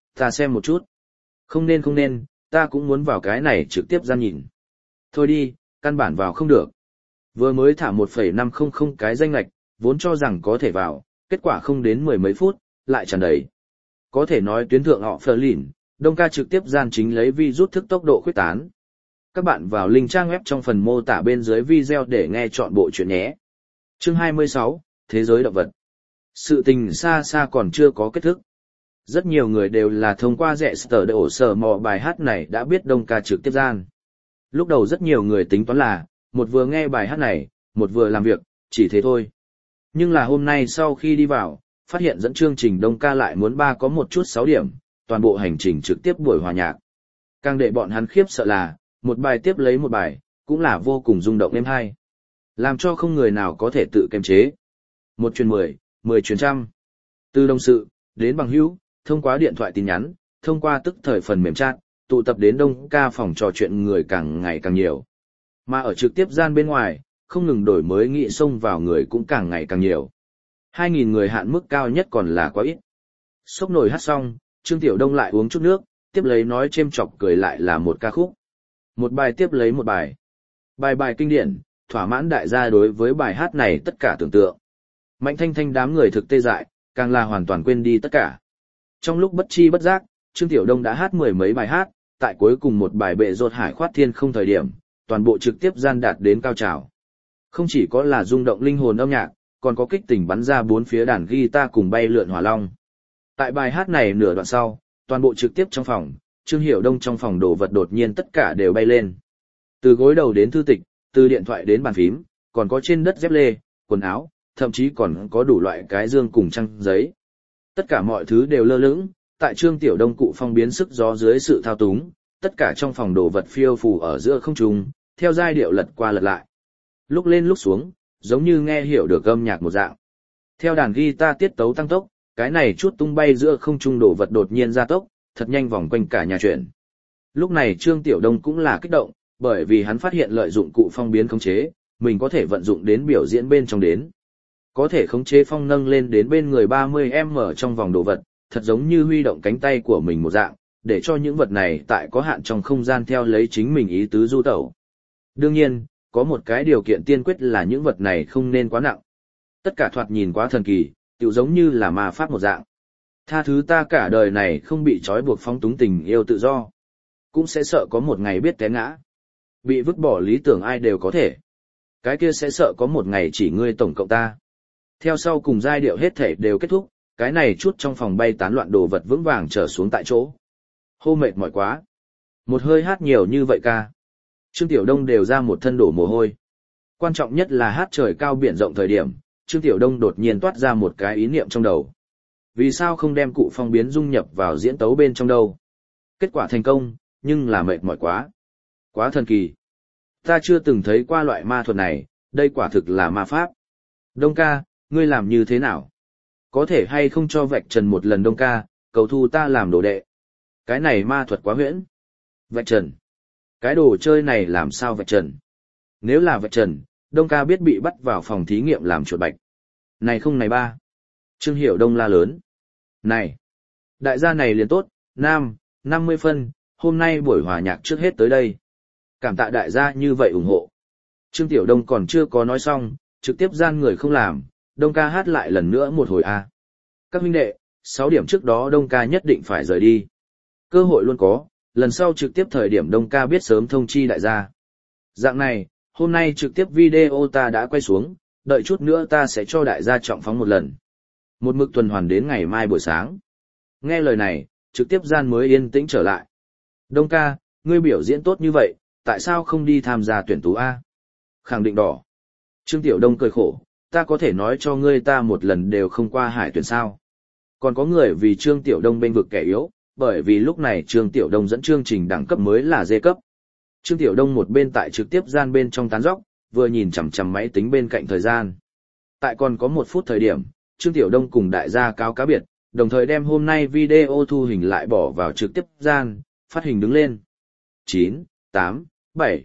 một chút. Không nên, ta cũng muốn vào cái này trực tiếp gian nhìn. Thôi đi, căn bản vào không được. Vừa mới thả 1,500 cái danh lệch, vốn cho rằng có thể vào, kết quả không đến 10 mấy phút, lại tràn đầy. Có thể nói tuyến thượng họ phờ lìn, Đông ca trực tiếp gian chính lấy virus thức tốc độ khuyết tán. Các bạn vào link trang web trong phần mô tả bên dưới video để nghe chọn bộ chuyện nhé. Chương 26, Thế giới động vật. Sự tình xa xa còn chưa có kết thúc. Rất nhiều người đều là thông qua rẻ sở để ổ sở mò bài hát này đã biết Đông ca trực tiếp gian. Lúc đầu rất nhiều người tính toán là, một vừa nghe bài hát này, một vừa làm việc, chỉ thế thôi. Nhưng là hôm nay sau khi đi vào, phát hiện dẫn chương trình Đông ca lại muốn có một chút 6 điểm, toàn bộ hành trình trực tiếp buổi hòa nhạc. Càng để bọn hắn khiếp sợ là, một bài tiếp lấy một bài, cũng là vô cùng rung động êm hay. Làm cho không người nào có thể tự kiềm chế. 1 truyền 10, 10 truyền trăm. Từ đồng sự, đến bằng hữu, thông qua điện thoại tin nhắn, thông qua tức thời phần mềm chat, tụ tập đến Đông ca phòng trò chuyện người càng ngày càng nhiều. Mà ở trực tiếp gian bên ngoài, không ngừng đổi mới nghị xông vào người cũng càng ngày càng nhiều. 2.000 người hạn mức cao nhất còn là quá ít. Sốc nổi hát xong, Trương Tiểu Đông lại uống chút nước, tiếp lấy nói chêm chọc cười lại là một ca khúc. Một bài tiếp lấy một bài. Bài kinh điển, thỏa mãn đại gia đối với bài hát này tất cả tưởng tượng. Mạnh Thanh Thanh đám người thực tê dại, càng là hoàn toàn quên đi tất cả. Trong lúc bất chi bất giác, Trương Tiểu Đông đã hát 10 mấy bài hát, tại cuối cùng một bài bệ rột hải khoát thiên không thời điểm, toàn bộ trực tiếp gian đạt đến cao trào. Không chỉ có là rung động linh hồn âm nhạc, còn có kích tình bắn ra bốn phía đàn guitar cùng bay lượn hỏa long. Tại bài hát này nửa đoạn sau, toàn bộ trực tiếp trong phòng, Trương Hiểu Đông trong phòng đồ vật đột nhiên tất cả đều bay lên. Từ gối đầu đến thư tịch, từ điện thoại đến bàn phím, còn có trên đất dép lê, quần áo, thậm chí còn có đủ loại cái dương cùng trang giấy. Tất cả mọi thứ đều lơ lửng, tại Trương Tiểu Đông cụ phong biến sức gió dưới sự thao túng, tất cả trong phòng đồ vật phiêu phù ở giữa không trung, theo giai điệu lật qua lật lại. Lúc lên lúc xuống, giống như nghe hiểu được âm nhạc một dạng. Theo đàn guitar tiết tấu tăng tốc, cái này chút tung bay giữa không trung đồ vật đột nhiên gia tốc, thật nhanh vòng quanh cả nhà chuyển. Lúc này Trương Tiểu Đông cũng là kích động, bởi vì hắn phát hiện lợi dụng cụ phong biến khống chế, mình có thể vận dụng đến biểu diễn bên trong đến. Có thể khống chế phong nâng lên đến bên người 30m trong vòng đồ vật, thật giống như huy động cánh tay của mình một dạng, để cho những vật này tại có hạn trong không gian theo lấy chính mình ý tứ du tẩu. Đương nhiên, có một cái điều kiện tiên quyết là những vật này không nên quá nặng. Tất cả thoạt nhìn quá thần kỳ, tựu giống như là ma pháp một dạng. Tha thứ ta cả đời này không bị trói buộc phóng túng tình yêu tự do. Cũng sẽ sợ có một ngày biết té ngã. Bị vứt bỏ lý tưởng ai đều có thể. Cái kia sẽ sợ có một ngày chỉ ngươi tổng cộng ta. Theo sau cùng giai điệu hết thể đều kết thúc, cái này chút trong phòng bay tán loạn đồ vật vững vàng trở xuống tại chỗ. Hô mệt mỏi quá. Một hơi hát nhiều như vậy ca. Trương Tiểu Đông đều ra một thân đổ mồ hôi. Quan trọng nhất là hát trời cao biển rộng thời điểm, Trương Tiểu Đông đột nhiên toát ra một cái ý niệm trong đầu. Vì sao không đem cụ phong biến dung nhập vào diễn tấu bên trong đâu? Kết quả thành công, nhưng là mệt mỏi quá. Quá thần kỳ. Ta chưa từng thấy qua loại ma thuật này, đây quả thực là ma pháp. Đông ca, ngươi làm như thế nào? Có thể hay không cho vạch trần một lần Đông ca, cầu thu ta làm đồ đệ. Cái này ma thuật quá huyễn. Vạch trần. Cái đồ chơi này làm sao vạch trần? Nếu là vạch trần, Đông ca biết bị bắt vào phòng thí nghiệm làm chuột bạch. Này không này ba. Trương Hiểu Đông la lớn. Này. Đại gia này liền tốt, 50 phân, hôm nay buổi hòa nhạc trước hết tới đây. Cảm tạ đại gia như vậy ủng hộ. Trương Tiểu Đông còn chưa có nói xong, trực tiếp gian người không làm, Đông ca hát lại lần nữa một hồi a. Các huynh đệ, 6 điểm trước đó Đông ca nhất định phải rời đi. Cơ hội luôn có, lần sau trực tiếp thời điểm Đông ca biết sớm thông chi đại gia. Dạng này, hôm nay trực tiếp video ta đã quay xuống, đợi chút nữa ta sẽ cho đại gia trọng phóng một lần. Một mực tuần hoàn đến ngày mai buổi sáng. Nghe lời này, trực tiếp gian mới yên tĩnh trở lại. Đông ca, ngươi biểu diễn tốt như vậy, tại sao không đi tham gia tuyển tú A? Khẳng định đỏ. Trương Tiểu Đông cười khổ, ta có thể nói cho ngươi ta một lần đều không qua hải tuyển sao. Còn có người vì Trương Tiểu Đông bênh vực kẻ yếu, bởi vì lúc này Trương Tiểu Đông dẫn chương trình đẳng cấp mới là D cấp. Trương Tiểu Đông một bên tại trực tiếp gian bên trong tán dóc, vừa nhìn chằm chằm máy tính bên cạnh thời gian. Tại còn có 1 phút thời điểm, Trương Tiểu Đông cùng đại gia cáo cá biệt, đồng thời đem hôm nay video thu hình lại bỏ vào trực tiếp gian, phát hình đứng lên. 9, 8, 7,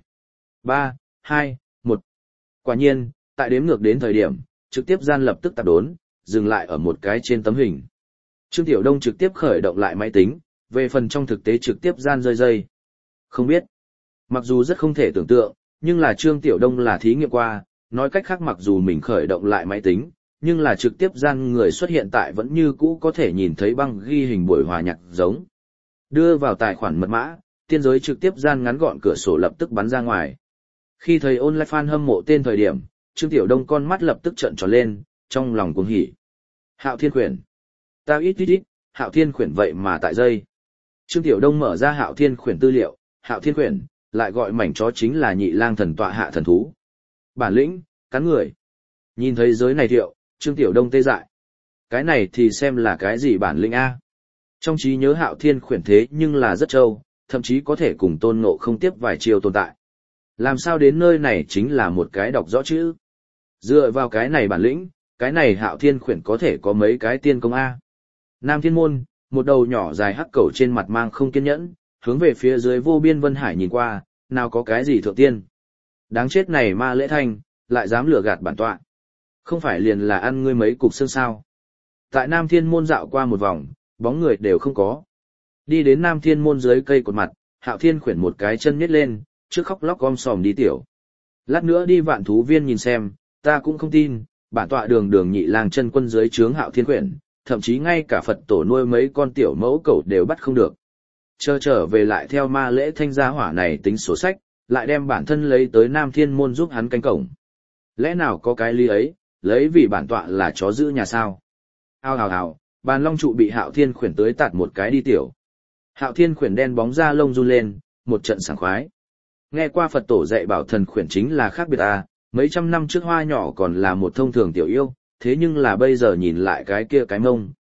3, 2, 1. Quả nhiên, tại đếm ngược đến thời điểm, trực tiếp gian lập tức tạp đốn, dừng lại ở một cái trên tấm hình. Trương Tiểu Đông trực tiếp khởi động lại máy tính, về phần trong thực tế trực tiếp gian rơi dây. Không biết. Mặc dù rất không thể tưởng tượng, nhưng là Trương Tiểu Đông là thí nghiệm qua, nói cách khác mặc dù mình khởi động lại máy tính, nhưng là trực tiếp gian người xuất hiện tại vẫn như cũ có thể nhìn thấy băng ghi hình buổi hòa nhạc giống. Đưa vào tài khoản mật mã, tiên giới trực tiếp gian ngắn gọn cửa sổ lập tức bắn ra ngoài. Khi thấy online fan hâm mộ tên thời điểm, Trương Tiểu Đông con mắt lập tức trợn tròn lên, trong lòng cuồng hỉ. Hạo Thiên Khuyển. Tao ít, Hạo Thiên Khuyển vậy mà tại dây. Trương Tiểu Đông mở ra Hạo Thiên Khuyển tư liệu, Hạo Thiên Khuyển, lại gọi mảnh chó chính là nhị lang thần tọa hạ thần thú. Bản lĩnh, cắn người. Nhìn thấy giới này thiệu, Trương Tiểu Đông tê dại. Cái này thì xem là cái gì bản lĩnh A. Trong trí nhớ Hạo Thiên Khuyển thế nhưng là rất trâu, thậm chí có thể cùng Tôn Ngộ không tiếp vài chiều tồn tại. Làm sao đến nơi này chính là một cái đọc rõ chữ. Dựa vào cái này bản lĩnh, cái này Hạo Thiên Khuyển có thể có mấy cái tiên công A. Nam Thiên Môn, một đầu nhỏ dài hắc cẩu trên mặt mang không kiên nhẫn, hướng về phía dưới vô biên vân hải nhìn qua, nào có cái gì thượng tiên. Đáng chết này ma lễ thanh, lại dám lừa gạt bản tọa. Không phải liền là ăn ngươi mấy cục xương sao. Tại Nam Thiên Môn dạo qua một vòng, bóng người đều không có. Đi đến Nam Thiên Môn dưới cây cột mặt, Hạo Thiên Khuyển một cái chân nhét lên, trước khóc lóc om sòm đi tiểu. Lát nữa đi Vạn Thú Viên nhìn xem, ta cũng không tin, bản tọa đường đường nhị lang chân quân dưới trướng Hạo Thiên Khuyển, thậm chí ngay cả Phật tổ nuôi mấy con tiểu mẫu cẩu đều bắt không được. Trở về lại theo ma lễ thanh gia hỏa này tính sổ sách, lại đem bản thân lấy tới Nam Thiên Môn giúp hắn canh cổng. Lẽ nào có cái lý ấy, lấy vì bản tọa là chó giữ nhà sao? Hào, bàn long trụ bị Hạo Thiên Khuyển tới tạt một cái đi tiểu. Hạo Thiên Khuyển đen bóng da lông run lên, một trận sảng khoái. Nghe qua Phật tổ dạy bảo thần khuyển chính là khác biệt à, mấy trăm năm trước hoa nhỏ còn là một thông thường tiểu yêu, thế nhưng là bây giờ nhìn lại cái kia cái mông,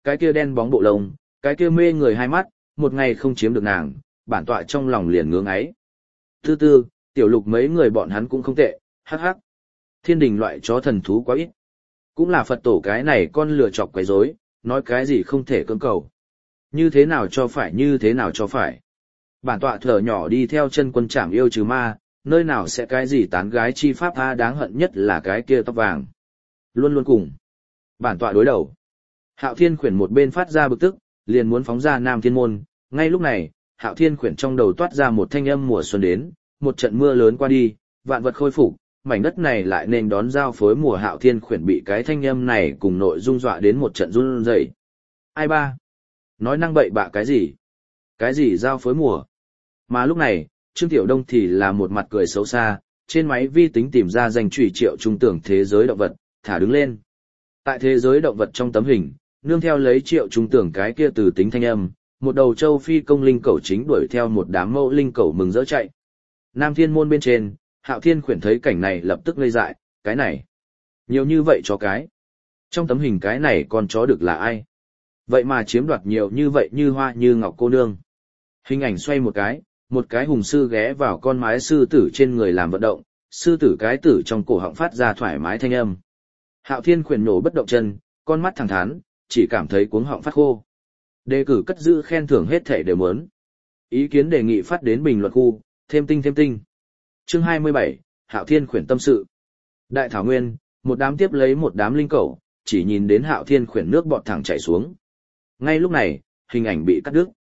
cái kia đen bóng bộ lông, cái kia mê người hai mắt, một ngày không chiếm được nàng, bản tọa trong lòng liền ngưỡng ấy. Tư tư, tiểu lục mấy người bọn hắn cũng không tệ, hắc hắc. Thiên đình loại chó thần thú quá ít. Cũng là Phật tổ cái này con lừa chọc quấy rối, nói cái gì không thể cưỡng cầu. Như thế nào cho phải như thế nào cho phải. Bản tọa thở nhỏ đi theo chân quân trảm yêu trừ ma, nơi nào sẽ cái gì tán gái chi pháp tha đáng hận nhất là cái kia tóc vàng. Luôn luôn cùng. Bản tọa đối đầu. Hạo Thiên Khuyển một bên phát ra bực tức, liền muốn phóng ra Nam Thiên Môn. Ngay lúc này, Hạo Thiên Khuyển trong đầu toát ra một thanh âm mùa xuân đến, một trận mưa lớn qua đi, vạn vật khôi phục, mảnh đất này lại nên đón giao phối mùa. Hạo Thiên Khuyển bị cái thanh âm này cùng nội dung dọa đến một trận run rẩy. Ai ba? Nói năng bậy bạ cái gì? Cái gì giao phối mùa? Mà lúc này, Trương Tiểu Đông thì là một mặt cười xấu xa, trên máy vi tính tìm ra danh chủy triệu trung tưởng thế giới động vật, thả đứng lên. Tại thế giới động vật trong tấm hình, nương theo lấy triệu trung tưởng cái kia từ tính thanh âm, một đầu châu phi công linh cẩu chính đuổi theo một đám mẫu linh cẩu mừng rỡ chạy. Nam Thiên Môn bên trên, Hạo Thiên Khuyển thấy cảnh này lập tức ngây dại, cái này, nhiều như vậy chó cái. Trong tấm hình cái này con chó được là ai? Vậy mà chiếm đoạt nhiều như vậy như hoa như ngọc cô nương. Hình ảnh xoay một cái hùng sư ghé vào con mái sư tử trên người làm vận động, sư tử cái tử trong cổ họng phát ra thoải mái thanh âm. Hạo Thiên Khuyển nổ bất động chân, con mắt thẳng thắn, chỉ cảm thấy cuống họng phát khô. Đề cử cất giữ khen thưởng hết thảy đều muốn. Ý kiến đề nghị phát đến bình luận khu, thêm tinh. Chương 27, Hạo Thiên Khuyển tâm sự. Đại thảo nguyên, một đám tiếp lấy một đám linh cẩu, chỉ nhìn đến Hạo Thiên Khuyển nước bọt thẳng chảy xuống. Ngay lúc này, hình ảnh bị cắt đứt.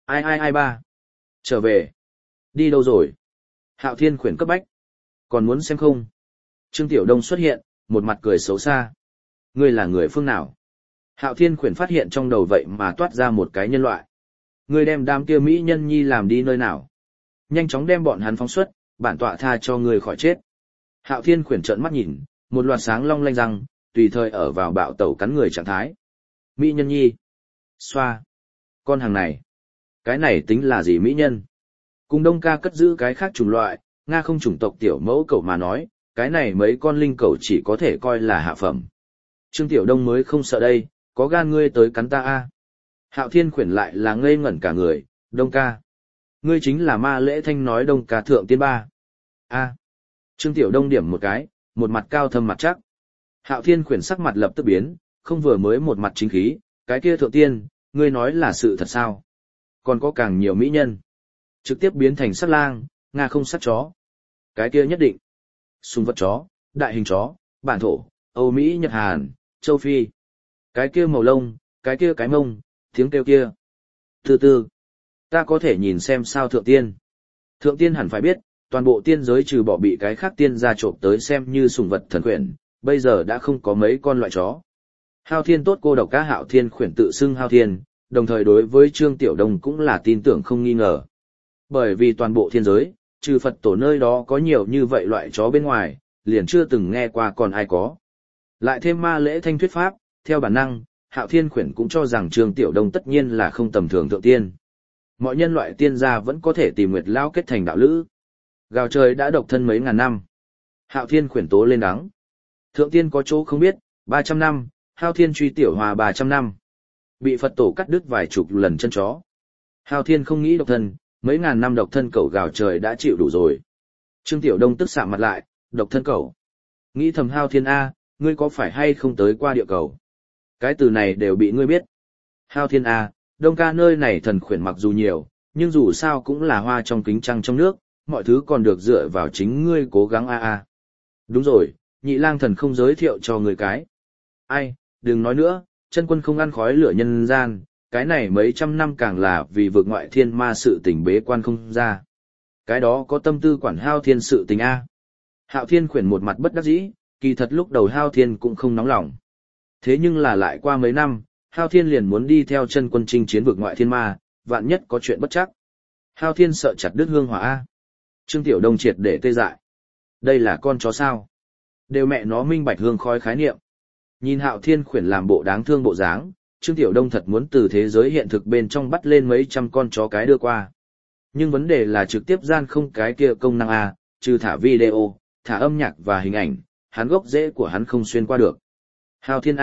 Ai ba? Trở về. Đi đâu rồi? Hạo Thiên Khuyển cấp bách. Còn muốn xem không? Trương Tiểu Đông xuất hiện, một mặt cười xấu xa. Ngươi là người phương nào? Hạo Thiên Khuyển phát hiện trong đầu vậy mà toát ra một cái nhân loại. Ngươi đem đám kia mỹ nhân nhi làm đi nơi nào? Nhanh chóng đem bọn hắn phóng xuất, bản tọa tha cho ngươi khỏi chết. Hạo Thiên Khuyển trợn mắt nhìn, một loạt sáng long lanh răng, tùy thời ở vào bạo tẩu cắn người trạng thái. Mỹ nhân nhi. Xoa. Con hàng này. Cái này tính là gì mỹ nhân? Cùng Đông ca cất giữ cái khác chủng loại, Nga không chủng tộc tiểu mẫu cẩu mà nói, cái này mấy con linh cẩu chỉ có thể coi là hạ phẩm. Trương Tiểu Đông mới không sợ đây, có gan ngươi tới cắn ta a. Hạo Thiên Khuyển lại là ngây ngẩn cả người, Đông ca. Ngươi chính là Ma Lễ Thanh nói Đông ca thượng tiên ba. A. Trương Tiểu Đông điểm một cái, một mặt cao thâm mặt chắc. Hạo Thiên Khuyển sắc mặt lập tức biến, không vừa mới một mặt chính khí, cái kia thượng tiên, ngươi nói là sự thật sao? Còn có càng nhiều mỹ nhân. Trực tiếp biến thành sắt lang, Nga không sắt chó. Cái kia nhất định. Sùng vật chó, đại hình chó, bản thổ, Âu Mỹ, Nhật Hàn, châu Phi. Cái kia màu lông, cái kia cái mông, tiếng kêu kia. Từ từ, ta có thể nhìn xem sao thượng tiên. Thượng tiên hẳn phải biết, toàn bộ tiên giới trừ bỏ bị cái khác tiên gia trộm tới xem như sùng vật thần quyển, bây giờ đã không có mấy con loại chó. Hao Thiên tốt cô độc cá Hạo Thiên Khuyển tự xưng Hao Thiên, đồng thời đối với Trương Tiểu Đông cũng là tin tưởng không nghi ngờ. Bởi vì toàn bộ thiên giới, trừ Phật tổ nơi đó có nhiều như vậy loại chó bên ngoài, liền chưa từng nghe qua còn ai có. Lại thêm Ma Lễ Thanh thuyết pháp, theo bản năng, Hạo Thiên Khuyển cũng cho rằng Trương Tiểu Đông tất nhiên là không tầm thường thượng tiên. Mọi nhân loại tiên gia vẫn có thể tìm Nguyệt Lao kết thành đạo lữ. Gào trời đã độc thân mấy ngàn năm. Hạo Thiên Khuyển tố lên đắng. Thượng tiên có chỗ không biết, 300 năm, Hao Thiên truy tiểu hòa 300 năm. Bị Phật tổ cắt đứt vài chục lần chân chó. Hao Thiên không nghĩ độc thân, mấy ngàn năm độc thân cẩu gào trời đã chịu đủ rồi. Trương Tiểu Đông tức sạm mặt lại, độc thân cẩu. Nghĩ thầm Hao Thiên A, ngươi có phải hay không tới qua địa cầu? Cái từ này đều bị ngươi biết. Hao Thiên A, Đông ca nơi này thần khuyển mặc dù nhiều, nhưng dù sao cũng là hoa trong kính trăng trong nước, mọi thứ còn được dựa vào chính ngươi cố gắng a. Đúng rồi, Nhị Lang thần không giới thiệu cho người cái. Ai, đừng nói nữa, chân quân không ăn khói lửa nhân gian, cái này mấy trăm năm càng là vì vượt ngoại thiên ma sự tình bế quan không ra. Cái đó có tâm tư quản Hao Thiên sự tình a. Hạo Thiên Khuyển một mặt bất đắc dĩ, kỳ thật lúc đầu Hao Thiên cũng không nóng lòng. Thế nhưng là lại qua mấy năm, Hao Thiên liền muốn đi theo chân quân chinh chiến vượt ngoại thiên ma, vạn nhất có chuyện bất chắc. Hao Thiên sợ chặt đứt hương hỏa a. Trương Tiểu Đông triệt để tê dại. Đây là con chó sao? Đều mẹ nó minh bạch hương khói khái niệm. Nhìn Hạo Thiên Khuyển làm bộ đáng thương bộ dáng, Trương Tiểu Đông thật muốn từ thế giới hiện thực bên trong bắt lên mấy trăm con chó cái đưa qua. Nhưng vấn đề là trực tiếp gian không cái kia công năng a, trừ thả video, thả âm nhạc và hình ảnh, hắn gốc rễ của hắn không xuyên qua được. Hao Thiên A,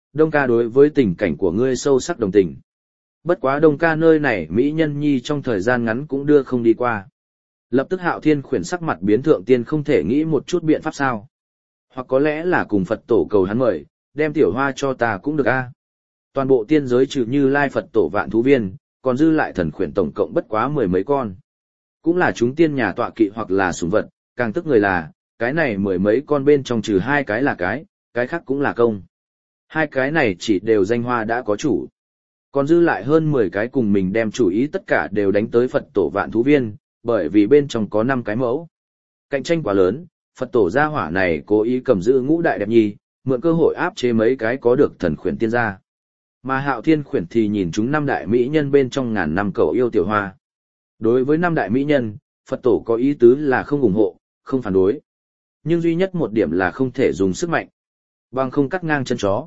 Đông ca đối với tình cảnh của ngươi sâu sắc đồng tình. Bất quá Đông ca nơi này Mỹ Nhân Nhi trong thời gian ngắn cũng đưa không đi qua. Lập tức Hạo Thiên khuyển sắc mặt biến thượng tiên không thể nghĩ một chút biện pháp sao. Hoặc có lẽ là cùng Phật tổ cầu hắn mời, đem tiểu hoa cho ta cũng được a. Toàn bộ tiên giới trừ Như Lai Phật tổ vạn thú viên, còn dư lại thần khuyển tổng cộng bất quá 10 mấy con. Cũng là chúng tiên nhà tọa kỵ hoặc là sủng vật, càng tức người là, cái này 10 mấy con bên trong trừ 2 cái là cái khác cũng là công. 2 cái này chỉ đều danh hoa đã có chủ. Còn dư lại hơn 10 cái cùng mình đem chủ ý tất cả đều đánh tới Phật tổ vạn thú viên, bởi vì bên trong có 5 cái mẫu. Cạnh tranh quá lớn, Phật tổ gia hỏa này cố ý cầm giữ ngũ đại đẹp nhi, mượn cơ hội áp chế mấy cái có được thần khuyển tiên gia. Mà Hạo Thiên khuyển thì nhìn chúng 5 đại mỹ nhân bên trong ngàn năm cậu yêu tiểu hoa. Đối với 5 đại mỹ nhân, Phật tổ có ý tứ là không ủng hộ, không phản đối. Nhưng duy nhất một điểm là không thể dùng sức mạnh. Bằng không cắt ngang chân chó.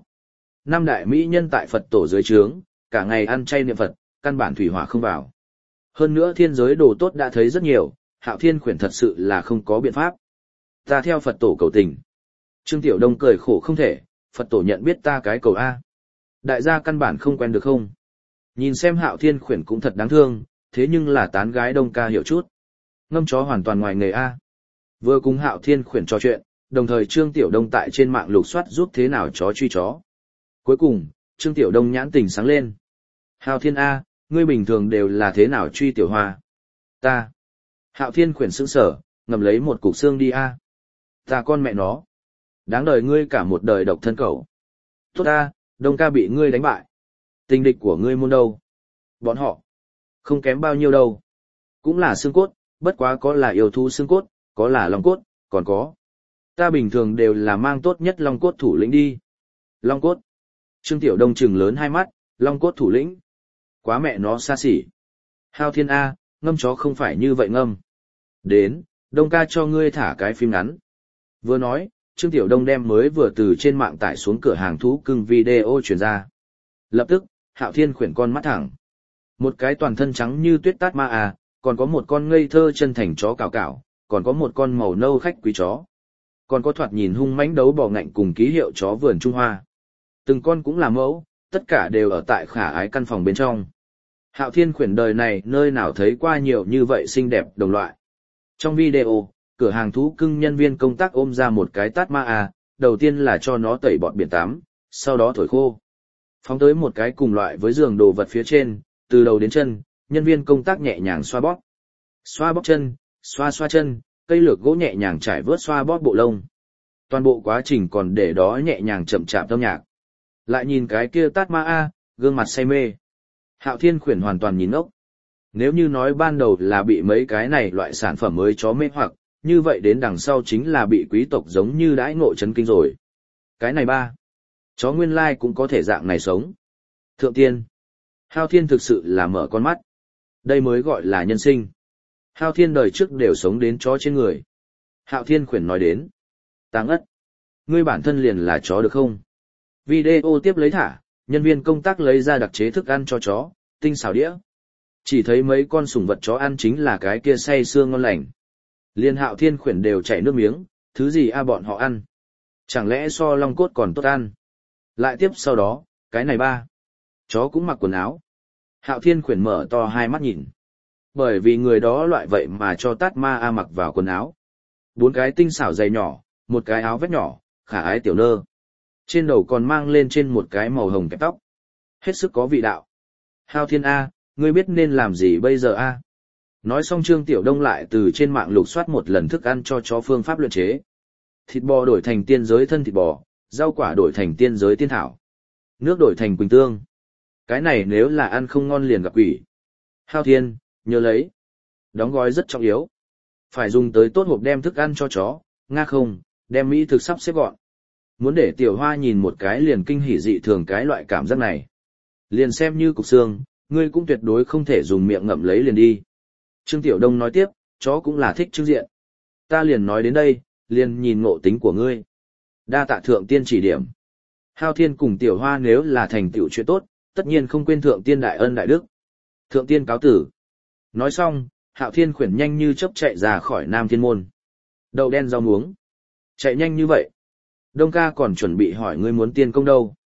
5 đại mỹ nhân tại Phật tổ dưới trướng, cả ngày ăn chay niệm Phật, căn bản thủy hỏa không vào. Hơn nữa thiên giới đồ tốt đã thấy rất nhiều, Hạo Thiên khuyển thật sự là không có biện pháp. Ta theo Phật tổ cầu tình. Trương Tiểu Đông cười khổ không thể, Phật tổ nhận biết ta cái cầu A. Đại gia căn bản không quen được không? Nhìn xem Hạo Thiên khuyển cũng thật đáng thương, thế nhưng là tán gái Đông ca hiểu chút. Ngâm chó hoàn toàn ngoài nghề A. Vừa cùng Hạo Thiên khuyển trò chuyện, đồng thời Trương Tiểu Đông tại trên mạng lục soát giúp thế nào chó truy chó. Cuối cùng, Trương Tiểu Đông nhãn tình sáng lên. Hạo Thiên A, ngươi bình thường đều là thế nào truy tiểu hoa? Ta. Hạo Thiên khuyển sững sở, ngầm lấy một cục xương đi A. Ta con mẹ nó. Đáng đời ngươi cả một đời độc thân cẩu. Tốt A, Đông ca bị ngươi đánh bại. Tình địch của ngươi môn đâu? Bọn họ. Không kém bao nhiêu đâu. Cũng là xương cốt, bất quá có là yêu thú xương cốt, có là long cốt, còn có. Ta bình thường đều là mang tốt nhất long cốt thủ lĩnh đi. Long cốt. Trương Tiểu Đông trừng lớn hai mắt, long cốt thủ lĩnh. Quá mẹ nó xa xỉ. Hạo Thiên A, ngâm chó không phải như vậy ngâm. Đến, Đông ca cho ngươi thả cái phim ngắn. Vừa nói, Trương Tiểu Đông đem mới vừa từ trên mạng tải xuống cửa hàng thú cưng video truyền ra. Lập tức, Hạo Thiên khuyển con mắt thẳng. Một cái toàn thân trắng như tuyết tát ma à, còn có một con ngây thơ chân thành chó cào cào, còn có một con màu nâu khách quý chó. Còn có thoạt nhìn hung mãnh đấu bò ngạnh cùng ký hiệu chó vườn Trung Hoa. Từng con cũng là mẫu, tất cả đều ở tại khả ái căn phòng bên trong. Hạo Thiên khuyển đời này nơi nào thấy qua nhiều như vậy xinh đẹp đồng loại. Trong video, cửa hàng thú cưng nhân viên công tác ôm ra một cái tát ma à, đầu tiên là cho nó tẩy bọt biển tắm, sau đó thổi khô. Phóng tới một cái cùng loại với giường đồ vật phía trên, từ đầu đến chân, nhân viên công tác nhẹ nhàng xoa bóp. Xoa bóp chân, xoa xoa chân, cây lược gỗ nhẹ nhàng trải vớt xoa bóp bộ lông. Toàn bộ quá trình còn để đó nhẹ nhàng chậm chạp âm nhạc. Lại nhìn cái kia tát ma a, gương mặt say mê. Hạo Thiên khuyển hoàn toàn nhìn ốc. Nếu như nói ban đầu là bị mấy cái này loại sản phẩm mới chó mê hoặc, như vậy đến đằng sau chính là bị quý tộc giống như đãi ngộ chấn kinh rồi. Cái này ba, chó nguyên lai cũng có thể dạng này sống. Thượng tiên, Hạo Thiên thực sự là mở con mắt. Đây mới gọi là nhân sinh. Hạo Thiên đời trước đều sống đến chó trên người. Hạo Thiên khuyển nói đến. Táng ất, ngươi bản thân liền là chó được không? Video tiếp lấy thả, nhân viên công tác lấy ra đặc chế thức ăn cho chó, tinh xào đĩa. Chỉ thấy mấy con sủng vật chó ăn chính là cái kia say xương ngon lành. Liên Hạo Thiên khuyển đều chảy nước miếng, thứ gì a bọn họ ăn? Chẳng lẽ so long cốt còn tốt ăn? Lại tiếp sau đó, cái này ba. Chó cũng mặc quần áo. Hạo Thiên khuyển mở to hai mắt nhìn. Bởi vì người đó loại vậy mà cho tát ma a mặc vào quần áo. 4 cái tinh xảo dày nhỏ, một cái áo vest nhỏ, khả ái tiểu nơ. Trên đầu còn mang lên trên một cái màu hồng kẹp tóc. Hết sức có vị đạo. Hạo Thiên A, ngươi biết nên làm gì bây giờ A? Nói xong Trương Tiểu Đông lại từ trên mạng lục soát một lần thức ăn cho chó phương pháp luyện chế. Thịt bò đổi thành tiên giới thân thịt bò, rau quả đổi thành tiên giới tiên thảo. Nước đổi thành quỳnh tương. Cái này nếu là ăn không ngon liền gặp quỷ. Hạo Thiên, nhớ lấy. Đóng gói rất trọng yếu. Phải dùng tới tốt hộp đem thức ăn cho chó, nga không, đem mỹ thực sắp xếp gọn. Muốn để tiểu hoa nhìn một cái liền kinh hỉ dị thường cái loại cảm giác này. Liền xem như cục xương, ngươi cũng tuyệt đối không thể dùng miệng ngậm lấy liền đi. Trương Tiểu Đông nói tiếp, chó cũng là thích trưng diện. Ta liền nói đến đây, liền nhìn ngộ tính của ngươi. Đa tạ thượng tiên chỉ điểm. Hạo Thiên cùng tiểu hoa nếu là thành tựu chuyện tốt, tất nhiên không quên thượng tiên đại ân đại đức. Thượng tiên cáo tử. Nói xong, Hạo Thiên khuyển nhanh như chớp chạy ra khỏi Nam Thiên Môn. Đậu đen rau muống. Chạy nhanh như vậy. Đông ca còn chuẩn bị hỏi ngươi muốn tiên công đâu.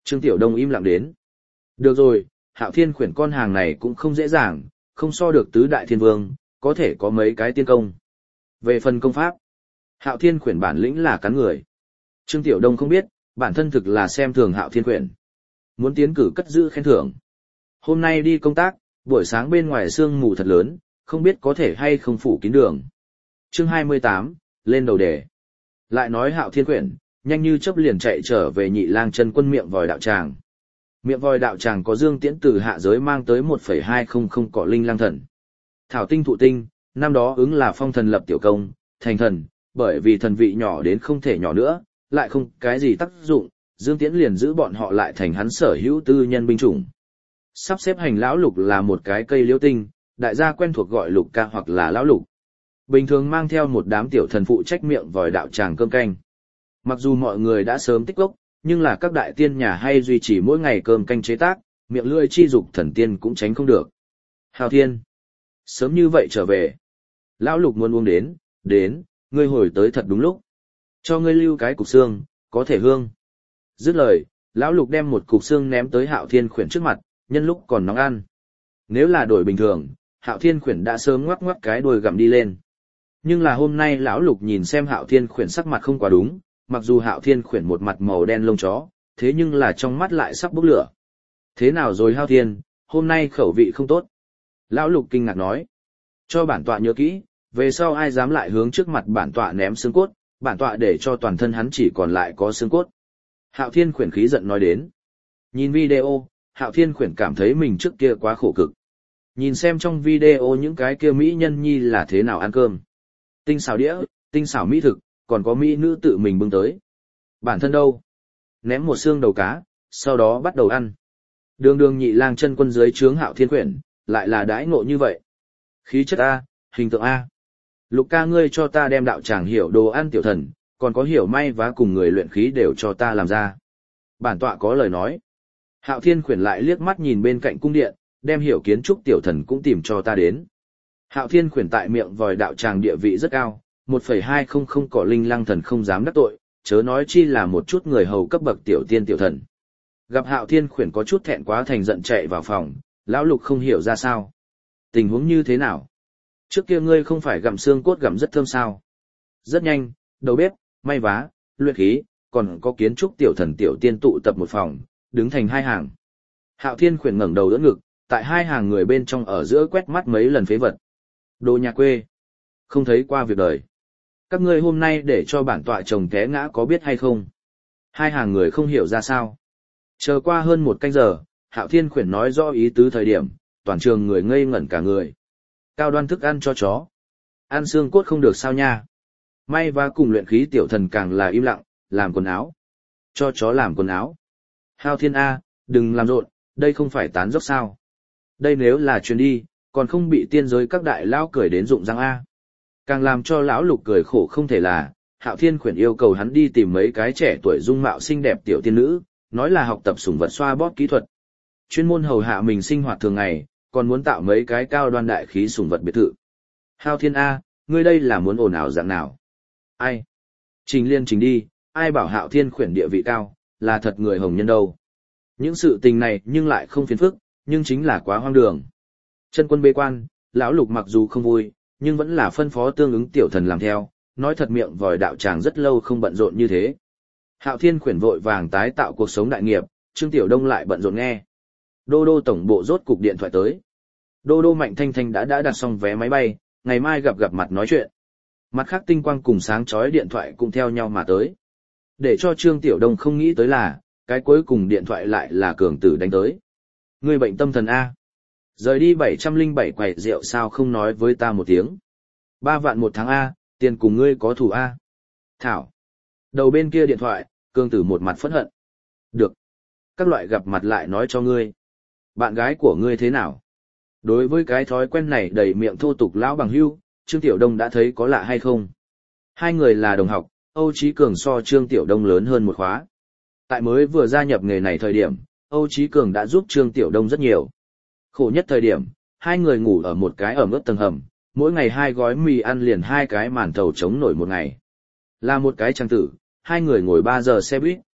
Trương Tiểu Đông im lặng đến. Được rồi, Hạo Thiên khuyển con hàng này cũng không dễ dàng, không so được tứ đại thiên vương, có thể có mấy cái tiên công. Về phần công pháp, Hạo Thiên khuyển bản lĩnh là cắn người. Trương Tiểu Đông không biết, bản thân thực là xem thường Hạo Thiên khuyển. Muốn tiến cử cất giữ khen thưởng. Hôm nay đi công tác, buổi sáng bên ngoài sương mù thật lớn, không biết có thể hay không phủ kín đường. Chương 28, lên đầu đề. Lại nói Hạo Thiên khuyển, nhanh như chớp liền chạy trở về Nhị Lang Chân Quân miệng vòi đạo tràng. Miệng vòi đạo tràng có Dương Tiễn từ hạ giới mang tới 1,200 cỏ linh lang thần. Thảo tinh thụ tinh, năm đó ứng là phong thần lập tiểu công, thành thần, bởi vì thần vị nhỏ đến không thể nhỏ nữa, lại không cái gì tác dụng, Dương Tiễn liền giữ bọn họ lại thành hắn sở hữu tư nhân binh chủng. Sắp xếp hành lão lục là một cái cây liễu tinh, đại gia quen thuộc gọi lục ca hoặc là lão lục. Bình thường mang theo một đám tiểu thần phụ trách miệng vòi đạo tràng cơm canh. Mặc dù mọi người đã sớm tích gốc, nhưng là các đại tiên nhà hay duy trì mỗi ngày cơm canh chế tác, miệng lưỡi chi dục thần tiên cũng tránh không được. Hạo Thiên, sớm như vậy trở về. Lão lục muốn uống đến, ngươi hồi tới thật đúng lúc. Cho ngươi lưu cái cục xương, có thể hương. Dứt lời, lão lục đem một cục xương ném tới Hạo Thiên khuyển trước mặt, nhân lúc còn nóng ăn. Nếu là đổi bình thường, Hạo Thiên khuyển đã sớm ngoắc ngoắc cái đuôi gặm đi lên. Nhưng là hôm nay lão lục nhìn xem Hạo Thiên khuyển sắc mặt không quá đúng, mặc dù Hạo Thiên khuyển một mặt màu đen lông chó, thế nhưng là trong mắt lại sắp bốc lửa. Thế nào rồi Hạo Thiên, hôm nay khẩu vị không tốt. Lão lục kinh ngạc nói, cho bản tọa nhớ kỹ, về sau ai dám lại hướng trước mặt bản tọa ném xương cốt, bản tọa để cho toàn thân hắn chỉ còn lại có xương cốt. Hạo Thiên khuyển khí giận nói đến. Nhìn video, Hạo Thiên khuyển cảm thấy mình trước kia quá khổ cực. Nhìn xem trong video những cái kia mỹ nhân nhi là thế nào ăn cơm. Tinh xảo đĩa, tinh xảo mỹ thực, còn có mỹ nữ tự mình bưng tới. Bản thân đâu? Ném một xương đầu cá, sau đó bắt đầu ăn. Đường Nhị Lang Chân Quân dưới trướng Hạo Thiên khuyển, lại là đãi ngộ như vậy. Khí chất A, hình tượng A. Lục ca ngươi cho ta đem đạo tràng hiểu đồ ăn tiểu thần, còn có hiểu may vá cùng người luyện khí đều cho ta làm ra. Bản tọa có lời nói. Hạo Thiên khuyển lại liếc mắt nhìn bên cạnh cung điện, đem hiểu kiến trúc tiểu thần cũng tìm cho ta đến. Hạo Thiên khuyển tại miệng vòi đạo tràng địa vị rất cao, 1,200 cỏ linh lăng thần không dám đắc tội, chớ nói chi là một chút người hầu cấp bậc tiểu tiên tiểu thần. Gặp Hạo Thiên khuyển có chút thẹn quá thành giận chạy vào phòng, lão lục không hiểu ra sao. Tình huống như thế nào? Trước kia ngươi không phải gặm xương cốt gặm rất thơm sao? Rất nhanh, đầu bếp, may vá, luyện khí, còn có kiến trúc tiểu thần tiểu tiên tụ tập một phòng, đứng thành hai hàng. Hạo Thiên khuyển ngẩng đầu đỡ ngực, tại hai hàng người bên trong ở giữa quét mắt mấy lần phế vật. Đồ nhà quê, không thấy qua việc đời. Các ngươi hôm nay để cho bản tọa chồng té ngã có biết hay không? Hai hàng người không hiểu ra sao. Chờ qua hơn một canh giờ, Hạo Thiên khuyển nói rõ ý tứ thời điểm, toàn trường người ngây ngẩn cả người. Cao đoan thức ăn cho chó. Ăn xương cốt không được sao nha. May và cùng luyện khí tiểu thần càng là im lặng, làm quần áo. Cho chó làm quần áo. Hạo Thiên A, đừng làm rộn, đây không phải tán dốc sao. Đây nếu là chuyến đi, còn không bị tiên giới các đại lão cười đến rụng răng A. Càng làm cho lão lục cười khổ không thể là, Hạo Thiên khuyển yêu cầu hắn đi tìm mấy cái trẻ tuổi dung mạo xinh đẹp tiểu tiên nữ, nói là học tập sủng vật xoa bóp kỹ thuật. Chuyên môn hầu hạ mình sinh hoạt thường ngày, còn muốn tạo mấy cái cao đoan đại khí sủng vật biệt thự. Hạo Thiên A, ngươi đây là muốn ồn ào dạng nào? Ai? Trình liên trình đi, ai bảo Hạo Thiên khuyển địa vị cao, là thật người hồng nhân đâu. Những sự tình này nhưng lại không phiền phức, nhưng chính là quá hoang đường. Chân Quân bế quan, lão lục mặc dù không vui, nhưng vẫn là phân phó tương ứng tiểu thần làm theo, nói thật miệng vòi đạo tràng rất lâu không bận rộn như thế. Hạo Thiên khuyển vội vàng tái tạo cuộc sống đại nghiệp, Trương Tiểu Đông lại bận rộn nghe. Đô đô tổng bộ rốt cục điện thoại tới. Đô đô Mạnh Thanh Thanh đã đặt xong vé máy bay, ngày mai gặp mặt nói chuyện. Mặt khác tinh quang cùng sáng chói điện thoại cũng theo nhau mà tới. Để cho Trương Tiểu Đông không nghĩ tới là, cái cuối cùng điện thoại lại là cường tử đánh tới. Người bệnh tâm thần A. Rời đi 707 quầy rượu sao không nói với ta một tiếng. 3 vạn một tháng A, tiền cùng ngươi có thủ A. Thảo. Đầu bên kia điện thoại, cường tử một mặt phẫn hận. Được. Các loại gặp mặt lại nói cho ngươi. Bạn gái của ngươi thế nào? Đối với cái thói quen này đầy miệng thô tục lão bằng hưu, Trương Tiểu Đông đã thấy có lạ hay không? Hai người là đồng học, Âu Chí Cường so Trương Tiểu Đông lớn hơn một khóa. Tại mới vừa gia nhập nghề này thời điểm, Âu Chí Cường đã giúp Trương Tiểu Đông rất nhiều. Khổ nhất thời điểm, hai người ngủ ở một cái ẩm ướt tầng hầm, mỗi ngày 2 gói mì ăn liền 2 cái màn thầu chống nổi một ngày. Là một cái trang tử, hai người ngồi 3 giờ xe buýt.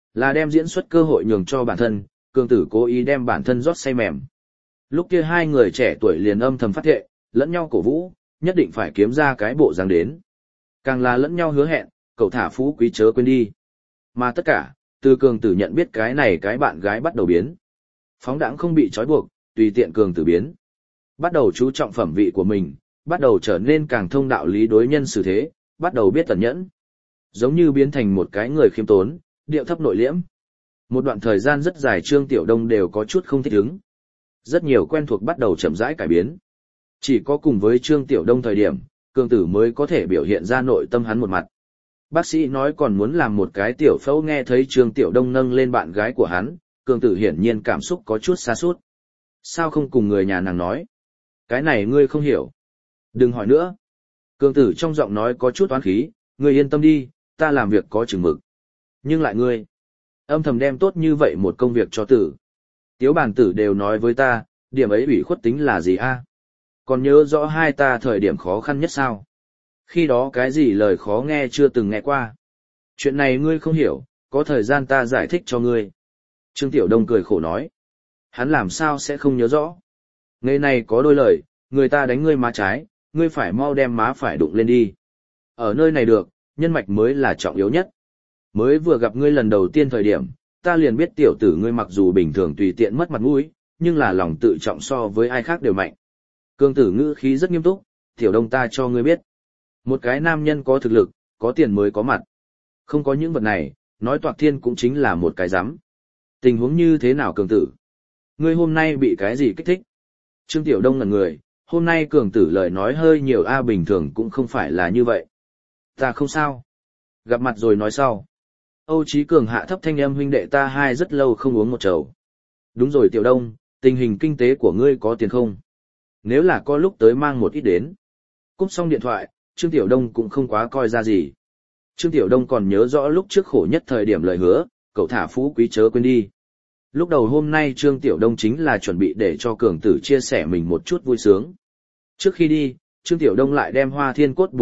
Là đem diễn xuất cơ hội nhường cho bản thân, cường tử cố ý đem bản thân rót say mềm. Lúc kia hai người trẻ tuổi liền âm thầm phát thệ, lẫn nhau cổ vũ, nhất định phải kiếm ra cái bộ dáng đến. Càng là lẫn nhau hứa hẹn, cậu thả phú quý chớ quên đi. Mà tất cả, từ cường tử nhận biết cái này cái bạn gái bắt đầu biến. Phóng đãng không bị trói buộc, tùy tiện cường tử biến. Bắt đầu chú trọng phẩm vị của mình, bắt đầu trở nên càng thông đạo lý đối nhân xử thế, bắt đầu biết tận nhẫn. Giống như biến thành một cái người khiêm tốn, điệu thấp nội liễm. Một đoạn thời gian rất dài Trương Tiểu Đông đều có chút không thích ứng. Rất nhiều quen thuộc bắt đầu chậm rãi cải biến. Chỉ có cùng với Trương Tiểu Đông thời điểm, cường tử mới có thể biểu hiện ra nội tâm hắn một mặt. Bác sĩ nói còn muốn làm một cái tiểu phẫu, nghe thấy Trương Tiểu Đông nâng lên bạn gái của hắn, cường tử hiển nhiên cảm xúc có chút xa sút. Sao không cùng người nhà nàng nói? Cái này ngươi không hiểu. Đừng hỏi nữa. Cường tử trong giọng nói có chút oán khí, ngươi yên tâm đi, ta làm việc có chừng mực. Nhưng lại ngươi, âm thầm đem tốt như vậy một công việc cho tử. Tiếu bản tử đều nói với ta, điểm ấy ủy khuất tính là gì a? Còn nhớ rõ hai ta thời điểm khó khăn nhất sao? Khi đó cái gì lời khó nghe chưa từng nghe qua. Chuyện này ngươi không hiểu, có thời gian ta giải thích cho ngươi. Trương Tiểu Đông cười khổ nói. Hắn làm sao sẽ không nhớ rõ. Ngày này có đôi lời, người ta đánh ngươi má trái, ngươi phải mau đem má phải đụng lên đi. Ở nơi này được, nhân mạch mới là trọng yếu nhất. Mới vừa gặp ngươi lần đầu tiên thời điểm, ta liền biết tiểu tử ngươi mặc dù bình thường tùy tiện mất mặt mũi, nhưng là lòng tự trọng so với ai khác đều mạnh. Cương tử ngữ khí rất nghiêm túc, Tiểu Đông ta cho ngươi biết. Một cái nam nhân có thực lực, có tiền mới có mặt. Không có những vật này, nói toạc thiên cũng chính là một cái rắm. Tình huống như thế nào cường tử? Ngươi hôm nay bị cái gì kích thích? Trương Tiểu Đông ngẩn người, hôm nay cường tử lời nói hơi nhiều bình thường cũng không phải là như vậy. Ta không sao. Gặp mặt rồi nói sau. Âu Chí Cường hạ thấp thanh âm, huynh đệ ta hai rất lâu không uống một chầu. Đúng rồi Tiểu Đông, tình hình kinh tế của ngươi có tiền không? Nếu là có lúc tới mang một ít đến. Cúp xong điện thoại, Trương Tiểu Đông cũng không quá coi ra gì. Trương Tiểu Đông còn nhớ rõ lúc trước khổ nhất thời điểm lời hứa, cậu thả phú quý chớ quên đi. Lúc đầu hôm nay Trương Tiểu Đông chính là chuẩn bị để cho cường tử chia sẻ mình một chút vui sướng. Trước khi đi, Trương Tiểu Đông lại đem Hoa Thiên Cốt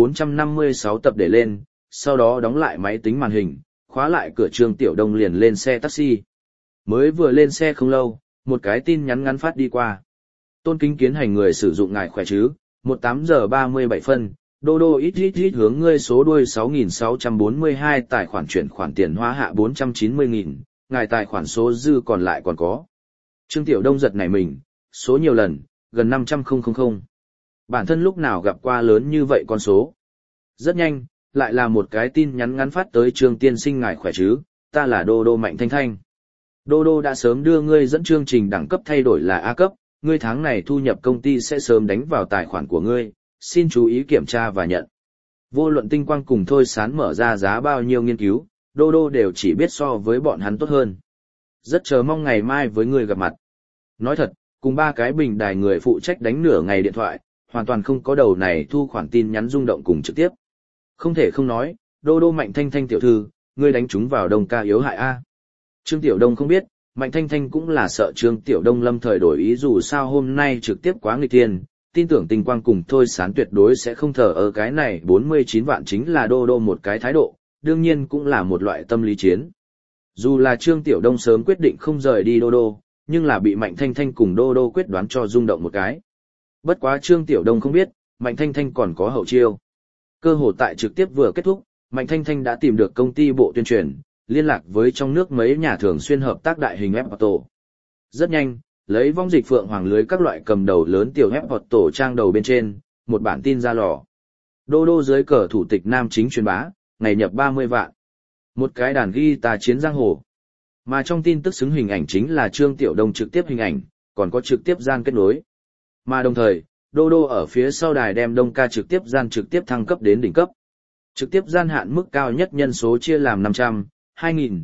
456 tập để lên, sau đó đóng lại máy tính màn hình, khóa lại cửa. Trương Tiểu Đông liền lên xe taxi. Mới vừa lên xe không lâu, một cái tin nhắn ngắn phát đi qua. Tôn Kính Kiến hành người sử dụng ngài khỏe chứ, 18 giờ 37 phân, đô đô ít hướng ngươi số đuôi 6.642 tài khoản chuyển khoản tiền hóa hạ 490.000, ngài tài khoản số dư còn lại còn có. Trương Tiểu Đông giật nảy mình, số nhiều lần, gần 500.000. Bản thân lúc nào gặp qua lớn như vậy con số. Rất nhanh, lại là một cái tin nhắn ngắn phát tới Trương tiên sinh ngài khỏe chứ, ta là Đô Đô Mạnh Thanh Thanh. Đô Đô đã sớm đưa ngươi dẫn chương trình đẳng cấp thay đổi là A cấp, ngươi tháng này thu nhập công ty sẽ sớm đánh vào tài khoản của ngươi, xin chú ý kiểm tra và nhận. Vô luận Tinh Quang cùng Thôi Sán mở ra giá bao nhiêu nghiên cứu, Đô Đô đều chỉ biết so với bọn hắn tốt hơn. Rất chờ mong ngày mai với ngươi gặp mặt. Nói thật, cùng ba cái bình đài người phụ trách đánh nửa ngày điện thoại, hoàn toàn không có đầu này thu khoản tin nhắn rung động cùng trực tiếp. Không thể không nói, Đô Đô Mạnh Thanh Thanh tiểu thư, ngươi đánh chúng vào Đông ca yếu hại A. Trương Tiểu Đông không biết, Mạnh Thanh Thanh cũng là sợ Trương Tiểu Đông lâm thời đổi ý, dù sao hôm nay trực tiếp quá nghịch thiên, tin tưởng Tinh Quang cùng Thôi Sán tuyệt đối sẽ không thờ ở cái này 49 vạn chính là Đô Đô một cái thái độ, đương nhiên cũng là một loại tâm lý chiến. Dù là Trương Tiểu Đông sớm quyết định không rời đi Đô Đô, nhưng là bị Mạnh Thanh Thanh cùng Đô Đô quyết đoán cho rung động một cái. Bất quá Trương Tiểu Đông không biết, Mạnh Thanh Thanh còn có hậu chiêu. Cơ hội tại trực tiếp vừa kết thúc, Mạnh Thanh Thanh đã tìm được công ty bộ tuyên truyền, liên lạc với trong nước mấy nhà thường xuyên hợp tác đại hình ép tổ. Rất nhanh, lấy vong dịch Phượng Hoàng lưới các loại cầm đầu lớn tiểu ép tổ trang đầu bên trên, một bản tin ra lò. Đô Đô dưới cờ thủ tịch nam chính truyền bá, ngày nhập 30 vạn. Một cái đàn guitar chiến giang hồ. Mà trong tin tức xứng hình ảnh chính là Trương Tiểu Đông trực tiếp hình ảnh, còn có trực tiếp gian kết nối. Mà đồng thời, Đô Đô ở phía sau đài đem Đông ca trực tiếp gian trực tiếp thăng cấp đến đỉnh cấp. Trực tiếp gian hạn mức cao nhất nhân số chia làm 500, 2.000,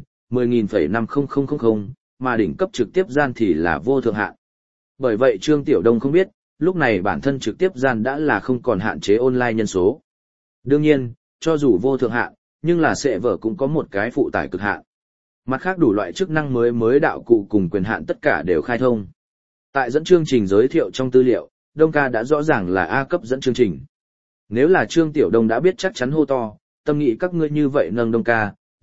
10.000,50000, mà đỉnh cấp trực tiếp gian thì là vô thượng hạn. Bởi vậy Trương Tiểu Đông không biết, lúc này bản thân trực tiếp gian đã là không còn hạn chế online nhân số. Đương nhiên, cho dù vô thượng hạn, nhưng là sẽ vở cũng có một cái phụ tải cực hạn. Mặt khác đủ loại chức năng mới đạo cụ cùng quyền hạn tất cả đều khai thông. Tại dẫn chương trình giới thiệu trong tư liệu, Đông ca đã rõ ràng là A cấp dẫn chương trình. Nếu là Trương Tiểu Đông đã biết chắc chắn hô to, tâm nghĩ các ngươi như vậy nâng Đông ca,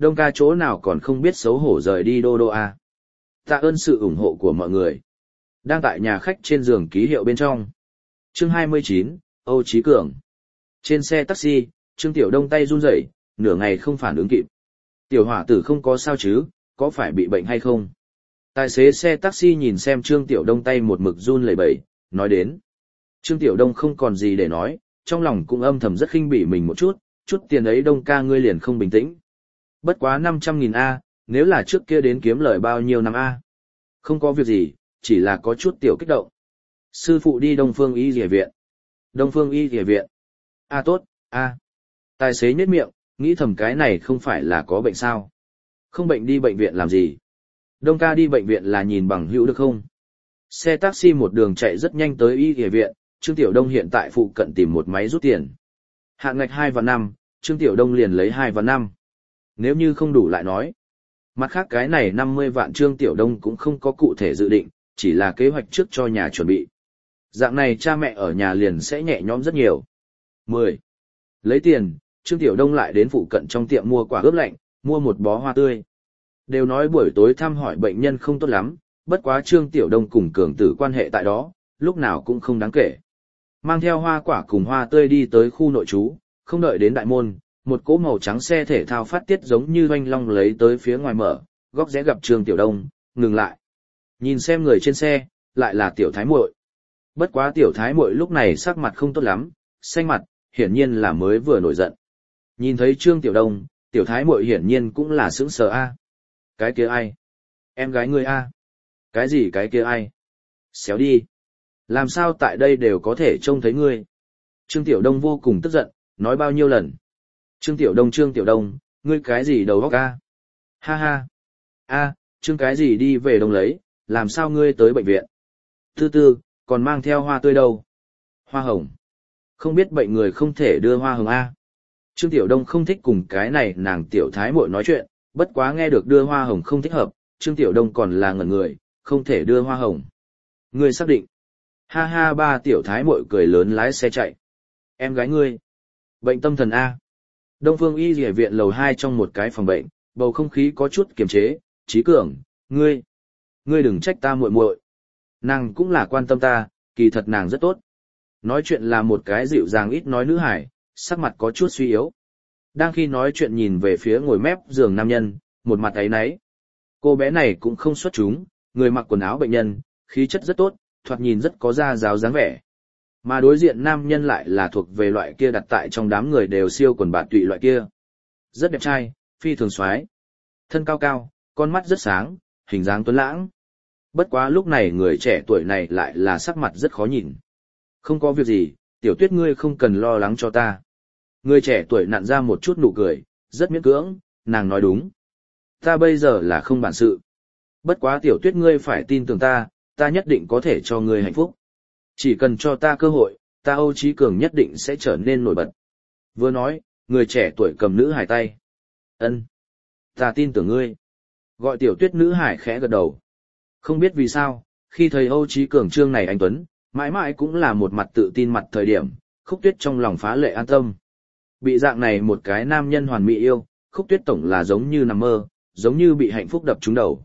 Đông ca chỗ nào còn không biết xấu hổ rời đi đô đô à. Tạ ơn sự ủng hộ của mọi người. Đang tại nhà khách trên giường ký hiệu bên trong. Chương 29, Âu Chí Cường. Trên xe taxi, Trương Tiểu Đông tay run rẩy, nửa ngày không phản ứng kịp. Tiểu hỏa tử không có sao chứ, có phải bị bệnh hay không? Tài xế xe taxi nhìn xem Trương Tiểu Đông tay một mực run lẩy bẩy, nói đến. Trương Tiểu Đông không còn gì để nói, trong lòng cũng âm thầm rất khinh bỉ mình một chút tiền ấy Đông ca ngươi liền không bình tĩnh. Bất quá 500.000 A, nếu là trước kia đến kiếm lời bao nhiêu năm A. Không có việc gì, chỉ là có chút tiểu kích động. Sư phụ đi Đông Phương Y Dìa Viện. Đông Phương Y Dìa Viện. A tốt, A. Tài xế nhếch miệng, nghĩ thầm cái này không phải là có bệnh sao. Không bệnh đi bệnh viện làm gì. Đông ca đi bệnh viện là nhìn bằng hữu được không? Xe taxi một đường chạy rất nhanh tới Y Dìa Viện, Trương Tiểu Đông hiện tại phụ cận tìm một máy rút tiền. Hạn ngạch 2 và 5, Trương Tiểu Đông liền lấy 2 và 5. Nếu như không đủ lại nói. Mặt khác cái này 50 vạn Trương Tiểu Đông cũng không có cụ thể dự định, chỉ là kế hoạch trước cho nhà chuẩn bị. Dạng này cha mẹ ở nhà liền sẽ nhẹ nhõm rất nhiều. 10. Lấy tiền, Trương Tiểu Đông lại đến phụ cận trong tiệm mua quả ướp lạnh, mua một bó hoa tươi. Đều nói buổi tối thăm hỏi bệnh nhân không tốt lắm, bất quá Trương Tiểu Đông cùng Cường Tử quan hệ tại đó, lúc nào cũng không đáng kể. Mang theo hoa quả cùng hoa tươi đi tới khu nội trú, không đợi đến đại môn, một cỗ màu trắng xe thể thao phát tiết giống như oanh long lấy tới phía ngoài mở, góc rẽ gặp Trương Tiểu Đông, ngừng lại. Nhìn xem người trên xe, lại là Tiểu Thái Muội. Bất quá Tiểu Thái Muội lúc này sắc mặt không tốt lắm, xanh mặt, hiển nhiên là mới vừa nổi giận. Nhìn thấy Trương Tiểu Đông, Tiểu Thái Muội hiển nhiên cũng là sững sờ a. Cái kia ai? Em gái ngươi a? Cái gì cái kia ai? Xéo đi. Làm sao tại đây đều có thể trông thấy ngươi? Trương Tiểu Đông vô cùng tức giận, nói bao nhiêu lần. Trương Tiểu Đông, ngươi cái gì đầu óc a? Ha ha. A, Trương cái gì đi về Đông lấy, làm sao ngươi tới bệnh viện? Tư, còn mang theo hoa tươi đâu? Hoa hồng. Không biết bệnh người không thể đưa hoa hồng a. Trương Tiểu Đông không thích cùng cái này nàng Tiểu Thái Muội nói chuyện, bất quá nghe được đưa hoa hồng không thích hợp, Trương Tiểu Đông còn là ngẩn người, không thể đưa hoa hồng. Ngươi xác định. Ha ha ba Tiểu Thái Muội cười lớn lái xe chạy. Em gái ngươi. Bệnh tâm thần A. Đông Phương Y Dìa Viện lầu 2 trong một cái phòng bệnh, bầu không khí có chút kiềm chế. Chí Cường, ngươi đừng trách ta muội muội. Nàng cũng là quan tâm ta, kỳ thật nàng rất tốt. Nói chuyện là một cái dịu dàng ít nói nữ hải, sắc mặt có chút suy yếu. Đang khi nói chuyện nhìn về phía ngồi mép giường nam nhân, một mặt áy náy. Cô bé này cũng không xuất chúng, người mặc quần áo bệnh nhân, khí chất rất tốt, thoạt nhìn rất có da giáo dáng vẻ. Mà đối diện nam nhân lại là thuộc về loại kia đặt tại trong đám người đều siêu quần bạt tụy loại kia. Rất đẹp trai, phi thường soái, thân cao cao, con mắt rất sáng, hình dáng tuấn lãng. Bất quá lúc này người trẻ tuổi này lại là sắc mặt rất khó nhìn. Không có việc gì, Tiểu Tuyết ngươi không cần lo lắng cho ta. Người trẻ tuổi nặn ra một chút nụ cười, rất miễn cưỡng, nàng nói đúng. Ta bây giờ là không bản sự. Bất quá Tiểu Tuyết ngươi phải tin tưởng ta, ta nhất định có thể cho ngươi hạnh phúc. Chỉ cần cho ta cơ hội, ta Âu Chí Cường nhất định sẽ trở nên nổi bật. Vừa nói, người trẻ tuổi cầm nữ hải tay. Ân, ta tin tưởng ngươi. Gọi Tiểu Tuyết nữ hải khẽ gật đầu. Không biết vì sao, khi thấy Âu Chí Cường trương này anh tuấn, mãi mãi cũng là một mặt tự tin mặt thời điểm, Khúc Tuyết trong lòng phá lệ an tâm. Bị dạng này một cái nam nhân hoàn mỹ yêu, Khúc Tuyết tổng là giống như nằm mơ, giống như bị hạnh phúc đập trúng đầu.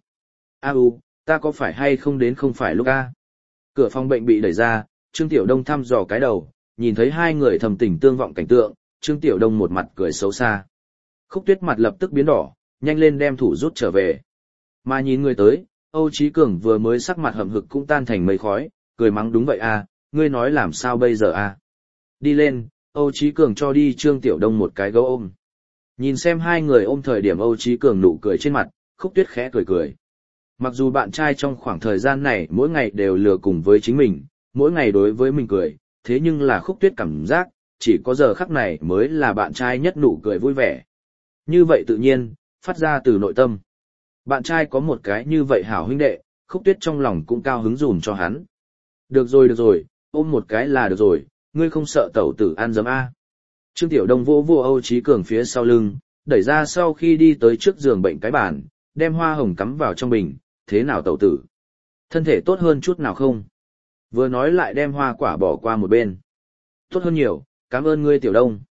Ta có phải hay không đến không phải lúc a? Cửa phòng bệnh bị đẩy ra, Trương Tiểu Đông thăm dò cái đầu, nhìn thấy hai người thầm tình tương vọng cảnh tượng, Trương Tiểu Đông một mặt cười xấu xa. Khúc Tuyết mặt lập tức biến đỏ, nhanh lên đem thủ rút trở về. Mà nhìn người tới, Âu Chí Cường vừa mới sắc mặt hậm hực cũng tan thành mây khói, cười mắng đúng vậy a, ngươi nói làm sao bây giờ a? Đi lên, Âu Chí Cường cho đi Trương Tiểu Đông một cái gấu ôm. Nhìn xem hai người ôm thời điểm Âu Chí Cường nụ cười trên mặt, Khúc Tuyết khẽ cười cười. Mặc dù bạn trai trong khoảng thời gian này mỗi ngày đều lừa cùng với chính mình, mỗi ngày đối với mình cười, thế nhưng là Khúc Tuyết cảm giác, chỉ có giờ khắc này mới là bạn trai nhất nụ cười vui vẻ. Như vậy tự nhiên, phát ra từ nội tâm. Bạn trai có một cái như vậy hảo huynh đệ, Khúc Tuyết trong lòng cũng cao hứng dùm cho hắn. Được rồi, ôm một cái là được rồi, ngươi không sợ tẩu tử ăn dấm a? Trương Tiểu Đông vỗ vỗ Âu Chí Cường phía sau lưng, đẩy ra sau khi đi tới trước giường bệnh cái bàn, đem hoa hồng cắm vào trong bình. Thế nào tẩu tử? Thân thể tốt hơn chút nào không? Vừa nói lại đem hoa quả bỏ qua một bên. Tốt hơn nhiều, cảm ơn ngươi Tiểu Đông.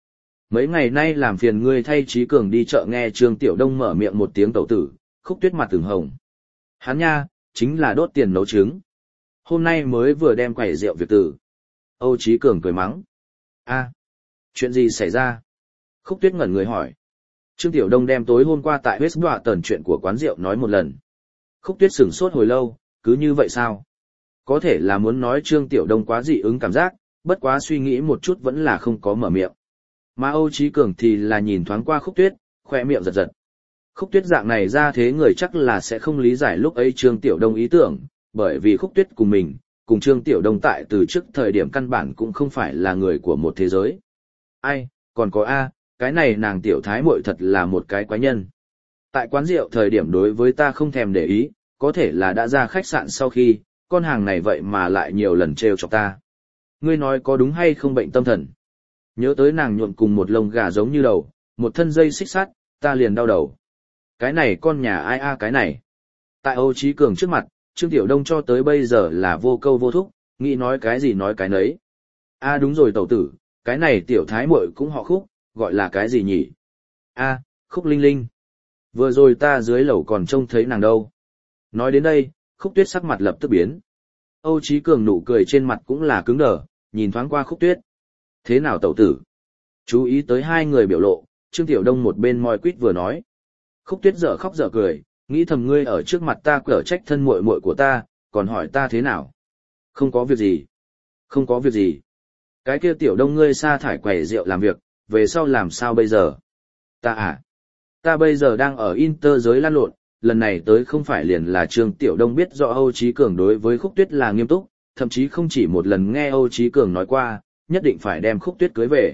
Mấy ngày nay làm phiền ngươi thay Trí Cường đi chợ nghe Trương Tiểu Đông mở miệng một tiếng tẩu tử, Khúc Tuyết mặt từng hồng. Hắn nha, chính là đốt tiền nấu trứng. Hôm nay mới vừa đem quẩy rượu việc tử. Âu Trí Cường cười mắng. A, chuyện gì xảy ra? Khúc Tuyết ngẩn người hỏi. Trương Tiểu Đông đem tối hôm qua tại Westbrook tần chuyện của quán rượu nói một lần. Khúc Tuyết sửng sốt hồi lâu, cứ như vậy sao? Có thể là muốn nói Trương Tiểu Đông quá dị ứng cảm giác, bất quá suy nghĩ một chút vẫn là không có mở miệng. Mà Âu Trí Cường thì là nhìn thoáng qua Khúc Tuyết, khoe miệng giật giật. Khúc Tuyết dạng này ra thế người chắc là sẽ không lý giải lúc ấy Trương Tiểu Đông ý tưởng, bởi vì Khúc Tuyết cùng mình, cùng Trương Tiểu Đông tại từ trước thời điểm căn bản cũng không phải là người của một thế giới. Ai, còn có A, cái này nàng Tiểu Thái muội thật là một cái quái nhân. Tại quán rượu thời điểm đối với ta không thèm để ý, có thể là đã ra khách sạn sau khi, con hàng này vậy mà lại nhiều lần trêu chọc ta. Ngươi nói có đúng hay không bệnh tâm thần? Nhớ tới nàng nhuộm cùng một lông gà giống như đầu, một thân dây xích sắt, ta liền đau đầu. Cái này con nhà ai a cái này. Tại Âu Trí Cường trước mặt, Trương Tiểu Đông cho tới bây giờ là vô câu vô thúc, nghĩ nói cái gì nói cái nấy. A đúng rồi tẩu tử, cái này Tiểu Thái muội cũng họ Khúc, gọi là cái gì nhỉ? A, Khúc Linh Linh. Vừa rồi ta dưới lầu còn trông thấy nàng đâu. Nói đến đây, Khúc Tuyết sắc mặt lập tức biến. Âu Trí Cường nụ cười trên mặt cũng là cứng đờ, nhìn thoáng qua Khúc Tuyết. Thế nào tẩu tử? Chú ý tới hai người biểu lộ, Trương Tiểu Đông một bên moi quýt vừa nói. Khúc Tuyết dở khóc dở cười, nghĩ thầm ngươi ở trước mặt ta cở trách thân muội muội của ta, còn hỏi ta thế nào? Không có việc gì. Không có việc gì. Cái kia Tiểu Đông ngươi sa thải quầy rượu làm việc, về sau làm sao bây giờ? Ta à? Ta bây giờ đang ở Inter giới lăn lộn, lần này tới không phải liền là Trương Tiểu Đông biết rõ Âu Trí Cường đối với Khúc Tuyết là nghiêm túc, thậm chí không chỉ một lần nghe Âu Trí Cường nói qua, nhất định phải đem Khúc Tuyết cưới về.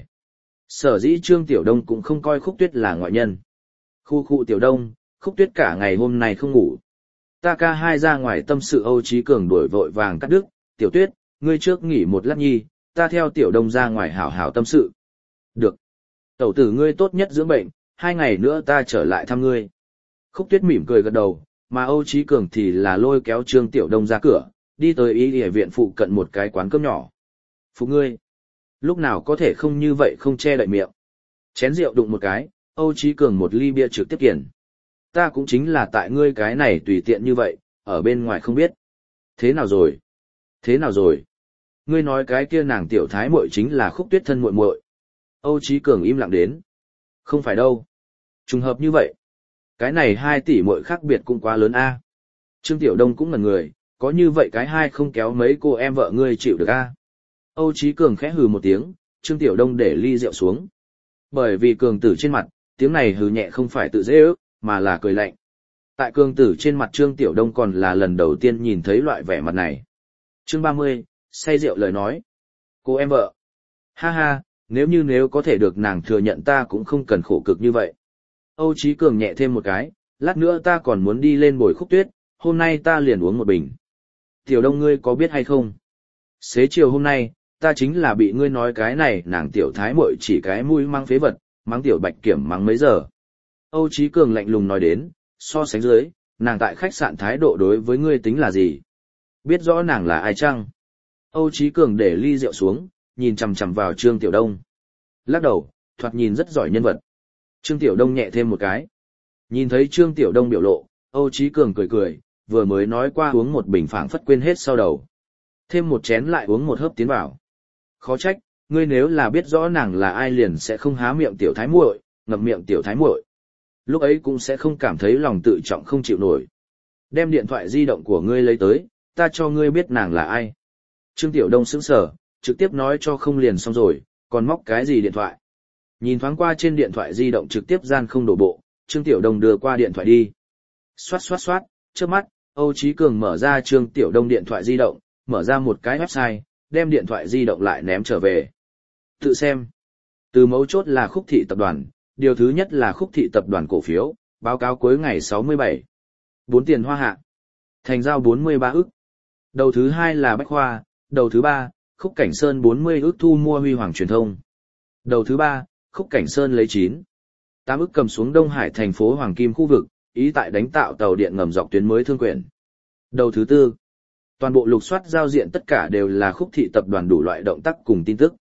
Sở dĩ Trương Tiểu Đông cũng không coi Khúc Tuyết là ngoại nhân. Khu Tiểu Đông, Khúc Tuyết cả ngày hôm nay không ngủ. Ta ca hai ra ngoài tâm sự Âu Trí Cường đuổi vội vàng cắt đứt, Tiểu Tuyết, ngươi trước nghỉ một lát nhi, ta theo Tiểu Đông ra ngoài hảo hảo tâm sự. Được. Tẩu tử ngươi tốt nhất dưỡng bệnh, 2 ngày nữa ta trở lại thăm ngươi. Khúc Tuyết mỉm cười gật đầu, mà Âu Trí Cường thì là lôi kéo Trương Tiểu Đông ra cửa, đi tới y y viện phụ cận một cái quán cơm nhỏ. Phụ ngươi, lúc nào có thể không như vậy không che đậy miệng. Chén rượu đụng một cái, Âu Trí Cường một ly bia trực tiếp kiển. Ta cũng chính là tại ngươi cái này tùy tiện như vậy, ở bên ngoài không biết. Thế nào rồi? Thế nào rồi? Ngươi nói cái kia nàng Tiểu Thái muội chính là Khúc Tuyết thân muội muội. Âu Trí Cường im lặng đến. Không phải đâu. Trùng hợp như vậy. Cái này 2 tỷ muội khác biệt cũng quá lớn a. Trương Tiểu Đông cũng ngẩn người, có như vậy cái hai không kéo mấy cô em vợ ngươi chịu được a. Âu Trí Cường khẽ hừ một tiếng, Trương Tiểu Đông để ly rượu xuống. Bởi vì Cường tử trên mặt, tiếng này hừ nhẹ không phải tự dễ ước, mà là cười lạnh. Tại Cường tử trên mặt Trương Tiểu Đông còn là lần đầu tiên nhìn thấy loại vẻ mặt này. Chương 30, say rượu lời nói. Cô em vợ. Ha ha, nếu có thể được nàng thừa nhận ta cũng không cần khổ cực như vậy. Âu Trí Cường nhẹ thêm một cái, lát nữa ta còn muốn đi lên bồi Khúc Tuyết, hôm nay ta liền uống một bình. Tiểu Đông ngươi có biết hay không? Xế chiều hôm nay, ta chính là bị ngươi nói cái này nàng Tiểu Thái muội chỉ cái mũi mang phế vật, mang Tiểu Bạch Kiểm mang mấy giờ. Âu Trí Cường lạnh lùng nói đến, so sánh dưới, nàng tại khách sạn thái độ đối với ngươi tính là gì? Biết rõ nàng là ai chăng? Âu Trí Cường để ly rượu xuống, nhìn chằm chằm vào Trương Tiểu Đông. Lắc đầu, thoạt nhìn rất giỏi nhân vật. Trương Tiểu Đông nhẹ thêm một cái. Nhìn thấy Trương Tiểu Đông biểu lộ, Âu Trí Cường cười cười, vừa mới nói qua uống một bình phảng phất quên hết sau đầu. Thêm một chén lại uống một hớp tiến vào. Khó trách, ngươi nếu là biết rõ nàng là ai liền sẽ không há miệng Tiểu Thái muội, ngậm miệng Tiểu Thái muội. Lúc ấy cũng sẽ không cảm thấy lòng tự trọng không chịu nổi. Đem điện thoại di động của ngươi lấy tới, ta cho ngươi biết nàng là ai. Trương Tiểu Đông sững sờ, trực tiếp nói cho không liền xong rồi, còn móc cái gì điện thoại. Nhìn thoáng qua trên điện thoại di động trực tiếp gian không đổ bộ, Trương Tiểu Đông đưa qua điện thoại đi. Xoát xoát xoát, trước mắt, Âu Trí Cường mở ra Trương Tiểu Đông điện thoại di động, mở ra một cái website, đem điện thoại di động lại ném trở về. Tự xem. Từ mấu chốt là Khúc Thị Tập đoàn, điều thứ nhất là Khúc Thị Tập đoàn cổ phiếu, báo cáo cuối ngày 67. 4 tiền hoa hạ. Thành giao 43 ức. Đầu thứ hai là Bách Khoa, đầu thứ ba, Khúc Cảnh Sơn 40 ức thu mua Huy Hoàng Truyền thông. Đầu thứ ba, Khúc Cảnh Sơn lấy 8 ức cầm xuống Đông Hải thành phố Hoàng Kim khu vực, ý tại đánh tạo tàu điện ngầm dọc tuyến mới thương quyển. Đầu thứ tư, toàn bộ lục soát giao diện tất cả đều là Khúc Thị Tập đoàn đủ loại động tác cùng tin tức.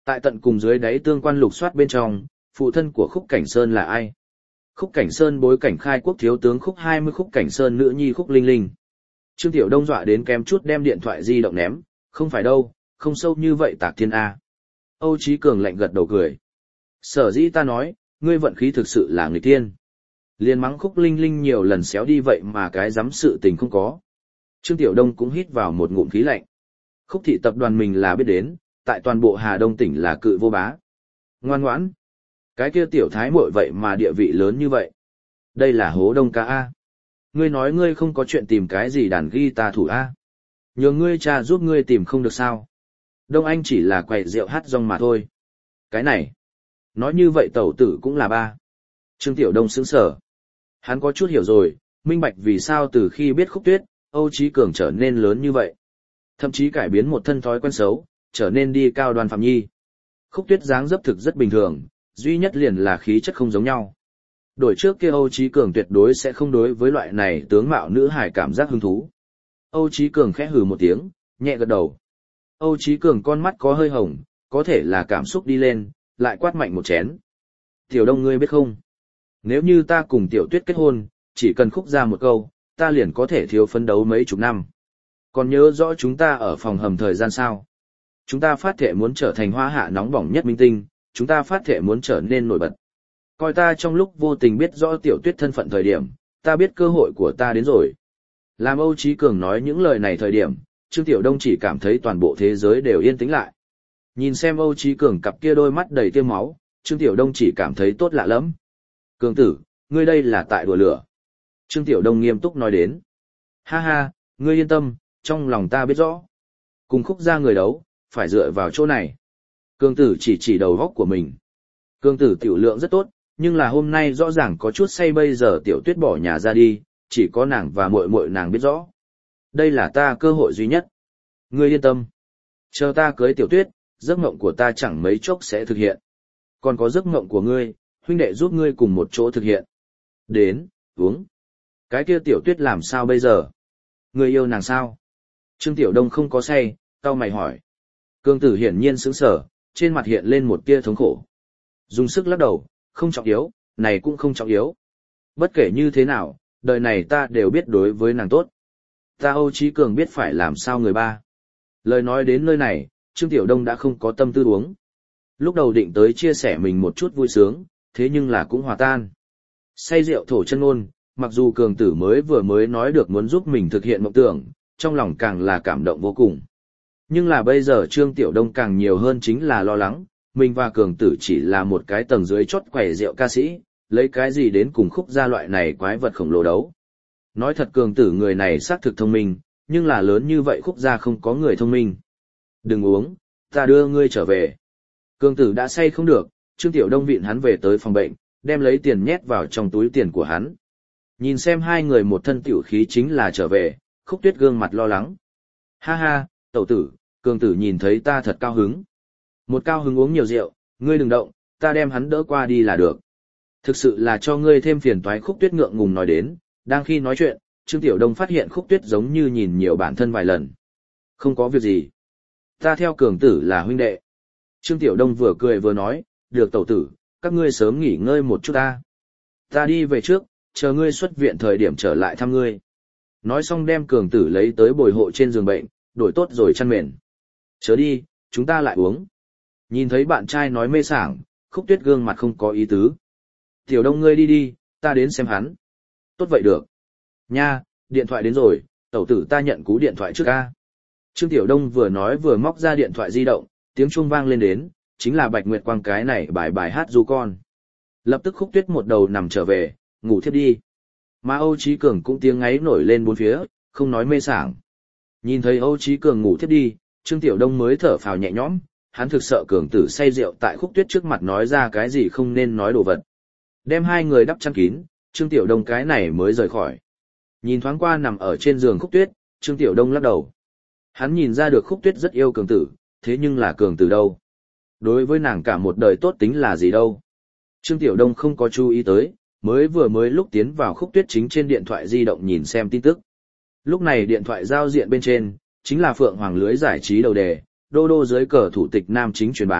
Tại tận cùng dưới đáy tương quan lục soát bên trong, phụ thân của Khúc Cảnh Sơn là ai? Khúc Cảnh Sơn bối cảnh khai quốc thiếu tướng Khúc 20, Khúc Cảnh Sơn nữ nhi Khúc Linh Linh. Trương Tiểu Đông dọa đến kém chút đem điện thoại di động ném, không phải đâu, không sâu như vậy Tạc Thiên A. Âu Chí Cường lạnh gật đầu cười. Sở dĩ ta nói, ngươi vận khí thực sự là người tiên. Liên mắng Khúc Linh Linh nhiều lần xéo đi vậy mà cái dám sự tình không có. Trương Tiểu Đông cũng hít vào một ngụm khí lạnh. Khúc thị tập đoàn mình là biết đến, tại toàn bộ Hà Đông tỉnh là cự vô bá. Ngoan ngoãn. Cái kia tiểu thái muội vậy mà địa vị lớn như vậy. Đây là hố đông ca A. Ngươi nói ngươi không có chuyện tìm cái gì đàn guitar thủ A. Nhờ ngươi cha giúp ngươi tìm không được sao. Đông Anh chỉ là quậy rượu hát rong mà thôi. Cái này. Nói như vậy tẩu tử cũng là ba. Trương Tiểu Đông sững sờ. Hắn có chút hiểu rồi, minh bạch vì sao từ khi biết Khúc Tuyết, Âu Chí Cường trở nên lớn như vậy. Thậm chí cải biến một thân thói quen xấu, trở nên đi cao đoan phạm nhi. Khúc Tuyết dáng dấp thực rất bình thường, duy nhất liền là khí chất không giống nhau. Đổi trước kia Âu Chí Cường tuyệt đối sẽ không đối với loại này tướng mạo nữ hài cảm giác hứng thú. Âu Chí Cường khẽ hừ một tiếng, nhẹ gật đầu. Âu Chí Cường con mắt có hơi hồng, có thể là cảm xúc đi lên, lại quát mạnh một chén. Tiểu Đông ngươi biết không? Nếu như ta cùng Tiểu Tuyết kết hôn, chỉ cần Khúc ra một câu, ta liền có thể thiếu phấn đấu mấy chục năm. Còn nhớ rõ chúng ta ở phòng hầm thời gian sao? Chúng ta phát thệ muốn trở thành hoa hạ nóng bỏng nhất minh tinh, chúng ta phát thệ muốn trở nên nổi bật. Coi ta trong lúc vô tình biết rõ Tiểu Tuyết thân phận thời điểm, ta biết cơ hội của ta đến rồi. Làm Âu Chí Cường nói những lời này thời điểm, Trương Tiểu Đông chỉ cảm thấy toàn bộ thế giới đều yên tĩnh lại. Nhìn xem Âu Chí Cường cặp kia đôi mắt đầy tia máu, Trương Tiểu Đông chỉ cảm thấy tốt lạ lắm. Cường tử, ngươi đây là tại đùa lửa. Trương Tiểu Đông nghiêm túc nói đến. Ha ha, ngươi yên tâm, trong lòng ta biết rõ. Cùng Khúc ra người đấu, phải dựa vào chỗ này. Cường tử chỉ đầu góc của mình. Cường tử tiểu lượng rất tốt, nhưng là hôm nay rõ ràng có chút say bây giờ Tiểu Tuyết bỏ nhà ra đi, chỉ có nàng và muội muội nàng biết rõ. Đây là ta cơ hội duy nhất. Ngươi yên tâm. Chờ ta cưới Tiểu Tuyết, giấc mộng của ta chẳng mấy chốc sẽ thực hiện. Còn có giấc mộng của ngươi, huynh đệ giúp ngươi cùng một chỗ thực hiện. Đến, uống. Cái kia Tiểu Tuyết làm sao bây giờ? Ngươi yêu nàng sao? Trương Tiểu Đông không có say, cau mày hỏi. Cường tử hiển nhiên sững sờ, trên mặt hiện lên một tia thống khổ. Dùng sức lắc đầu, không trọng yếu, này cũng không trọng yếu. Bất kể như thế nào, đời này ta đều biết đối với nàng tốt. Ta Âu Chí Cường biết phải làm sao người ba. Lời nói đến nơi này, Trương Tiểu Đông đã không có tâm tư uống. Lúc đầu định tới chia sẻ mình một chút vui sướng, thế nhưng là cũng hòa tan. Say rượu thổ chân ngôn, mặc dù Cường tử vừa mới nói được muốn giúp mình thực hiện mộng tưởng, trong lòng càng là cảm động vô cùng. Nhưng là bây giờ Trương Tiểu Đông càng nhiều hơn chính là lo lắng, mình và Cường tử chỉ là một cái tầng dưới chót quẩy rượu ca sĩ, lấy cái gì đến cùng Khúc gia loại này quái vật khổng lồ đấu. Nói thật Cường tử người này xác thực thông minh, nhưng là lớn như vậy Khúc gia không có người thông minh. Đừng uống, ta đưa ngươi trở về. Cường tử đã say không được, Trương Tiểu Đông vịn hắn về tới phòng bệnh, đem lấy tiền nhét vào trong túi tiền của hắn. Nhìn xem hai người một thân tiểu khí chính là trở về, Khúc Tuyết gương mặt lo lắng. Ha ha, tẩu tử, Cường tử nhìn thấy ta thật cao hứng. Một cao hứng uống nhiều rượu, ngươi đừng động, ta đem hắn đỡ qua đi là được. Thực sự là cho ngươi thêm phiền toái. Khúc Tuyết ngượng ngùng nói đến, đang khi nói chuyện, Trương Tiểu Đông phát hiện Khúc Tuyết giống như nhìn nhiều bản thân vài lần. Không có việc gì. Ta theo Cường tử là huynh đệ. Trương Tiểu Đông vừa cười vừa nói, được tẩu tử, các ngươi sớm nghỉ ngơi một chút ta. Ta đi về trước, chờ ngươi xuất viện thời điểm trở lại thăm ngươi. Nói xong đem Cường tử lấy tới bồi hộ trên giường bệnh, đổi tốt rồi chăn mền. Chớ đi, chúng ta lại uống. Nhìn thấy bạn trai nói mê sảng, Khúc Tuyết gương mặt không có ý tứ. Tiểu Đông ngươi đi đi, ta đến xem hắn. Tốt vậy được. Nha, điện thoại đến rồi, tẩu tử ta nhận cú điện thoại trước ca. Trương Tiểu Đông vừa nói vừa móc ra điện thoại di động, tiếng chuông vang lên đến, chính là Bạch Nguyệt Quang cái này bài hát du con. Lập tức Khúc Tuyết một đầu nằm trở về, ngủ thiếp đi. Mà Âu Chí Cường cũng tiếng ngáy nổi lên bốn phía, không nói mê sảng. Nhìn thấy Âu Chí Cường ngủ thiếp đi, Trương Tiểu Đông mới thở phào nhẹ nhõm, hắn thực sợ Cường tử say rượu tại Khúc Tuyết trước mặt nói ra cái gì không nên nói đồ vật. Đem hai người đắp chăn kín, Trương Tiểu Đông cái này mới rời khỏi. Nhìn thoáng qua nằm ở trên giường Khúc Tuyết, Trương Tiểu Đông lắc đầu. Hắn nhìn ra được Khúc Tuyết rất yêu Cường tử, thế nhưng là Cường tử đâu? Đối với nàng cả một đời tốt tính là gì đâu? Trương Tiểu Đông không có chú ý tới, vừa mới lúc tiến vào Khúc Tuyết chính trên điện thoại di động nhìn xem tin tức. Lúc này điện thoại giao diện bên trên, chính là Phượng Hoàng lưới giải trí đầu đề, đô đô dưới cờ thủ tịch nam chính truyền bá,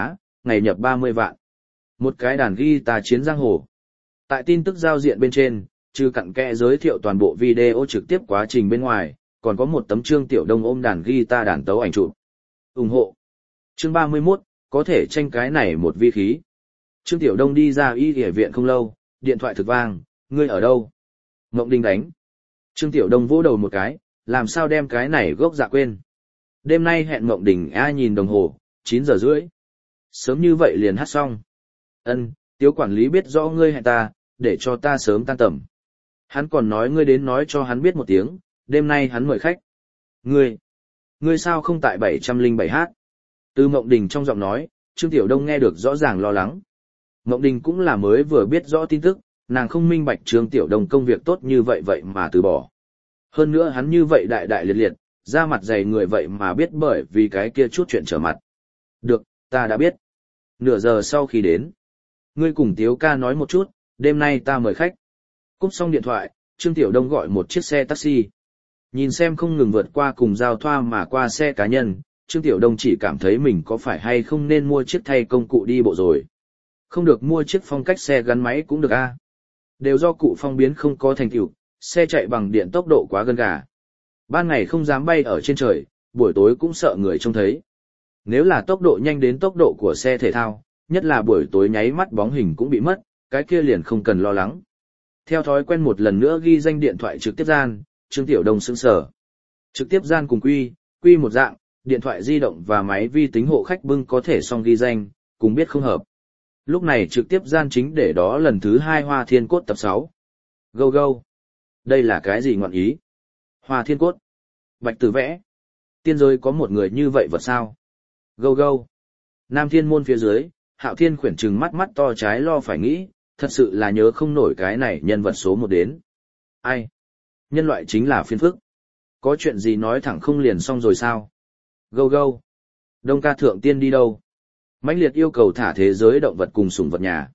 ngày nhập 30 vạn. Một cái đàn guitar chiến giang hồ. Tại tin tức giao diện bên trên, trừ cặn kẽ giới thiệu toàn bộ video trực tiếp quá trình bên ngoài, còn có một tấm Trương Tiểu Đông ôm đàn guitar đàn tấu ảnh chụp. Ủng hộ. Chương 31, có thể tranh cái này một vi khí. Trương Tiểu Đông đi ra y y viện không lâu, điện thoại thực vang, ngươi ở đâu? Ngộng Đình đánh. Trương Tiểu Đông vỗ đầu một cái, làm sao đem cái này gốc dạ quên. Đêm nay hẹn Ngộng Đình nhìn đồng hồ, 9 giờ rưỡi. Sớm như vậy liền hát xong. Tiếu quản lý biết rõ ngươi hẹn ta, để cho ta sớm tan tầm. Hắn còn nói ngươi đến nói cho hắn biết một tiếng, đêm nay hắn mời khách. Ngươi sao không tại 707h? Từ Ngộng Đình trong giọng nói, Trương Tiểu Đông nghe được rõ ràng lo lắng. Ngộng Đình cũng là mới vừa biết rõ tin tức, nàng không minh bạch Trương Tiểu Đông công việc tốt như vậy mà từ bỏ. Hơn nữa hắn như vậy đại đại liệt liệt, ra mặt dày người vậy mà biết bởi vì cái kia chút chuyện trở mặt. Được, ta đã biết. Nửa giờ sau khi đến, ngươi cùng Tiếu ca nói một chút, đêm nay ta mời khách. Cúp xong điện thoại, Trương Tiểu Đông gọi một chiếc xe taxi. Nhìn xem không ngừng vượt qua cùng giao thoa mà qua xe cá nhân, Trương Tiểu Đông chỉ cảm thấy mình có phải hay không nên mua chiếc thay công cụ đi bộ rồi. Không được mua chiếc phong cách xe gắn máy cũng được a. Đều do cụ phong biến không có thành tựu, xe chạy bằng điện tốc độ quá gân gà. Ban ngày không dám bay ở trên trời, buổi tối cũng sợ người trông thấy. Nếu là tốc độ nhanh đến tốc độ của xe thể thao, nhất là buổi tối nháy mắt bóng hình cũng bị mất, cái kia liền không cần lo lắng. Theo thói quen một lần nữa ghi danh điện thoại trực tiếp gian, Trương Tiểu Đông sững sờ. Trực tiếp gian cùng quy một dạng, điện thoại di động và máy vi tính hộ khách bưng có thể song ghi danh, cùng biết không hợp. Lúc này trực tiếp gian chính để đó lần thứ 2 Hoa Thiên Cốt tập 6. Go. Đây là cái gì ngọn ý? Hoa Thiên Cốt. Bạch Tử vẽ. Tiên giới có một người như vậy vật sao? Go. Nam Thiên Môn phía dưới, Hạo Thiên khuyển trừng mắt to trái lo phải nghĩ, thật sự là nhớ không nổi cái này nhân vật số 1 đến. Ai? Nhân loại chính là phiền phức. Có chuyện gì nói thẳng không liền xong rồi sao? Go. Đông ca thượng tiên đi đâu? Mãnh liệt yêu cầu thả thế giới động vật cùng sủng vật nhà.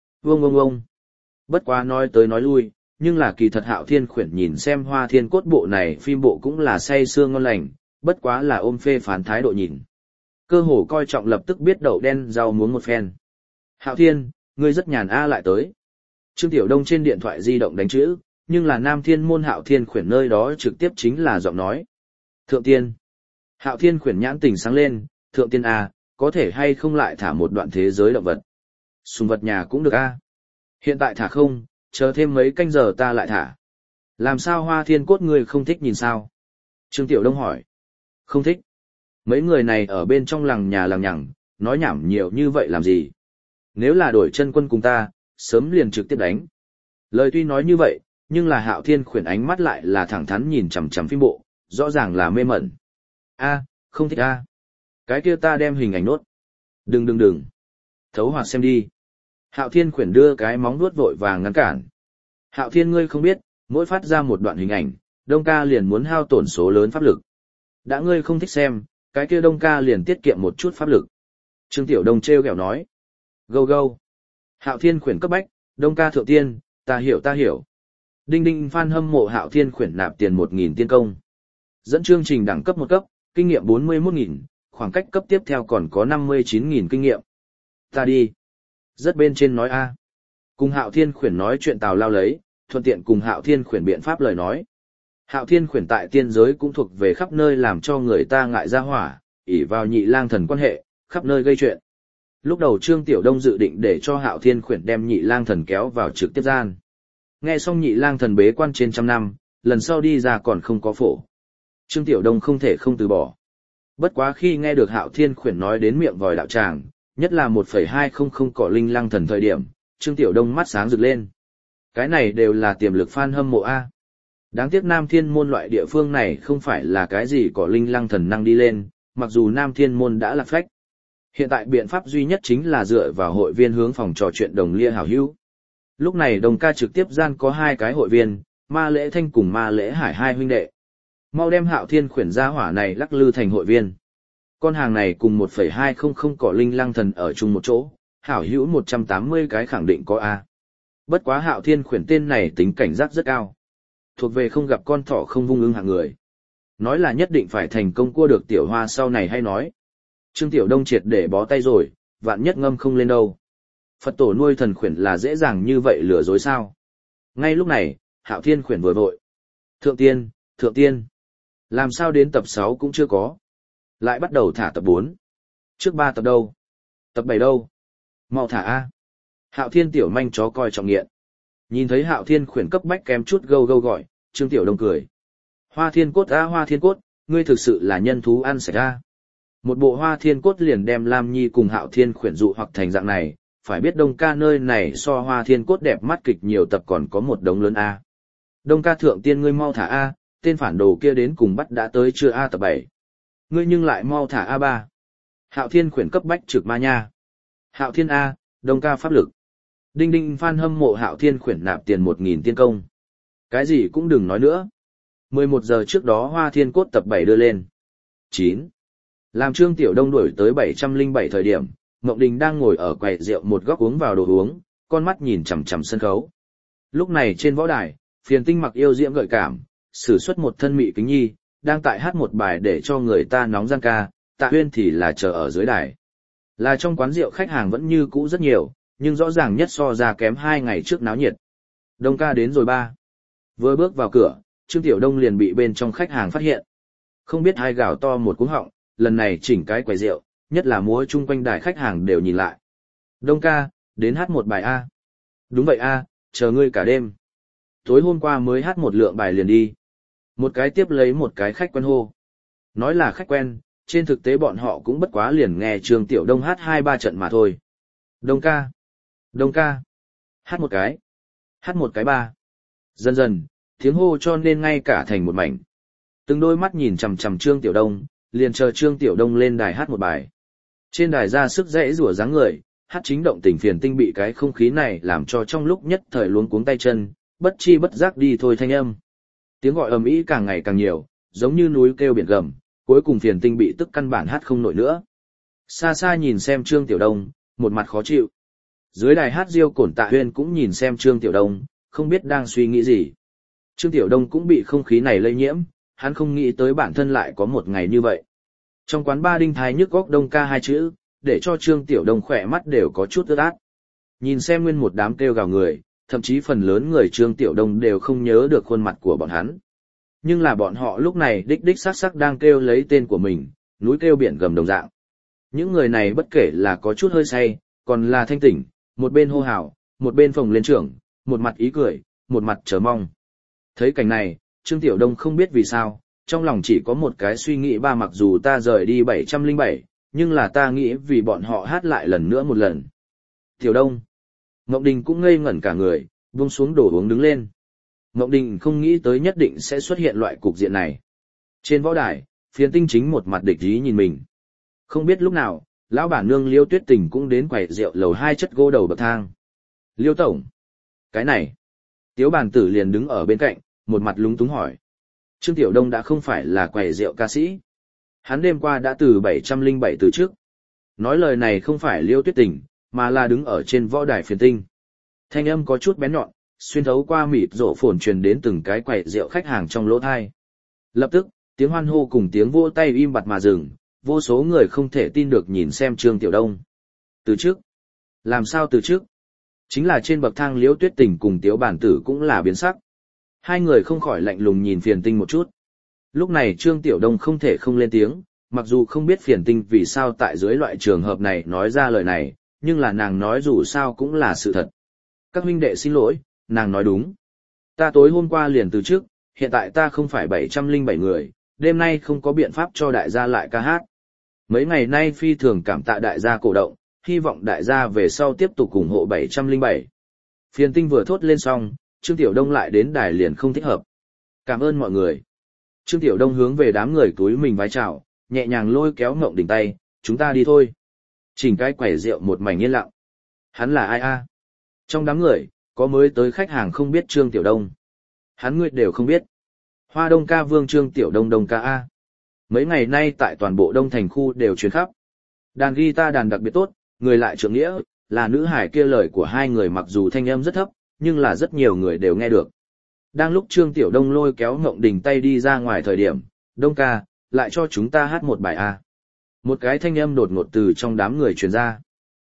Ông. Bất quá nói tới nói lui, nhưng là kỳ thật Hạo Thiên khuyển nhìn xem Hoa Thiên Cốt bộ này phim bộ cũng là say sưa ngon lành, bất quá là ôm phê phán thái độ nhìn. Cơ hồ coi trọng lập tức biết đậu đen rau muống một phen. Hạo Thiên, ngươi rất nhàn lại tới. Trương Tiểu Đông trên điện thoại di động đánh chữ, nhưng là Nam Thiên Môn Hạo Thiên khuyển nơi đó trực tiếp chính là giọng nói. Thượng tiên. Hạo Thiên khuyển nhãn tình sáng lên, thượng tiên có thể hay không lại thả một đoạn thế giới động vật. Sùng vật nhà cũng được Hiện tại thả không, chờ thêm mấy canh giờ ta lại thả. Làm sao Hoa Thiên Cốt ngươi không thích nhìn sao? Trương Tiểu Đông hỏi. Không thích. Mấy người này ở bên trong lằng nhà lằng nhằng, nói nhảm nhiều như vậy làm gì? Nếu là đổi chân quân cùng ta, sớm liền trực tiếp đánh. Lời tuy nói như vậy, nhưng là Hạo Thiên khuyển ánh mắt lại là thẳng thắn nhìn chằm chằm phim bộ, rõ ràng là mê mẩn. Không thích Cái kia ta đem hình ảnh nốt. Đừng. Thấu hoạt xem đi. Hạo Thiên khuyển đưa cái móng vuốt vội vàng ngăn cản. Hạo Thiên ngươi không biết, mỗi phát ra một đoạn hình ảnh, Đông ca liền muốn hao tổn số lớn pháp lực. Đã ngươi không thích xem, cái kia Đông ca liền tiết kiệm một chút pháp lực. Trương Tiểu Đông trêu ghẹo nói. Go. Hạo Thiên khuyển cấp bách, Đông ca thượng tiên, ta hiểu. Đinh fan hâm mộ Hạo Thiên khuyển nạp tiền 1.000 tiên công. Dẫn chương trình đẳng cấp 1 cấp, kinh nghiệm 41.000, khoảng cách cấp tiếp theo còn có 59.000 kinh nghiệm. Ta đi. Rất bên trên nói Cùng Hạo Thiên khuyển nói chuyện tào lao lấy, thuận tiện cùng Hạo Thiên khuyển biện pháp lời nói. Hạo Thiên khuyển tại tiên giới cũng thuộc về khắp nơi làm cho người ta ngại ra hỏa, ỷ vào Nhị Lang Thần quan hệ, khắp nơi gây chuyện. Lúc đầu Trương Tiểu Đông dự định để cho Hạo Thiên khuyển đem Nhị Lang Thần kéo vào trực tiếp gian. Nghe xong Nhị Lang Thần bế quan trên 100 năm, lần sau đi ra còn không có phổ. Trương Tiểu Đông không thể không từ bỏ. Bất quá khi nghe được Hạo Thiên khuyển nói đến miệng vòi đạo tràng, nhất là 1,200 cỏ linh lăng thần thời điểm, Trương Tiểu Đông mắt sáng rực lên. Cái này đều là tiềm lực fan hâm mộ Đáng tiếc Nam Thiên Môn loại địa phương này không phải là cái gì cỏ linh lăng thần năng đi lên, mặc dù Nam Thiên Môn đã lạc phách. Hiện tại biện pháp duy nhất chính là dựa vào hội viên hướng phòng trò chuyện đồng lia hảo hữu. Lúc này Đồng ca trực tiếp gian có 2 cái hội viên, Ma Lễ Thanh cùng Ma Lễ Hải 2 huynh đệ. Mau đem Hạo Thiên khuyển gia hỏa này lắc lư thành hội viên. Con hàng này cùng 1,200 cỏ linh lăng thần ở chung một chỗ, hảo hữu 180 cái khẳng định có Bất quá Hạo Thiên khuyển tên này tính cảnh giác rất cao. Thuộc về không gặp con thỏ không vung ưng hạng người. Nói là nhất định phải thành công cua được Tiểu Hoa sau này hay nói. Trương Tiểu Đông triệt để bó tay rồi, vạn nhất ngâm không lên đâu. Phật tổ nuôi thần khuyển là dễ dàng như vậy lừa dối sao? Ngay lúc này, Hạo Thiên khuyển vừa vội. Thượng tiên, thượng tiên. Làm sao đến tập 6 cũng chưa có. Lại bắt đầu thả tập 4. Trước 3 tập đâu? Tập 7 đâu? Mau thả A. Hạo Thiên tiểu manh chó coi trọng nghiện. Nhìn thấy Hạo Thiên khuyển cấp bách kém chút gâu gâu gọi, Trương Tiểu Đông cười. Hoa Thiên Cốt a Hoa Thiên Cốt, ngươi thực sự là nhân thú ăn sạch a. Một bộ Hoa Thiên Cốt liền đem Lam Nhi cùng Hạo Thiên khuyển dụ hoặc thành dạng này, phải biết Đông ca nơi này so Hoa Thiên Cốt đẹp mắt kịch nhiều tập còn có một đống lớn a. Đông ca thượng tiên ngươi mau thả a, tên phản đồ kia đến cùng bắt đã tới chưa a tập 7. Ngươi nhưng lại mau thả A3. Hạo Thiên khuyển cấp bách trực ma nha. Hạo Thiên A, Đông ca pháp lực. Đinh đinh fan hâm mộ Hạo Thiên khuyển nạp tiền 1.000 tiên công. Cái gì cũng đừng nói nữa. 11 giờ trước đó Hoa Thiên Cốt tập 7 đưa lên. 9. Làm Trương Tiểu Đông đuổi tới 707 thời điểm, Ngộng Đình đang ngồi ở quầy rượu một góc uống vào đồ uống, con mắt nhìn chằm chằm sân khấu. Lúc này trên võ đài, Phiền Tinh mặc yêu diễm gợi cảm, sử xuất một thân mị kính nhi, đang tại hát một bài để cho người ta nóng gian ca, Tạ Huyên thì là chờ ở dưới đài. Là trong quán rượu khách hàng vẫn như cũ rất nhiều, nhưng rõ ràng nhất so ra kém 2 ngày trước náo nhiệt. Đông ca đến rồi ba. Vừa bước vào cửa, Trương Tiểu Đông liền bị bên trong khách hàng phát hiện. Không biết ai gào to một cú họng, lần này chỉnh cái quầy rượu, nhất là múa chung quanh đài khách hàng đều nhìn lại. Đông ca, đến hát một bài A. Đúng vậy A, chờ ngươi cả đêm. Tối hôm qua mới hát một lượng bài liền đi. Một cái tiếp lấy một cái khách quen hô. Nói là khách quen, trên thực tế bọn họ cũng bất quá liền nghe Trương Tiểu Đông hát 2-3 trận mà thôi. Đông ca. Đông ca. Hát một cái ba. Dần dần, tiếng hô cho nên ngay cả thành một mảnh. Từng đôi mắt nhìn chằm chằm Trương Tiểu Đông, liền chờ Trương Tiểu Đông lên đài hát một bài. Trên đài ra sức dễ rủa dáng người, hát chính động tình Phiền Tinh bị cái không khí này làm cho trong lúc nhất thời luống cuống tay chân, bất chi bất giác đi thôi thanh âm. Tiếng gọi ầm ĩ càng ngày càng nhiều, giống như núi kêu biển gầm, cuối cùng Phiền Tinh bị tức căn bản hát không nổi nữa. Xa xa nhìn xem Trương Tiểu Đông, một mặt khó chịu. Dưới đài hát Diêu Cổn Tạ Huyên cũng nhìn xem Trương Tiểu Đông, không biết đang suy nghĩ gì. Trương Tiểu Đông cũng bị không khí này lây nhiễm, hắn không nghĩ tới bản thân lại có một ngày như vậy. Trong quán ba đinh thái nhức góc Đông ca 2 chữ, để cho Trương Tiểu Đông khỏe mắt đều có chút ướt át. Nhìn xem nguyên một đám kêu gào người, thậm chí phần lớn người Trương Tiểu Đông đều không nhớ được khuôn mặt của bọn hắn. Nhưng là bọn họ lúc này đích đích sắc sắc đang kêu lấy tên của mình, núi kêu biển gầm đồng dạng. Những người này bất kể là có chút hơi say, còn là thanh tỉnh, một bên hô hào, một bên phồng lên trưởng, một mặt ý cười, một mặt chờ mong. Thấy cảnh này, Trương Tiểu Đông không biết vì sao, trong lòng chỉ có một cái suy nghĩ ba mặc dù ta rời đi 707, nhưng là ta nghĩ vì bọn họ hát lại lần nữa một lần. Tiểu Đông. Ngộng Đình cũng ngây ngẩn cả người, buông xuống đồ uống đứng lên. Ngộng Đình không nghĩ tới nhất định sẽ xuất hiện loại cục diện này. Trên võ đài, Phiền Tinh chính một mặt địch ý nhìn mình. Không biết lúc nào, lão bản nương Liêu Tuyết Tình cũng đến quầy rượu lầu 2 chất gỗ đầu bậc thang. Liêu tổng. Cái này. Tiếu bản tử liền đứng ở bên cạnh, một mặt lúng túng hỏi. Trương Tiểu Đông đã không phải là quầy rượu ca sĩ. Hắn đêm qua đã từ 707 từ trước. Nói lời này không phải Liêu Tuyết Tình, mà là đứng ở trên võ đài Phiền Tinh. Thanh âm có chút bén nhọn, xuyên thấu qua mịt rộ phồn truyền đến từng cái quầy rượu khách hàng trong lỗ thai. Lập tức, tiếng hoan hô cùng tiếng vỗ tay im bặt mà dừng, vô số người không thể tin được nhìn xem Trương Tiểu Đông. Từ trước? Làm sao từ trước? Chính là trên bậc thang Liễu Tuyết Tình cùng Tiếu Bản Tử cũng là biến sắc. Hai người không khỏi lạnh lùng nhìn Phiền Tinh một chút. Lúc này Trương Tiểu Đông không thể không lên tiếng, mặc dù không biết Phiền Tinh vì sao tại dưới loại trường hợp này nói ra lời này, nhưng là nàng nói dù sao cũng là sự thật. Các huynh đệ xin lỗi, nàng nói đúng. Ta tối hôm qua liền từ trước, hiện tại ta không phải 707 người, đêm nay không có biện pháp cho đại gia lại ca hát. Mấy ngày nay phi thường cảm tạ đại gia cổ động, hy vọng đại gia về sau tiếp tục ủng hộ 707. Phiền Tinh vừa thốt lên xong, Trương Tiểu Đông lại đến đài liền không thích hợp. Cảm ơn mọi người. Trương Tiểu Đông hướng về đám người túi mình vái chào, nhẹ nhàng lôi kéo Ngộng Đình tay, chúng ta đi thôi. Chỉnh cái quầy rượu một mảnh yên lặng. Hắn là ai a? Trong đám người, có mới tới khách hàng không biết Trương Tiểu Đông. Hắn người đều không biết. Hoa Đông ca vương Trương Tiểu Đông Đông ca a. Mấy ngày nay tại toàn bộ Đông Thành khu đều truyền khắp. Đàn guitar đàn đặc biệt tốt, người lại trượng nghĩa, là nữ hải kia lời của hai người mặc dù thanh âm rất thấp, nhưng là rất nhiều người đều nghe được. Đang lúc Trương Tiểu Đông lôi kéo Ngộng Đình tay đi ra ngoài thời điểm, Đông ca, lại cho chúng ta hát một bài a. Một cái thanh âm đột ngột từ trong đám người truyền ra.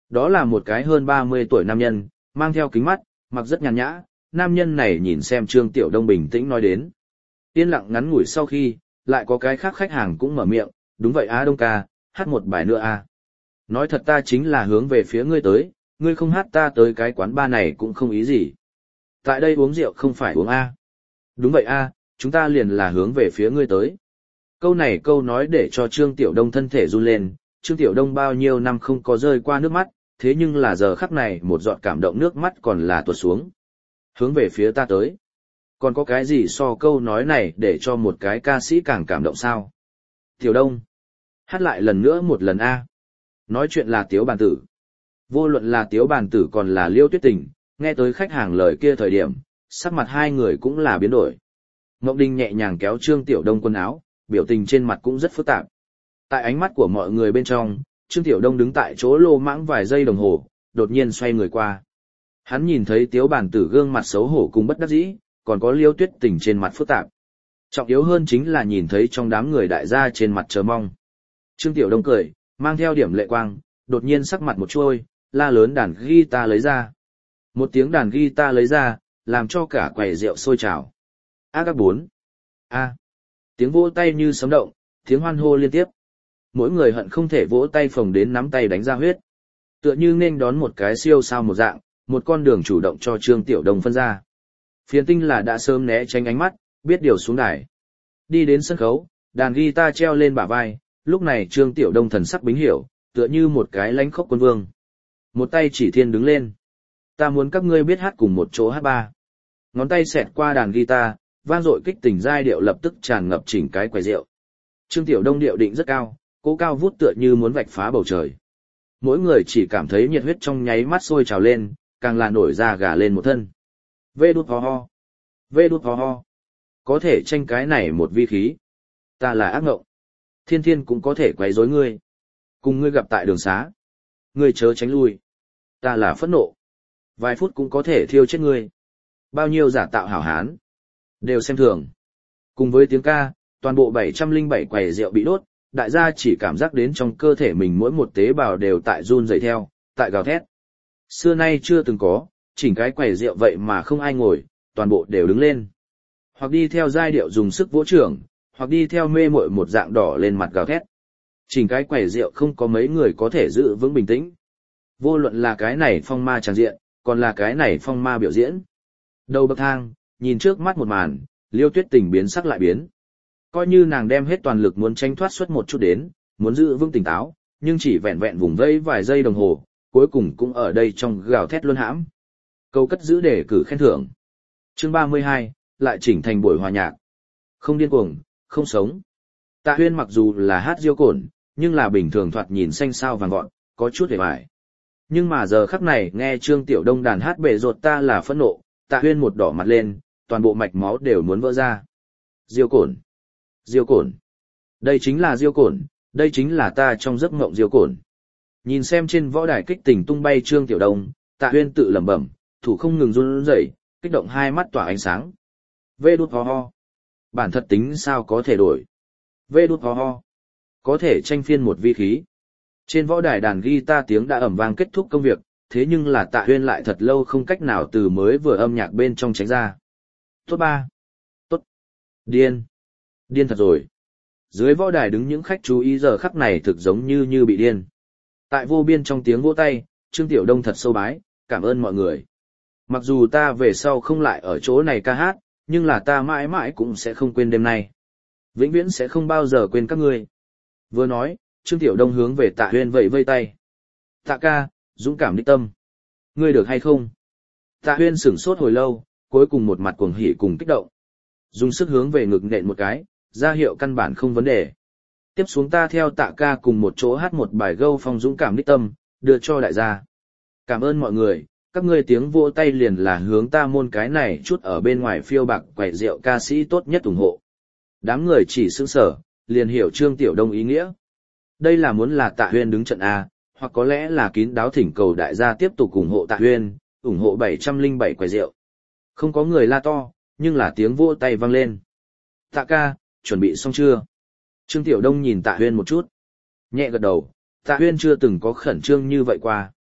Đó là một cái hơn 30 tuổi nam nhân, mang theo kính mắt, mặc rất nhàn nhã, nam nhân này nhìn xem Trương Tiểu Đông bình tĩnh nói đến. Yên lặng ngắn ngủi sau khi, lại có cái khác khách hàng cũng mở miệng, đúng vậy á Đông ca, hát một bài nữa à. Nói thật ta chính là hướng về phía ngươi tới, ngươi không hát ta tới cái quán bar này cũng không ý gì. Tại đây uống rượu không phải uống a. Đúng vậy a, chúng ta liền là hướng về phía ngươi tới. Câu này câu nói để cho Trương Tiểu Đông thân thể run lên, Trương Tiểu Đông bao nhiêu năm không có rơi qua nước mắt, thế nhưng là giờ khắc này một giọt cảm động nước mắt còn là tuột xuống. Hướng về phía ta tới. Còn có cái gì so câu nói này để cho một cái ca sĩ càng cảm động sao? Tiểu Đông. Hát lại lần nữa một lần a. Nói chuyện là Tiếu Bàn Tử. Vô luận là Tiếu Bàn Tử còn là Liêu Tuyết Tình, nghe tới khách hàng lời kia thời điểm, sắc mặt hai người cũng là biến đổi. Ngọc Đinh nhẹ nhàng kéo Trương Tiểu Đông quần áo, biểu tình trên mặt cũng rất phức tạp. Tại ánh mắt của mọi người bên trong, Trương Tiểu Đông đứng tại chỗ lô mãng vài giây đồng hồ, đột nhiên xoay người qua. Hắn nhìn thấy Tiếu Bàn Tử gương mặt xấu hổ cùng bất đắc dĩ, còn có Liêu Tuyết Tình trên mặt phức tạp. Trọng yếu hơn chính là nhìn thấy trong đám người đại gia trên mặt chờ mong. Trương Tiểu Đông cười, mang theo điểm lệ quang, đột nhiên sắc mặt một chuôi, la lớn đàn guitar lấy ra. Một tiếng đàn guitar lấy ra, làm cho cả quầy rượu sôi trào. A các bốn. A. Tiếng vỗ tay như sấm động, tiếng hoan hô liên tiếp. Mỗi người hận không thể vỗ tay phồng đến nắm tay đánh ra huyết. Tựa như nên đón một cái siêu sao một dạng, một con đường chủ động cho Trương Tiểu Đông phân ra. Phiền Tinh là đã sớm né tránh ánh mắt, biết điều xuống đài. Đi đến sân khấu, đàn guitar treo lên bả vai, lúc này Trương Tiểu Đông thần sắc bính hiểu, tựa như một cái lãnh khốc quân vương. Một tay chỉ thiên đứng lên. Ta muốn các ngươi biết hát cùng một chỗ hát ba. Ngón tay xẹt qua đàn guitar, vang dội kích tình giai điệu lập tức tràn ngập chỉnh cái quầy rượu. Trương Tiểu Đông điệu định rất cao, cố cao vút tựa như muốn vạch phá bầu trời. Mỗi người chỉ cảm thấy nhiệt huyết trong nháy mắt sôi trào lên, càng là nổi da gà lên một thân. Vê đút ho ho. Vê đút ho ho. Có thể tranh cái này một vi khí. Ta là ác ngộng. Thiên thiên cũng có thể quấy rối ngươi. Cùng ngươi gặp tại đường xá. Ngươi chớ tránh lui. Ta là phẫn nộ. Vài phút cũng có thể thiêu chết ngươi. Bao nhiêu giả tạo hảo hán. Đều xem thường. Cùng với tiếng ca, toàn bộ 707 quầy rượu bị đốt, đại gia chỉ cảm giác đến trong cơ thể mình mỗi một tế bào đều tại run rẩy theo, tại gào thét. Xưa nay chưa từng có, chỉnh cái quầy rượu vậy mà không ai ngồi, toàn bộ đều đứng lên. Hoặc đi theo giai điệu dùng sức vỗ trưởng, hoặc đi theo mê muội một dạng đỏ lên mặt gào thét. Chỉnh cái quầy rượu không có mấy người có thể giữ vững bình tĩnh. Vô luận là cái này phong ma tràn diện, còn là cái này phong ma biểu diễn. Đầu bậc thang, nhìn trước mắt một màn, Liêu Tuyết Tình biến sắc lại biến. Coi như nàng đem hết toàn lực muốn tranh thoát xuất một chút đến, muốn giữ vững tỉnh táo, nhưng chỉ vẹn vẹn vùng vây vài giây đồng hồ, cuối cùng cũng ở đây trong gào thét luân hãm. Câu cất giữ để cử khen thưởng. Chương 32, lại chỉnh thành buổi hòa nhạc. Không điên cuồng, không sống. Tạ Huyên mặc dù là hát diêu cổn, nhưng là bình thường thoạt nhìn xanh sao vàng gọn, có chút hề bại. Nhưng mà giờ khắc này nghe Trương Tiểu Đông đàn hát bể rột ta là phẫn nộ, Tạ Huyên một đỏ mặt lên, toàn bộ mạch máu đều muốn vỡ ra. Diêu cổn. Diêu cổn. Đây chính là diêu cổn, đây chính là ta trong giấc mộng diêu cổn. Nhìn xem trên võ đài kích tình tung bay Trương Tiểu Đông, Tạ Huyên tự lẩm bẩm, thủ không ngừng run rẩy, kích động hai mắt tỏa ánh sáng. Vê đút ho ho. Bản thật tính sao có thể đổi. Vê đút ho ho. Có thể tranh phiên một vi khí. Trên võ đài đàn guitar tiếng đã ầm vang kết thúc công việc, thế nhưng là Tạ Huyên lại thật lâu không cách nào từ mới vừa âm nhạc bên trong tránh ra. Tốt ba. Tốt. Điên. Điên thật rồi. Dưới võ đài đứng những khách chú ý giờ khắc này thực giống như bị điên. Tại vô biên trong tiếng vỗ tay, Trương Tiểu Đông thật sâu bái, cảm ơn mọi người. Mặc dù ta về sau không lại ở chỗ này ca hát, nhưng là ta mãi mãi cũng sẽ không quên đêm nay. Vĩnh viễn sẽ không bao giờ quên các ngươi. Vừa nói, Trương Tiểu Đông hướng về Tạ Huyên vẫy vây tay. Tạ ca, dũng cảm đích tâm. Ngươi được hay không? Tạ Huyên sửng sốt hồi lâu, cuối cùng một mặt cuồng hỉ cùng kích động. Dùng sức hướng về ngực nện một cái, ra hiệu căn bản không vấn đề. Tiếp xuống ta theo Tạ ca cùng một chỗ hát một bài gâu phong dũng cảm đích tâm, đưa cho đại gia. Cảm ơn mọi người, các ngươi tiếng vỗ tay liền là hướng ta môn cái này chút ở bên ngoài phiêu bạc quẩy rượu ca sĩ tốt nhất ủng hộ. Đám người chỉ sững sờ, liền hiểu Trương Tiểu Đông ý nghĩa. Đây là muốn là Tạ Huyên đứng trận A, hoặc có lẽ là kín đáo thỉnh cầu đại gia tiếp tục ủng hộ Tạ Huyên, ủng hộ 707 quầy rượu. Không có người la to, nhưng là tiếng vỗ tay vang lên. Tạ ca, chuẩn bị xong chưa? Trương Tiểu Đông nhìn Tạ Huyên một chút. Nhẹ gật đầu, Tạ Huyên chưa từng có khẩn trương như vậy qua.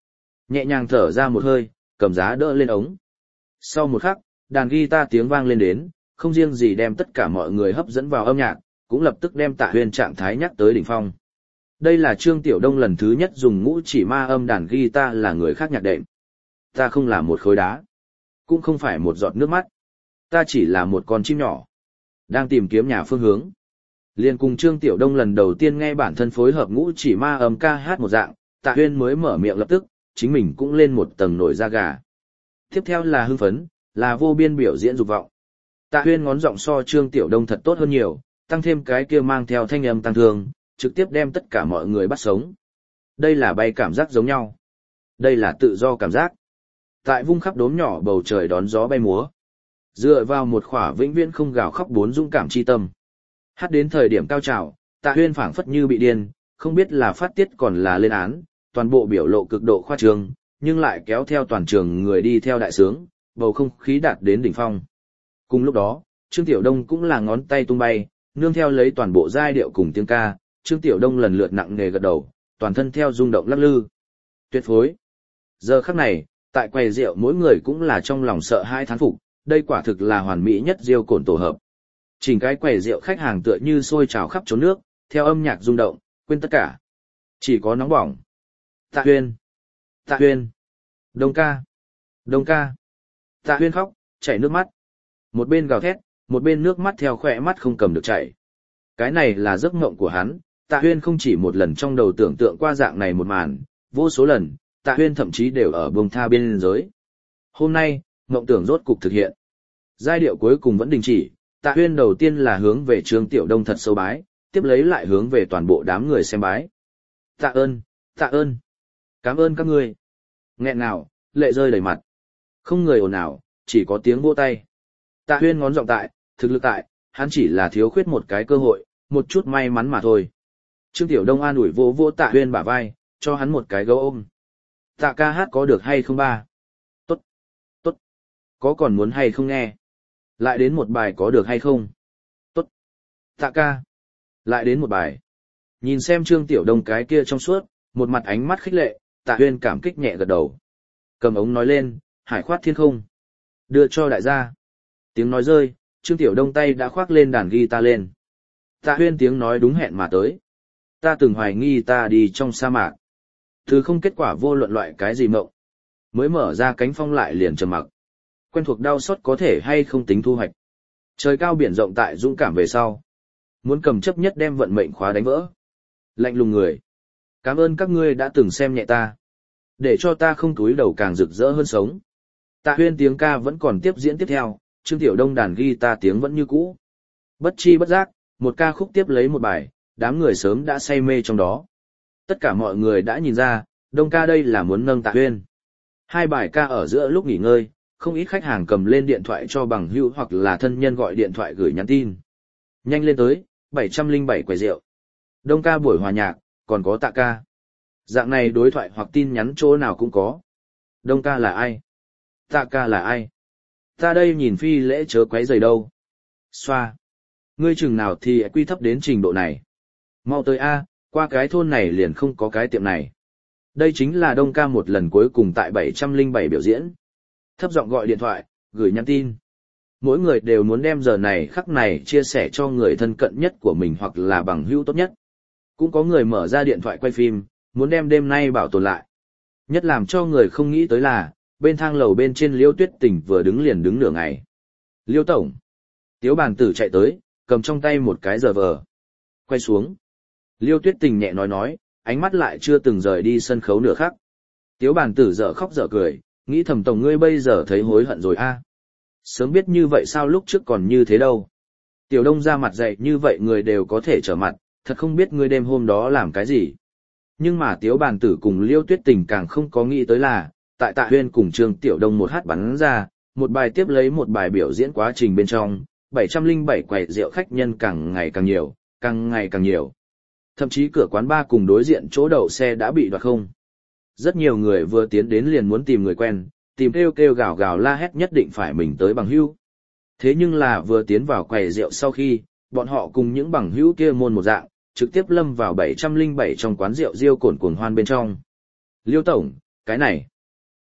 Nhẹ nhàng thở ra một hơi, cầm giá đỡ lên ống. Sau một khắc, đàn guitar tiếng vang lên đến, không riêng gì đem tất cả mọi người hấp dẫn vào âm nhạc, cũng lập tức đem Tạ Huyên trạng thái nhắc tới đỉnh phong. Đây là Trương Tiểu Đông lần thứ nhất dùng ngũ chỉ ma âm đàn guitar là người khác nhạc đệm. Ta không là một khối đá, cũng không phải một giọt nước mắt. Ta chỉ là một con chim nhỏ, đang tìm kiếm nhà phương hướng. Liên cùng Trương Tiểu Đông lần đầu tiên nghe bản thân phối hợp ngũ chỉ ma âm ca hát một dạng, Tạ Huyên mới mở miệng lập tức, chính mình cũng lên một tầng nổi da gà. Tiếp theo là hưng phấn, là vô biên biểu diễn dục vọng. Tạ Huyên ngón giọng so Trương Tiểu Đông thật tốt hơn nhiều, tăng thêm cái kia mang theo thanh âm tăng thương, trực tiếp đem tất cả mọi người bắt sống. Đây là bay cảm giác giống nhau. Đây là tự do cảm giác. Tại vung khắp đốm nhỏ bầu trời đón gió bay múa. Dựa vào một khỏa vĩnh viễn không gào khóc bốn dũng cảm chi tâm. Hát đến thời điểm cao trào, Tạ Huyên phảng phất như bị điên, không biết là phát tiết còn là lên án, toàn bộ biểu lộ cực độ khoa trương, nhưng lại kéo theo toàn trường người đi theo đại sướng, bầu không khí đạt đến đỉnh phong. Cùng lúc đó, Trương Tiểu Đông cũng là ngón tay tung bay, nương theo lấy toàn bộ giai điệu cùng tiếng ca, Trương Tiểu Đông lần lượt nặng nề gật đầu, toàn thân theo rung động lắc lư. Tuyệt phối. Giờ khắc này, tại quầy rượu mỗi người cũng là trong lòng sợ hãi thán phục, đây quả thực là hoàn mỹ nhất diêu cồn tổ hợp. Chỉnh cái quầy rượu khách hàng tựa như sôi trào khắp chốn nước, theo âm nhạc rung động, quên tất cả. Chỉ có nóng bỏng. Tạ Huyên. Tạ Huyên. Đông ca. Đông ca. Tạ Huyên khóc, chảy nước mắt. Một bên gào thét, một bên nước mắt theo khỏe mắt không cầm được chảy. Cái này là giấc mộng của hắn, Tạ Huyên không chỉ một lần trong đầu tưởng tượng qua dạng này một màn, vô số lần, Tạ Huyên thậm chí đều ở buông tha biên giới. Hôm nay, mộng tưởng rốt cục thực hiện. Giai điệu cuối cùng vẫn đình chỉ, Tạ Huyên đầu tiên là hướng về Trương Tiểu Đông thật sâu bái, tiếp lấy lại hướng về toàn bộ đám người xem bái. Tạ ơn, tạ ơn. Cảm ơn các ngươi. Nghẹn nào, lệ rơi đầy mặt. Không người ồn ào, chỉ có tiếng vỗ tay. Tạ Huyên ngón giọng tại, thực lực tại, hắn chỉ là thiếu khuyết một cái cơ hội, một chút may mắn mà thôi. Trương Tiểu Đông an ủi vỗ vỗ Tạ Huyên bả vai, cho hắn một cái gấu ôm. Tạ ca hát có được hay không ba? Tốt, tốt. Có còn muốn hay không nghe? Lại đến một bài có được hay không? Tốt. Tạ ca. Lại đến một bài. Nhìn xem Trương Tiểu Đông cái kia trong suốt, một mặt ánh mắt khích lệ, Tạ Huyên cảm kích nhẹ gật đầu. Cầm ống nói lên, hải khoát thiên không. Đưa cho đại gia. Tiếng nói rơi, Trương Tiểu Đông tay đã khoác lên đàn guitar lên. Tạ Huyên tiếng nói đúng hẹn mà tới. Ta từng hoài nghi ta đi trong sa mạc. Thứ không kết quả vô luận loại cái gì mộng. Mới mở ra cánh phong lại liền trầm mặc. Quen thuộc đau xót có thể hay không tính thu hoạch. Trời cao biển rộng tại dũng cảm về sau. Muốn cầm chấp nhất đem vận mệnh khóa đánh vỡ. Lạnh lùng người. Cảm ơn các ngươi đã từng xem nhẹ ta. Để cho ta không túi đầu càng rực rỡ hơn sống. Tạ Huyên tiếng ca vẫn còn tiếp diễn tiếp theo, Trương Tiểu Đông đàn guitar tiếng vẫn như cũ. Bất chi bất giác, một ca khúc tiếp lấy một bài, đám người sớm đã say mê trong đó. Tất cả mọi người đã nhìn ra, Đông ca đây là muốn nâng Tạ Huyên. Hai bài ca ở giữa lúc nghỉ ngơi, không ít khách hàng cầm lên điện thoại cho bằng hữu hoặc là thân nhân gọi điện thoại gửi nhắn tin. Nhanh lên tới, 707 quầy rượu. Đông ca buổi hòa nhạc, còn có Tạ ca. Dạng này đối thoại hoặc tin nhắn chỗ nào cũng có. Đông ca là ai? Tạ ca là ai? Ta đây nhìn phi lễ chớ quấy rầy đâu. Xoa. Ngươi chừng nào thì quy thấp đến trình độ này. Mau tới A, qua cái thôn này liền không có cái tiệm này. Đây chính là Đông ca một lần cuối cùng tại 707 biểu diễn. Thấp giọng gọi điện thoại, gửi nhắn tin. Mỗi người đều muốn đem giờ này khắc này chia sẻ cho người thân cận nhất của mình hoặc là bằng hữu tốt nhất. Cũng có người mở ra điện thoại quay phim, muốn đem đêm nay bảo tồn lại. Nhất làm cho người không nghĩ tới là, bên thang lầu bên trên Liêu Tuyết Tình vừa đứng liền đứng nửa ngày. Liêu tổng. Tiếu Bàn Tử chạy tới, cầm trong tay một cái giờ vờ. Quay xuống. Liêu Tuyết Tình nhẹ nói, ánh mắt lại chưa từng rời đi sân khấu nửa khắc. Tiếu Bàn Tử dở khóc dở cười, nghĩ thầm tổng ngươi bây giờ thấy hối hận rồi a. Sớm biết như vậy sao lúc trước còn như thế đâu. Tiểu Đông ra mặt dạy như vậy người đều có thể trở mặt, thật không biết ngươi đêm hôm đó làm cái gì. Nhưng mà Tiếu Bàn Tử cùng Liêu Tuyết Tình càng không có nghĩ tới là, tại Tạ Huyên cùng Trương Tiểu Đông một hát bắn ra, một bài tiếp lấy một bài biểu diễn quá trình bên trong, 707 quầy rượu khách nhân càng ngày càng nhiều, càng ngày càng nhiều. Thậm chí cửa quán bar cùng đối diện chỗ đậu xe đã bị đoạt không. Rất nhiều người vừa tiến đến liền muốn tìm người quen, tìm kêu kêu gào gào la hét nhất định phải mình tới bằng hữu. Thế nhưng là vừa tiến vào quầy rượu sau khi, bọn họ cùng những bằng hữu kia môn một dạng, trực tiếp lâm vào 707 trong quán rượu riêu cồn cuồng hoan bên trong. Liêu tổng, cái này,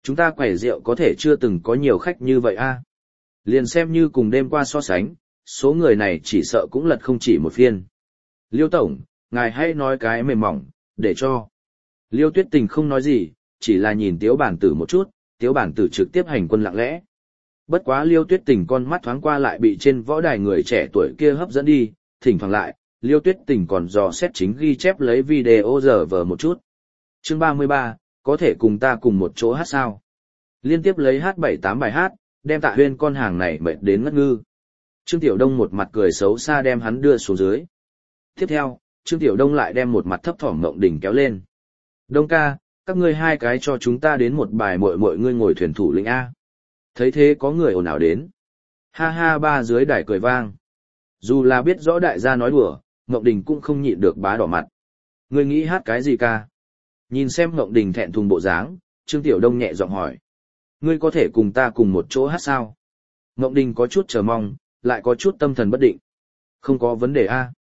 Chúng ta quầy rượu có thể chưa từng có nhiều khách như vậy a. Liền xem như cùng đêm qua so sánh, số người này chỉ sợ cũng lật không chỉ một phiên. Liêu tổng, ngài hãy nói cái mềm mỏng, để cho. Liêu Tuyết Tình không nói gì, chỉ là nhìn Tiếu Bản Tử một chút, Tiếu Bản Tử trực tiếp hành quân lặng lẽ. Bất quá Liêu Tuyết Tình con mắt thoáng qua lại bị trên võ đài người trẻ tuổi kia hấp dẫn đi, thỉnh thoảng lại, Liêu Tuyết Tình còn dò xét chính ghi chép lấy video giờ vờ một chút. Chương 33, có thể cùng ta cùng một chỗ hát sao? Liên tiếp lấy hát 7-8 bài hát, đem Tạ Huyên con hàng này mệt đến ngất ngư. Trương Tiểu Đông một mặt cười xấu xa đem hắn đưa xuống dưới. Tiếp theo, Trương Tiểu Đông lại đem một mặt thấp thỏm Ngộng Đình kéo lên. Đông ca, các ngươi hai cái cho chúng ta đến một bài mọi ngươi ngồi thuyền thủ lĩnh A. Thấy thế có người ồn ào đến. Ha ha ba dưới đài cười vang. Dù là biết rõ đại gia nói đùa, Ngộng Đình cũng không nhịn được bá đỏ mặt. Ngươi nghĩ hát cái gì ca? Nhìn xem Ngộng Đình thẹn thùng bộ dáng, Trương Tiểu Đông nhẹ giọng hỏi. Ngươi có thể cùng ta cùng một chỗ hát sao? Ngộng Đình có chút chờ mong, lại có chút tâm thần bất định. Không có vấn đề a.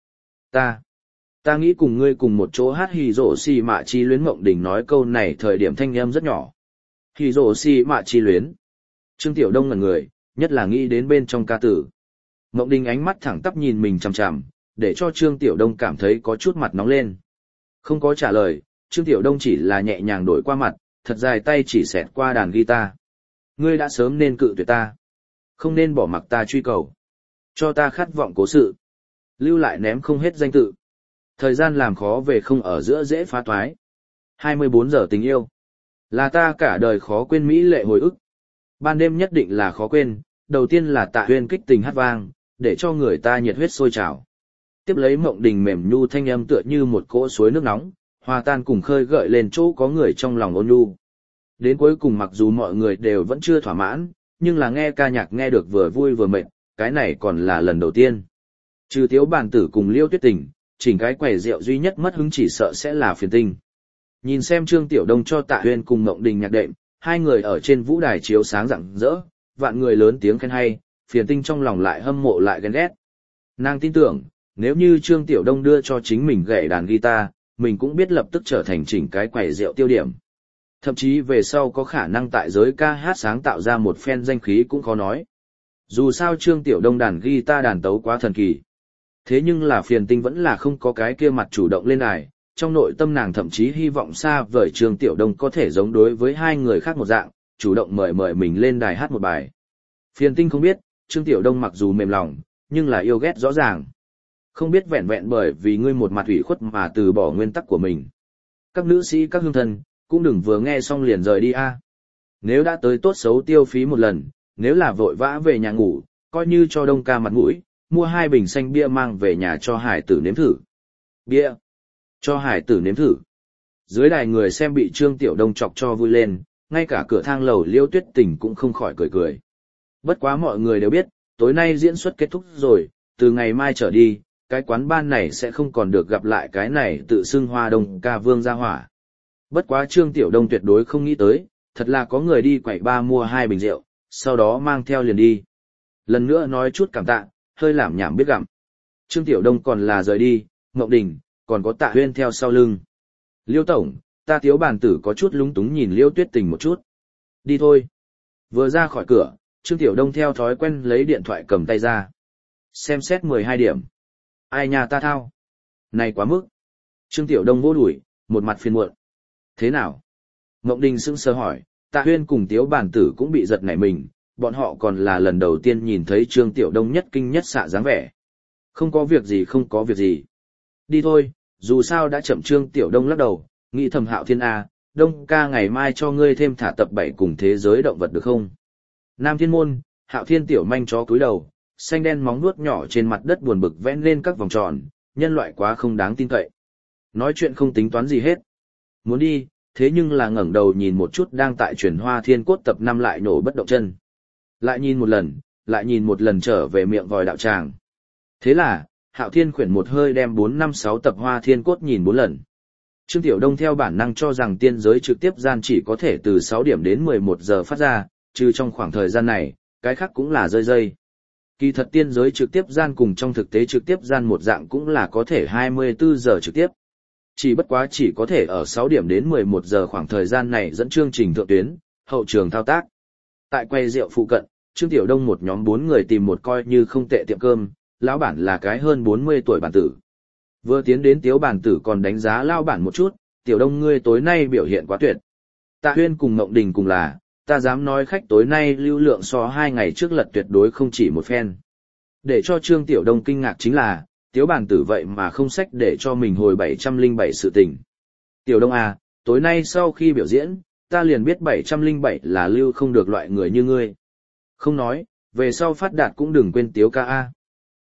Ta nghĩ cùng ngươi cùng một chỗ hát hì rổ xì mạ chi luyến. Ngộng Đình nói câu này thời điểm thanh âm rất nhỏ. Hì rổ xì mạ chi luyến. Trương Tiểu Đông ngẩn người, nhất là nghĩ đến bên trong ca tử. Ngộng Đình ánh mắt thẳng tắp nhìn mình chằm chằm, để cho Trương Tiểu Đông cảm thấy có chút mặt nóng lên. Không có trả lời, Trương Tiểu Đông chỉ là nhẹ nhàng đổi qua mặt, thật dài tay chỉ xẹt qua đàn guitar. Ngươi đã sớm nên cự tuyệt ta. Không nên bỏ mặc ta truy cầu. Cho ta khát vọng cố sự. Lưu lại ném không hết danh tự. Thời gian làm khó về không ở giữa dễ phá toái. 24 giờ tình yêu. Là ta cả đời khó quên mỹ lệ hồi ức. Ban đêm nhất định là khó quên, đầu tiên là Tạ Huyên kích tình hát vang, để cho người ta nhiệt huyết sôi trào. Tiếp lấy Ngộng Đình mềm nhu thanh âm tựa như một cỗ suối nước nóng, hòa tan cùng khơi gợi lên chỗ có người trong lòng ôn nhu. Đến cuối cùng mặc dù mọi người đều vẫn chưa thỏa mãn, nhưng là nghe ca nhạc nghe được vừa vui vừa mệt, cái này còn là lần đầu tiên. Trừ Tiếu Bản Tử cùng Liêu Tuyết Tình, chỉnh cái quầy rượu duy nhất mất hứng chỉ sợ sẽ là Phiền Tinh. Nhìn xem Trương Tiểu Đông cho Tạ Huyên cùng Ngộng Đình nhạc đệm, hai người ở trên vũ đài chiếu sáng rạng rỡ, vạn người lớn tiếng khen hay, Phiền Tinh trong lòng lại hâm mộ lại ghen ghét. Nàng tin tưởng, nếu như Trương Tiểu Đông đưa cho chính mình gậy đàn guitar, mình cũng biết lập tức trở thành chỉnh cái quầy rượu tiêu điểm. Thậm chí về sau có khả năng tại giới ca hát sáng tạo ra một phen danh khí cũng khó nói. Dù sao Trương Tiểu Đông đàn guitar đàn tấu quá thần kỳ. Thế nhưng là Phiền Tinh vẫn là không có cái kia mặt chủ động lên đài, trong nội tâm nàng thậm chí hy vọng xa vời Trương Tiểu Đông có thể giống đối với hai người khác một dạng, chủ động mời mình lên đài hát một bài. Phiền Tinh không biết, Trương Tiểu Đông mặc dù mềm lòng, nhưng là yêu ghét rõ ràng. Không biết vẹn vẹn bởi vì ngươi một mặt ủy khuất mà từ bỏ nguyên tắc của mình. Các nữ sĩ các hương thân, cũng đừng vừa nghe xong liền rời đi a. Nếu đã tới tốt xấu tiêu phí một lần, nếu là vội vã về nhà ngủ, coi như cho Đông ca mặt mũi, mua 2 bình xanh bia mang về nhà cho hải tử nếm thử. Bia? Cho hải tử nếm thử. Dưới đài người xem bị Trương Tiểu Đông chọc cho vui lên, ngay cả cửa thang lầu Liêu Tuyết Tình cũng không khỏi cười cười. Bất quá mọi người đều biết, tối nay diễn xuất kết thúc rồi, từ ngày mai trở đi, cái quán ban này sẽ không còn được gặp lại cái này tự xưng Hoa Đông ca vương gia hỏa. Bất quá Trương Tiểu Đông tuyệt đối không nghĩ tới, thật là có người đi quẩy ba mua 2 bình rượu, sau đó mang theo liền đi. Lần nữa nói chút cảm tạ, hơi làm nhảm biết gặm. Trương Tiểu Đông còn là rời đi, Ngộng Đình, còn có Tạ Huyên theo sau lưng. Liêu tổng, ta Tiếu Bản Tử có chút lúng túng nhìn Liêu Tuyết Tình một chút. Đi thôi. Vừa ra khỏi cửa, Trương Tiểu Đông theo thói quen lấy điện thoại cầm tay ra. Xem xét 12 điểm. Ai nhà ta thao? Này quá mức. Trương Tiểu Đông vô đuổi, một mặt phiền muộn. Thế nào? Ngộng Đình sững sờ hỏi, Tạ Huyên cùng Tiếu Bản Tử cũng bị giật nảy mình, bọn họ còn là lần đầu tiên nhìn thấy Trương Tiểu Đông nhất kinh nhất xạ dáng vẻ. Không có việc gì không có việc gì. Đi thôi, dù sao đã chậm. Trương Tiểu Đông lắc đầu, nghĩ thầm Hạo Thiên A, Đông ca ngày mai cho ngươi thêm thả tập 7 cùng thế giới động vật được không? Nam Thiên Môn, Hạo Thiên tiểu manh chó cúi đầu, xanh đen móng nuốt nhỏ trên mặt đất buồn bực vẽ lên các vòng tròn, nhân loại quá không đáng tin cậy. Nói chuyện không tính toán gì hết. Muốn đi, thế nhưng là ngẩng đầu nhìn một chút đang tại truyền Hoa Thiên Cốt tập 5 lại nổ bất động chân. Lại nhìn một lần trở về miệng vòi đạo tràng. Thế là, Hạo Thiên khuyển một hơi đem 4-5-6 tập Hoa Thiên Cốt nhìn 4 lần. Trương Tiểu Đông theo bản năng cho rằng tiên giới trực tiếp gian chỉ có thể từ 6 điểm đến 11 giờ phát ra, trừ trong khoảng thời gian này, cái khác cũng là rơi dây. Kỳ thật tiên giới trực tiếp gian cùng trong thực tế trực tiếp gian một dạng cũng là có thể 24 giờ trực tiếp. Chỉ bất quá chỉ có thể ở 6 điểm đến 11 giờ khoảng thời gian này dẫn chương trình thượng tuyến, hậu trường thao tác. Tại quầy rượu phụ cận, Trương Tiểu Đông một nhóm 4 người tìm một coi như không tệ tiệm cơm, lão bản là cái hơn 40 tuổi bản tử. Vừa tiến đến Tiếu bản tử còn đánh giá lão bản một chút, Tiểu Đông ngươi tối nay biểu hiện quá tuyệt. Tạ Huyên cùng Ngộng Đình cùng là, ta dám nói khách tối nay lưu lượng so 2 ngày trước lật tuyệt đối không chỉ một phen. Để cho Trương Tiểu Đông kinh ngạc chính là, Tiếu bản tử vậy mà không sách để cho mình hồi 707 sự tình. Tiểu Đông à, tối nay sau khi biểu diễn, ta liền biết 707 là lưu không được loại người như ngươi. Không nói, về sau phát đạt cũng đừng quên Tiếu ca a.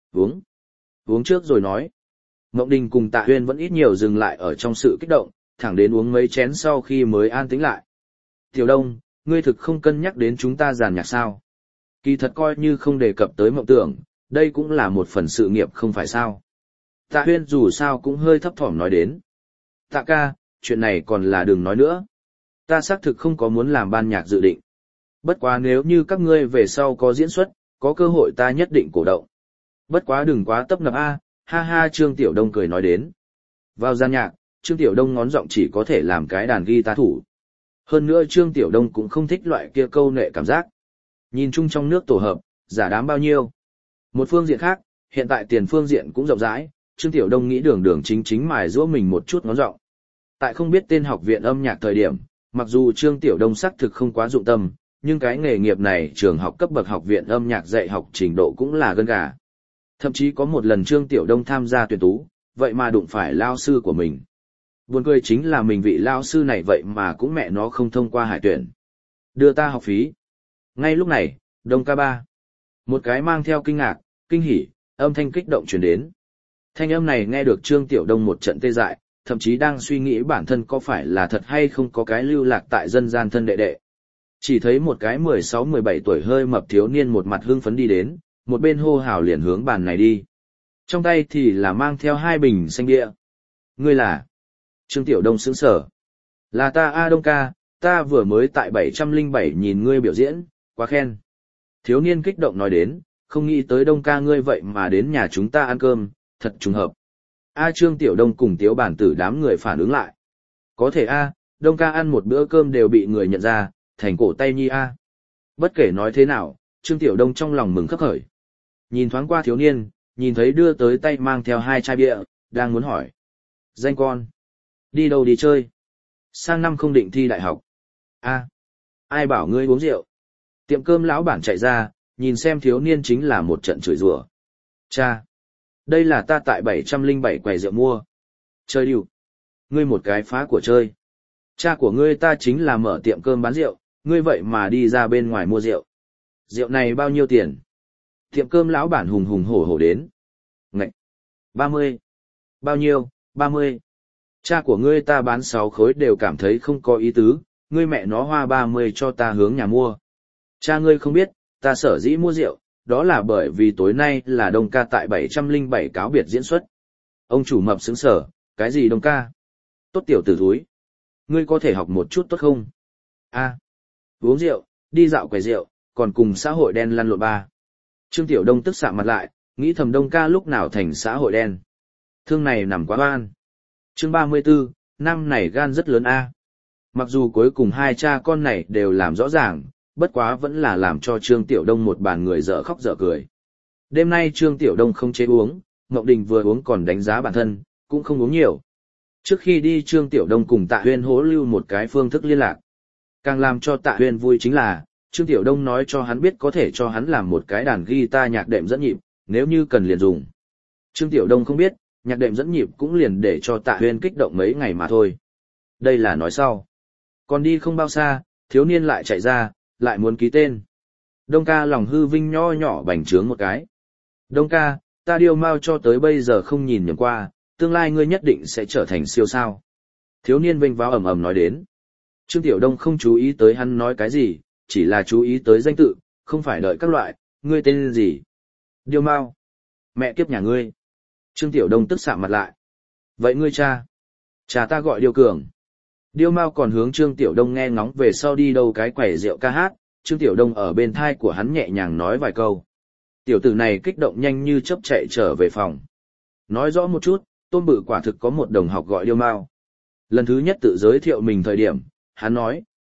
Uống trước rồi nói. Ngộng Đình cùng Tạ Huyên vẫn ít nhiều dừng lại ở trong sự kích động, thẳng đến uống mấy chén sau khi mới an tĩnh lại. Tiểu Đông, ngươi thực không cân nhắc đến chúng ta giàn nhạc sao? Kỳ thật coi như không đề cập tới mộng tưởng, đây cũng là một phần sự nghiệp không phải sao? Tạ Huyên dù sao cũng hơi thấp thỏm nói đến. Tạ ca, chuyện này còn là đừng nói nữa. Ta xác thực không có muốn làm ban nhạc dự định. Bất quá nếu như các ngươi về sau có diễn xuất, có cơ hội ta nhất định cổ động. Bất quá đừng quá tấp nập a, ha ha Trương Tiểu Đông cười nói đến. Vào gian nhạc, Trương Tiểu Đông ngón giọng chỉ có thể làm cái đàn guitar thủ. Hơn nữa Trương Tiểu Đông cũng không thích loại kia câu nệ cảm giác. Nhìn chung trong nước tổ hợp, giả đám bao nhiêu. Một phương diện khác, hiện tại tiền phương diện cũng rộng rãi, Trương Tiểu Đông nghĩ đường đường chính chính mài giũa mình một chút ngón giọng. Tại không biết tên học viện âm nhạc thời điểm, mặc dù Trương Tiểu Đông xác thực không quá dụng tâm, nhưng cái nghề nghiệp này trường học cấp bậc học viện âm nhạc dạy học trình độ cũng là gân gà. Thậm chí có một lần Trương Tiểu Đông tham gia tuyển tú, vậy mà đụng phải lao sư của mình. Buồn cười chính là mình vị lao sư này vậy mà cũng mẹ nó không thông qua hải tuyển. Đưa ta học phí. Ngay lúc này, Đông ca ba. Một cái mang theo kinh ngạc, kinh hỉ, âm thanh kích động truyền đến. Thanh âm này nghe được Trương Tiểu Đông một trận tê dại, thậm chí đang suy nghĩ bản thân có phải là thật hay không có cái lưu lạc tại dân gian thân đệ đệ. Chỉ thấy một cái 16-17 tuổi hơi mập thiếu niên một mặt hưng phấn đi đến, một bên hô hào liền hướng bàn này đi. Trong tay thì là mang theo 2 bình xanh bia. Ngươi là? Trương Tiểu Đông sững sờ. Là ta A Đông ca, ta vừa mới tại 707 nhìn ngươi biểu diễn, quá khen. Thiếu niên kích động nói đến, không nghĩ tới Đông ca ngươi vậy mà đến nhà chúng ta ăn cơm, thật trùng hợp. A Trương Tiểu Đông cùng Tiếu bản tử đám người phản ứng lại. Có thể A, Đông ca ăn một bữa cơm đều bị người nhận ra, thành cổ tay nhi A. Bất kể nói thế nào, Trương Tiểu Đông trong lòng mừng khấp khởi. Nhìn thoáng qua thiếu niên, nhìn thấy đưa tới tay mang theo 2 chai bia, đang muốn hỏi. Danh con. Đi đâu đi chơi? Sang năm không định thi đại học. A, ai bảo ngươi uống rượu? Tiệm cơm lão bản chạy ra, nhìn xem thiếu niên chính là một trận chửi rủa. Cha, đây là ta tại 707 quầy rượu mua. Chơi điệu. Ngươi một cái phá của chơi. Cha của ngươi ta chính là mở tiệm cơm bán rượu, ngươi vậy mà đi ra bên ngoài mua rượu. Rượu này bao nhiêu tiền? Tiệm cơm lão bản hùng hùng hổ hổ đến. Ngậy! 30. Bao nhiêu? 30. Cha của ngươi ta bán 6 khối đều cảm thấy không có ý tứ, ngươi mẹ nó hoa 30 cho ta hướng nhà mua. Cha ngươi không biết, ta sở dĩ mua rượu, đó là bởi vì tối nay là Đông ca tại 707 cáo biệt diễn xuất. Ông chủ mập sững sờ, cái gì Đông ca? Tốt tiểu tử thúi. Ngươi có thể học một chút tốt không? A, uống rượu, đi dạo quầy rượu, còn cùng xã hội đen lăn lộn ba. Trương Tiểu Đông tức sạm mặt lại, nghĩ thầm Đông ca lúc nào thành xã hội đen. Thương này nằm quá oan. Chương 34, năm này gan rất lớn A. Mặc dù cuối cùng 2 cha con này đều làm rõ ràng, bất quá vẫn là làm cho Trương Tiểu Đông một bàn người dở khóc dở cười. Đêm nay Trương Tiểu Đông không chế uống, Ngọc Đình vừa uống còn đánh giá bản thân, cũng không uống nhiều. Trước khi đi Trương Tiểu Đông cùng Tạ Huyên hố lưu một cái phương thức liên lạc. Càng làm cho Tạ Huyên vui chính là, Trương Tiểu Đông nói cho hắn biết có thể cho hắn làm một cái đàn guitar nhạc đệm dẫn nhịp, nếu như cần liền dùng. Trương Tiểu Đông không biết, nhạc đệm dẫn nhịp cũng liền để cho Tạ Huyên kích động mấy ngày mà thôi. Đây là nói sau. Còn đi không bao xa, thiếu niên lại chạy ra, lại muốn ký tên. Đông ca lòng hư vinh nho nhỏ bành trướng một cái. Đông ca, ta điều mau cho tới bây giờ không nhìn nhầm qua, tương lai ngươi nhất định sẽ trở thành siêu sao. Thiếu niên vinh váo ầm ầm nói đến. Trương Tiểu Đông không chú ý tới hắn nói cái gì, chỉ là chú ý tới danh tự, không phải đợi các loại, ngươi tên gì? Điêu Mao. Mẹ kiếp nhà ngươi. Trương Tiểu Đông tức sạm mặt lại. Vậy ngươi cha? Cha ta gọi Điêu Cường. Điêu Mao còn hướng Trương Tiểu Đông nghe ngóng về sau đi đâu cái quẩy rượu ca hát, Trương Tiểu Đông ở bên thai của hắn nhẹ nhàng nói vài câu. Tiểu tử này kích động nhanh như chớp chạy trở về phòng. Nói rõ một chút, Tôn Bự quả thực có một đồng học gọi Điêu Mao. Lần thứ nhất tự giới thiệu mình thời điểm, hắn nói,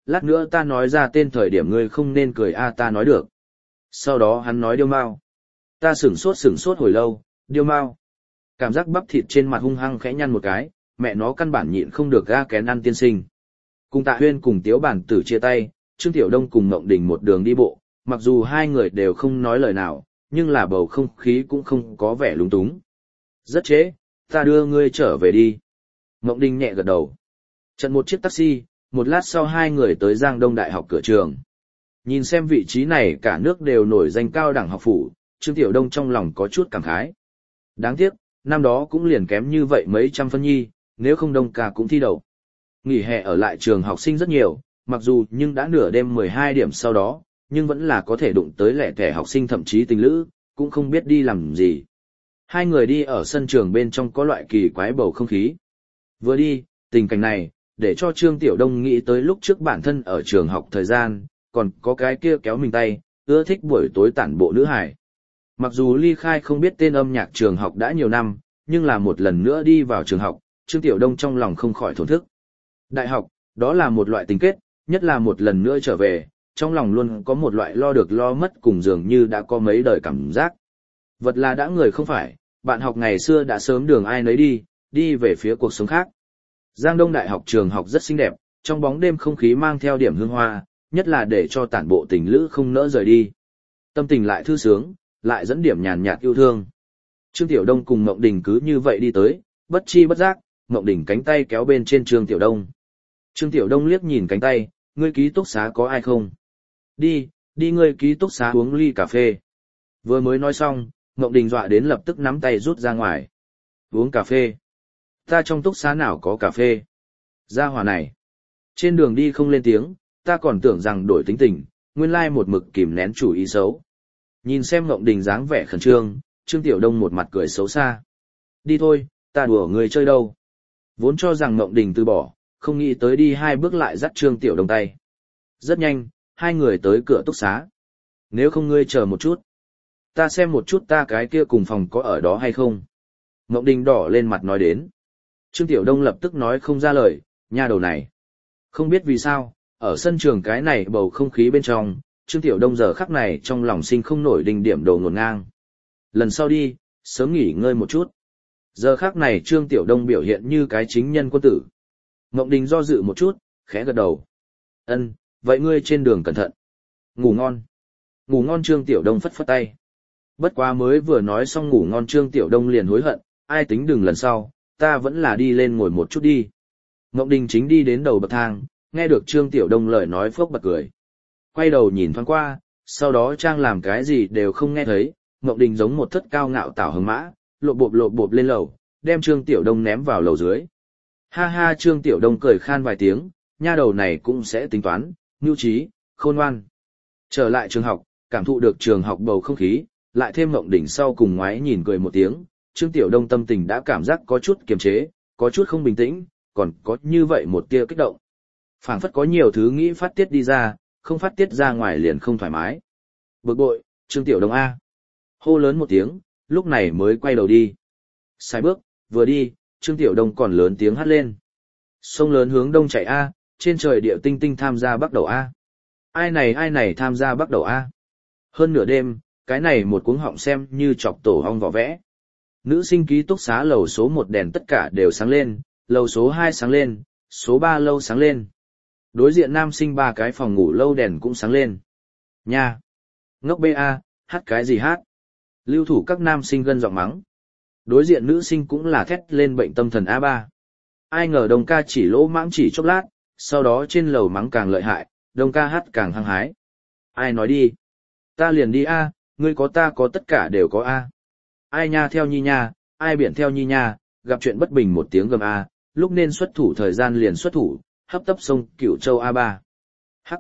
lát nữa ta nói ra tên thời điểm ngươi không nên cười a ta nói được. Sau đó hắn nói điêu mao. Ta sửng sốt hồi lâu, điêu mao. Cảm giác bắp thịt trên mặt hung hăng khẽ nhăn một cái, mẹ nó căn bản nhịn không được ga kén ăn tiên sinh. Cùng Tạ Huyên cùng Tiếu Bản Tử chia tay, Trương Tiểu Đông cùng Ngộng Đình một đường đi bộ, mặc dù hai người đều không nói lời nào, nhưng là bầu không khí cũng không có vẻ lúng túng. Rất trễ, ta đưa ngươi trở về đi. Ngộng Đình nhẹ gật đầu. Chặn một chiếc taxi, một lát sau hai người tới Giang Đông Đại học cửa trường. Nhìn xem vị trí này cả nước đều nổi danh cao đẳng học phủ, Trương Tiểu Đông trong lòng có chút cảm khái. Đáng tiếc, năm đó cũng liền kém như vậy mấy trăm phân nhi, nếu không Đông ca cũng thi đậu. Nghỉ hè ở lại trường học sinh rất nhiều, mặc dù nhưng đã nửa đêm 12 điểm sau đó, nhưng vẫn là có thể đụng tới lẻ tẻ học sinh thậm chí tình lữ, cũng không biết đi làm gì. Hai người đi ở sân trường bên trong có loại kỳ quái bầu không khí. Vừa đi, tình cảnh này, để cho Trương Tiểu Đông nghĩ tới lúc trước bản thân ở trường học thời gian, còn có cái kia kéo mình tay, ưa thích buổi tối tản bộ nữ hải. Mặc dù ly khai không biết tên âm nhạc trường học đã nhiều năm, nhưng là một lần nữa đi vào trường học, Trương Tiểu Đông trong lòng không khỏi thổn thức. Đại học, đó là một loại tình kết, nhất là một lần nữa trở về, trong lòng luôn có một loại lo được lo mất cùng dường như đã có mấy đời cảm giác. Vật là đã người không phải, bạn học ngày xưa đã sớm đường ai nấy đi, đi về phía cuộc sống khác. Giang Đông Đại học trường học rất xinh đẹp, trong bóng đêm không khí mang theo điểm hương hoa, nhất là để cho tản bộ tình lữ không nỡ rời đi. Tâm tình lại thư sướng, lại dẫn điểm nhàn nhạt yêu thương. Trương Tiểu Đông cùng Ngộng Đình cứ như vậy đi tới, bất chi bất giác, Ngộng Đình cánh tay kéo bên trên Trương Tiểu Đông. Trương Tiểu Đông liếc nhìn cánh tay, ngươi ký túc xá có ai không? Đi, đi ngươi ký túc xá uống ly cà phê. Vừa mới nói xong, Ngộng Đình dọa đến lập tức nắm tay rút ra ngoài. Uống cà phê? Ta trong túc xá nào có cà phê? Gia hỏa này. Trên đường đi không lên tiếng, ta còn tưởng rằng đổi tính tình, nguyên lai một mực kìm nén chủ ý xấu. Nhìn xem Ngộng Đình dáng vẻ khẩn trương, Trương Tiểu Đông một mặt cười xấu xa. Đi thôi, ta đùa người chơi đâu. Vốn cho rằng Ngộng Đình từ bỏ, không nghĩ tới đi hai bước lại dắt Trương Tiểu Đông tay. Rất nhanh, hai người tới cửa túc xá. Nếu không ngươi chờ một chút. Ta xem một chút ta cái kia cùng phòng có ở đó hay không. Ngộng Đình đỏ lên mặt nói đến. Trương Tiểu Đông lập tức nói không ra lời, nha đầu này. Không biết vì sao, ở sân trường cái này bầu không khí bên trong, Trương Tiểu Đông giờ khắc này trong lòng sinh không nổi đỉnh điểm đầu ngổn ngang. Lần sau đi, sớm nghỉ ngơi một chút. Giờ khắc này Trương Tiểu Đông biểu hiện như cái chính nhân quân tử. Ngộng Đình do dự một chút, khẽ gật đầu. Ân, vậy ngươi trên đường cẩn thận. Ngủ ngon. Ngủ ngon Trương Tiểu Đông phất phất tay. Bất quá mới vừa nói xong ngủ ngon Trương Tiểu Đông liền hối hận, ai tính đừng lần sau, ta vẫn là đi lên ngồi một chút đi. Ngộng Đình chính đi đến đầu bậc thang, nghe được Trương Tiểu Đông lời nói phốc bật cười. Quay đầu nhìn thoáng qua, sau đó Trang làm cái gì đều không nghe thấy, Ngộng Đình giống một thất cao ngạo tảo hứng mã, lộp bộp lên lầu, đem Trương Tiểu Đông ném vào lầu dưới. Ha ha Trương Tiểu Đông cười khan vài tiếng, nha đầu này cũng sẽ tính toán, nhu trí, khôn ngoan. Trở lại trường học, cảm thụ được trường học bầu không khí, lại thêm Ngộng Đình sau cùng ngoái nhìn cười một tiếng, Trương Tiểu Đông tâm tình đã cảm giác có chút kiềm chế, có chút không bình tĩnh, còn có như vậy một tia kích động. Phảng phất có nhiều thứ nghĩ phát tiết đi ra, không phát tiết ra ngoài liền không thoải mái. Bực bội, Trương Tiểu Đông A. Hô lớn một tiếng, lúc này mới quay đầu đi. Sai bước, vừa đi, Trương Tiểu Đông còn lớn tiếng hát lên. Sông lớn hướng đông chạy A, trên trời địa tinh tinh tham gia bắt đầu A. Ai này tham gia bắt đầu A. Hơn nửa đêm, cái này một cuống họng xem như chọc tổ hong vỏ vẽ. Nữ sinh ký túc xá lầu số 1 đèn tất cả đều sáng lên, lầu số 2 sáng lên, số 3 lâu sáng lên. Đối diện nam sinh 3 cái phòng ngủ lâu đèn cũng sáng lên. Nha! Ngốc BA, hát cái gì hát? Lưu thủ các nam sinh gân giọng mắng. Đối diện nữ sinh cũng là thét lên bệnh tâm thần A3. Ai ngờ Đông ca chỉ lỗ mãng chỉ chốc lát, sau đó trên lầu mắng càng lợi hại, Đông ca hát càng hăng hái. Ai nói đi? Ta liền đi A, ngươi có ta có tất cả đều có A. Ai nha theo nhi nha, ai biển theo nhi nha, gặp chuyện bất bình một tiếng gầm A, lúc nên xuất thủ thời gian liền xuất thủ, hấp tấp sông Cửu Châu A3. Hắc.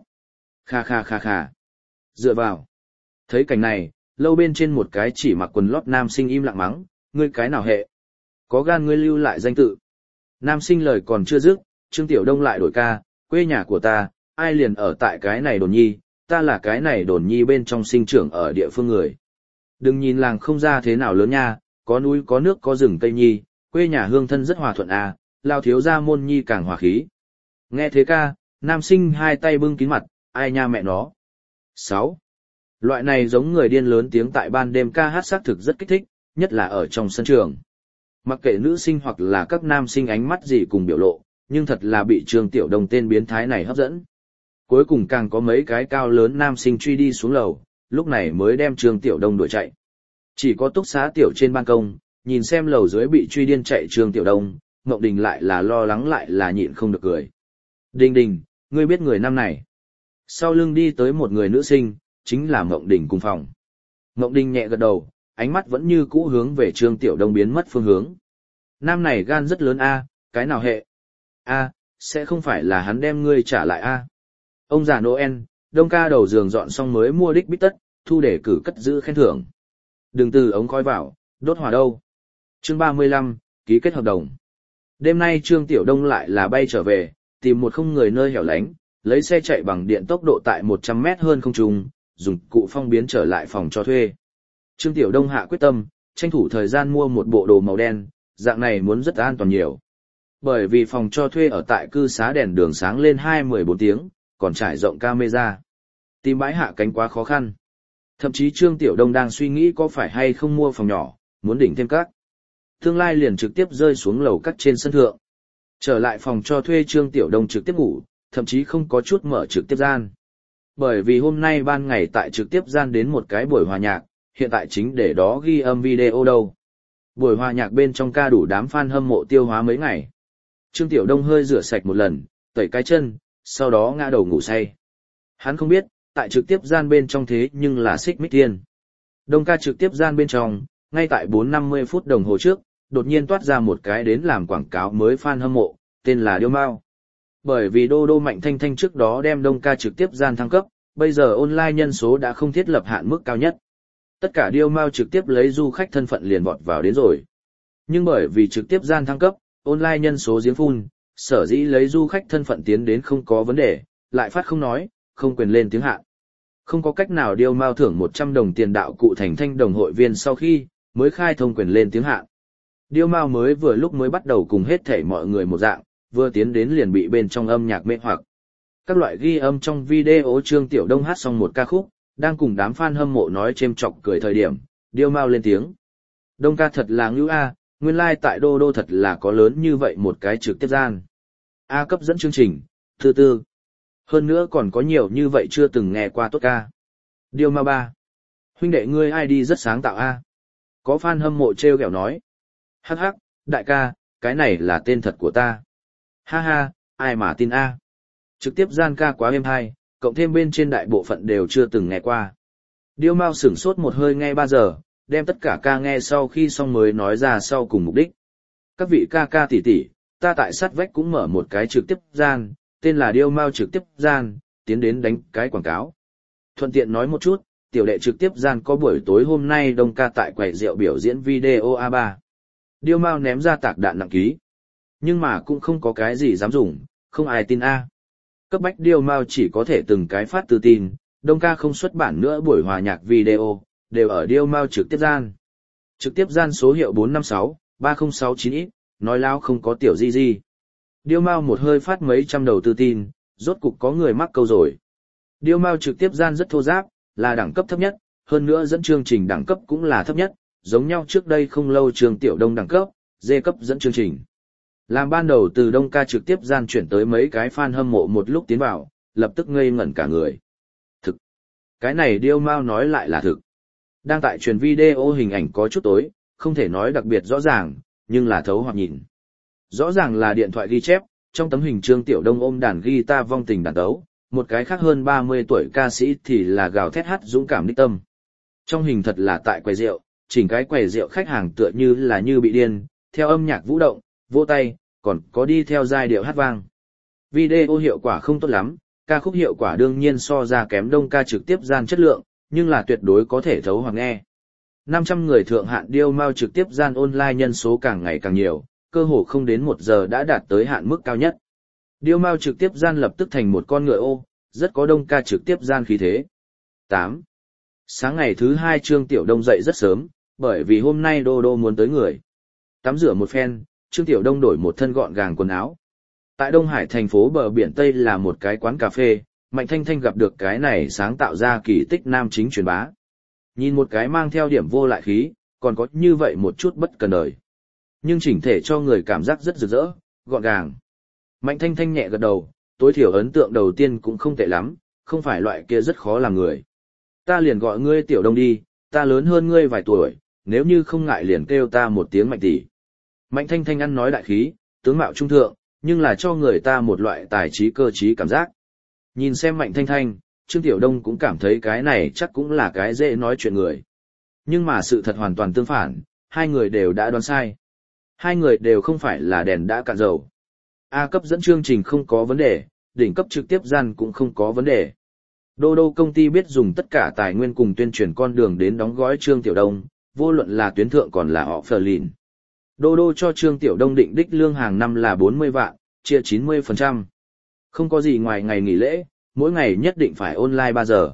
Kha. Dựa vào. Thấy cảnh này, lâu bên trên một cái chỉ mặc quần lót nam sinh im lặng mắng, ngươi cái nào hệ? Có gan ngươi lưu lại danh tự. Nam sinh lời còn chưa dứt, Trương Tiểu Đông lại đổi ca, quê nhà của ta, ai liền ở tại cái này đồn nhi, ta là cái này đồn nhi bên trong sinh trưởng ở địa phương người. Đừng nhìn làng không ra thế nào lớn nha, có núi có nước có rừng Tây Nhi, quê nhà hương thân rất hòa thuận à, lao thiếu gia môn nhi càng hòa khí. Nghe thế ca, Nam sinh hai tay bưng kín mặt, ai nha mẹ nó. 6. Loại này giống người điên lớn tiếng tại ban đêm ca hát xác thực rất kích thích, nhất là ở trong sân trường. Mặc kệ nữ sinh hoặc là các nam sinh ánh mắt gì cùng biểu lộ, nhưng thật là bị Trương Tiểu Đông tên biến thái này hấp dẫn. Cuối cùng càng có mấy cái cao lớn nam sinh truy đi xuống lầu, lúc này mới đem Trương Tiểu Đông đuổi chạy. Chỉ có Túc Xá Tiểu trên ban công, nhìn xem lầu dưới bị truy điên chạy Trương Tiểu Đông, Ngộng Đình lại là lo lắng lại là nhịn không được cười. Đình Đình, ngươi biết người nam này. Sau lưng đi tới một người nữ sinh, chính là Ngộng Đình cùng phòng. Ngộng Đình nhẹ gật đầu, ánh mắt vẫn như cũ hướng về Trương Tiểu Đông biến mất phương hướng. Nam này gan rất lớn a, cái nào hệ? A, sẽ không phải là hắn đem ngươi trả lại a. Ông già Noel, Đông ca đầu giường dọn xong mới mua đích bít tất, thu để cử cất giữ khen thưởng. Đừng từ ống khói vào, đốt hỏa đâu. Chương 35, ký kết hợp đồng. Đêm nay Trương Tiểu Đông lại là bay trở về, tìm một không người nơi hẻo lánh, lấy xe chạy bằng điện tốc độ tại 100 mét hơn không trung, dùng cụ phong biến trở lại phòng cho thuê. Trương Tiểu Đông hạ quyết tâm, tranh thủ thời gian mua một bộ đồ màu đen, dạng này muốn rất an toàn nhiều. Bởi vì phòng cho thuê ở tại cư xá đèn đường sáng lên 2-14 tiếng, còn trải rộng camera. Tìm bãi hạ cánh quá khó khăn. Thậm chí Trương Tiểu Đông đang suy nghĩ có phải hay không mua phòng nhỏ, muốn đỉnh thêm các. Tương lai liền trực tiếp rơi xuống lầu cắt trên sân thượng. Trở lại phòng cho thuê Trương Tiểu Đông trực tiếp ngủ, thậm chí không có chút mở trực tiếp gian. Bởi vì hôm nay ban ngày tại trực tiếp gian đến một cái buổi hòa nhạc, hiện tại chính để đó ghi âm video đâu. Buổi hòa nhạc bên trong ca đủ đám fan hâm mộ tiêu hóa mấy ngày. Trương Tiểu Đông hơi rửa sạch một lần, tẩy cái chân, sau đó ngã đầu ngủ say. Hắn không biết, tại trực tiếp gian bên trong thế nhưng là xích mích tiên. Đông ca trực tiếp gian bên trong, ngay tại 4-50 phút đồng hồ trước, đột nhiên toát ra một cái đến làm quảng cáo mới fan hâm mộ, tên là Điêu Mao. Bởi vì Đô Đô Mạnh Thanh Thanh trước đó đem Đông ca trực tiếp gian thăng cấp, bây giờ online nhân số đã không thiết lập hạn mức cao nhất. Tất cả Điêu Mao trực tiếp lấy du khách thân phận liền vọt vào đến rồi. Nhưng bởi vì trực tiếp gian thăng cấp, online nhân số giếng phun, sở dĩ lấy du khách thân phận tiến đến không có vấn đề, lại phát không nói, không quyền lên tiếng hạn. Không có cách nào Điêu Mao thưởng 100 đồng tiền đạo cụ thành thanh đồng hội viên sau khi mới khai thông quyền lên tiếng hạn. Điêu Mao mới vừa lúc mới bắt đầu cùng hết thảy mọi người một dạng, vừa tiến đến liền bị bên trong âm nhạc mê hoặc. Các loại ghi âm trong video Trương Tiểu Đông hát xong một ca khúc, đang cùng đám fan hâm mộ nói chêm chọc cười thời điểm, Điêu Mao lên tiếng. Đông ca thật là ngưu a, nguyên lai tại Đô Đô thật là có lớn như vậy một cái trực tiếp gian. A cấp dẫn chương trình, thứ tư. Hơn nữa còn có nhiều như vậy chưa từng nghe qua tốt ca. Điêu Mao 3. Huynh đệ ngươi ID rất sáng tạo a. Có fan hâm mộ trêu ghẹo nói. Hắc hắc, đại ca, cái này là tên thật của ta. Ha ha, ai mà tin a. Trực tiếp gian ca quá êm hay, cộng thêm bên trên đại bộ phận đều chưa từng nghe qua. Điêu Mao sửng sốt một hơi nghe 3 giờ, đem tất cả ca nghe sau khi xong mới nói ra sau cùng mục đích. Các vị ca ca tỷ tỷ, ta tại sát vách cũng mở một cái trực tiếp gian, tên là Điêu Mao trực tiếp gian, tiến đến đánh cái quảng cáo. Thuận tiện nói một chút, tiểu đệ trực tiếp gian có buổi tối hôm nay Đông ca tại quầy rượu biểu diễn video A3. Điêu Mao ném ra tạc đạn nặng ký. Nhưng mà cũng không có cái gì dám dùng, không ai tin A. Cấp bách Điêu Mao chỉ có thể từng cái phát từ tin, Đông ca không xuất bản nữa buổi hòa nhạc video, đều ở Điêu Mao trực tiếp gian. Trực tiếp gian số hiệu 456-3069X, nói láo không có tiểu di di. Điêu Mao một hơi phát mấy trăm đầu tư tin, rốt cục có người mắc câu rồi. Điêu Mao trực tiếp gian rất thô giáp, là đẳng cấp thấp nhất, hơn nữa dẫn chương trình đẳng cấp cũng là thấp nhất, giống nhau trước đây không lâu Trương Tiểu Đông đẳng cấp, D cấp dẫn chương trình. Làm ban đầu từ Đông ca trực tiếp gian chuyển tới mấy cái fan hâm mộ một lúc tiến vào, lập tức ngây ngẩn cả người. Thực! Cái này Điêu Mao nói lại là thực. Đang tại truyền video hình ảnh có chút tối, không thể nói đặc biệt rõ ràng, nhưng là thấu hoặc nhìn. Rõ ràng là điện thoại ghi chép, trong tấm hình Trương Tiểu Đông ôm đàn guitar vong tình đàn tấu, một cái khác hơn 30 tuổi ca sĩ thì là gào thét hát dũng cảm đích tâm. Trong hình thật là tại quầy rượu, chỉnh cái quầy rượu khách hàng tựa như là như bị điên, theo âm nhạc vũ động, vỗ tay, còn có đi theo giai điệu hát vang. Video hiệu quả không tốt lắm, ca khúc hiệu quả đương nhiên so ra kém Đông ca trực tiếp gian chất lượng, nhưng là tuyệt đối có thể thấu hoặc nghe. 500 người thượng hạn Điêu Mao trực tiếp gian online nhân số càng ngày càng nhiều, cơ hồ không đến 1 giờ đã đạt tới hạn mức cao nhất. Điêu Mao trực tiếp gian lập tức thành một con ngựa ô, rất có Đông ca trực tiếp gian khí thế. 8. Sáng ngày thứ 2 Trương Tiểu Đông dậy rất sớm, bởi vì hôm nay Đô Đô muốn tới người. Tắm rửa một phen, Trương Tiểu Đông đổi một thân gọn gàng quần áo. Tại Đông Hải thành phố bờ biển Tây là một cái quán cà phê, Mạnh Thanh Thanh gặp được cái này sáng tạo ra kỳ tích nam chính truyền bá. Nhìn một cái mang theo điểm vô lại khí, còn có như vậy một chút bất cần đời. Nhưng chỉnh thể cho người cảm giác rất rực rỡ, gọn gàng. Mạnh Thanh Thanh nhẹ gật đầu, tối thiểu ấn tượng đầu tiên cũng không tệ lắm, không phải loại kia rất khó làm người. Ta liền gọi ngươi Tiểu Đông đi, ta lớn hơn ngươi vài tuổi, nếu như không ngại liền kêu ta một tiếng Mạnh tỷ. Mạnh Thanh Thanh ăn nói đại khí, tướng mạo trung thượng, nhưng là cho người ta một loại tài trí cơ trí cảm giác. Nhìn xem Mạnh Thanh Thanh, Trương Tiểu Đông cũng cảm thấy cái này chắc cũng là cái dễ nói chuyện người. Nhưng mà sự thật hoàn toàn tương phản, hai người đều đã đoán sai. Hai người đều không phải là đèn đã cạn dầu. A cấp dẫn chương trình không có vấn đề, đỉnh cấp trực tiếp gian cũng không có vấn đề. Đô đô công ty biết dùng tất cả tài nguyên cùng tuyên truyền con đường đến đóng gói Trương Tiểu Đông, vô luận là tuyến thượng còn là họ phờ lìn. Đô đô cho Trương Tiểu Đông định đích lương hàng năm là 40 vạn, chia 90%. Không có gì ngoài ngày nghỉ lễ, mỗi ngày nhất định phải online 3 giờ.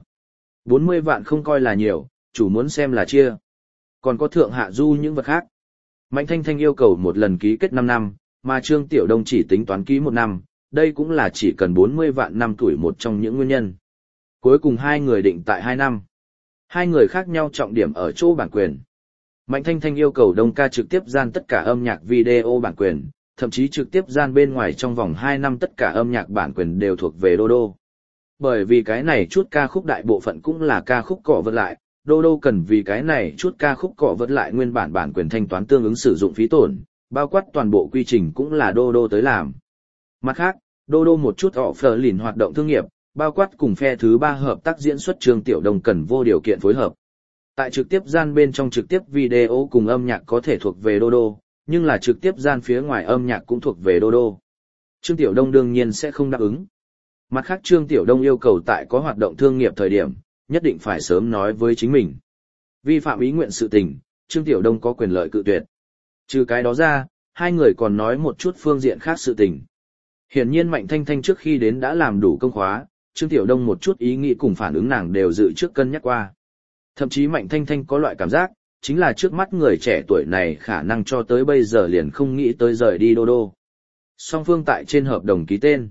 40 vạn không coi là nhiều, chủ muốn xem là chia. Còn có thượng hạ du những vật khác. Mạnh Thanh Thanh yêu cầu một lần ký kết 5 năm, mà Trương Tiểu Đông chỉ tính toán ký 1 năm, đây cũng là chỉ cần 40 vạn năm tuổi một trong những nguyên nhân. Cuối cùng hai người định tại 2 năm. Hai người khác nhau trọng điểm ở chỗ bản quyền. Mạnh Thanh Thanh yêu cầu Đông ca trực tiếp gian tất cả âm nhạc video bản quyền, thậm chí trực tiếp gian bên ngoài trong vòng 2 năm tất cả âm nhạc bản quyền đều thuộc về Đô Đô. Bởi vì cái này chút ca khúc đại bộ phận cũng là ca khúc cọ vật lại, Đô Đô cần vì cái này chút ca khúc cọ vật lại nguyên bản bản quyền thanh toán tương ứng sử dụng phí tổn, bao quát toàn bộ quy trình cũng là Đô Đô tới làm. Mặt khác, Đô Đô một chút họ phờ lìn hoạt động thương nghiệp, bao quát cùng phe thứ 3 hợp tác diễn xuất Trương Tiểu Đông cần vô điều kiện phối hợp. Tại trực tiếp gian bên trong trực tiếp video cùng âm nhạc có thể thuộc về Đô Đô, nhưng là trực tiếp gian phía ngoài âm nhạc cũng thuộc về Đô Đô. Trương Tiểu Đông đương nhiên sẽ không đáp ứng. Mặt khác Trương Tiểu Đông yêu cầu tại có hoạt động thương nghiệp thời điểm, nhất định phải sớm nói với chính mình. Vi phạm ý nguyện sự tình, Trương Tiểu Đông có quyền lợi cự tuyệt. Trừ cái đó ra, hai người còn nói một chút phương diện khác sự tình. Hiển nhiên Mạnh Thanh Thanh trước khi đến đã làm đủ công khóa, Trương Tiểu Đông một chút ý nghĩ cùng phản ứng nàng đều dự trước cân nhắc qua. Thậm chí Mạnh Thanh Thanh có loại cảm giác, chính là trước mắt người trẻ tuổi này khả năng cho tới bây giờ liền không nghĩ tới rời đi Đô Đô. Song phương tại trên hợp đồng ký tên.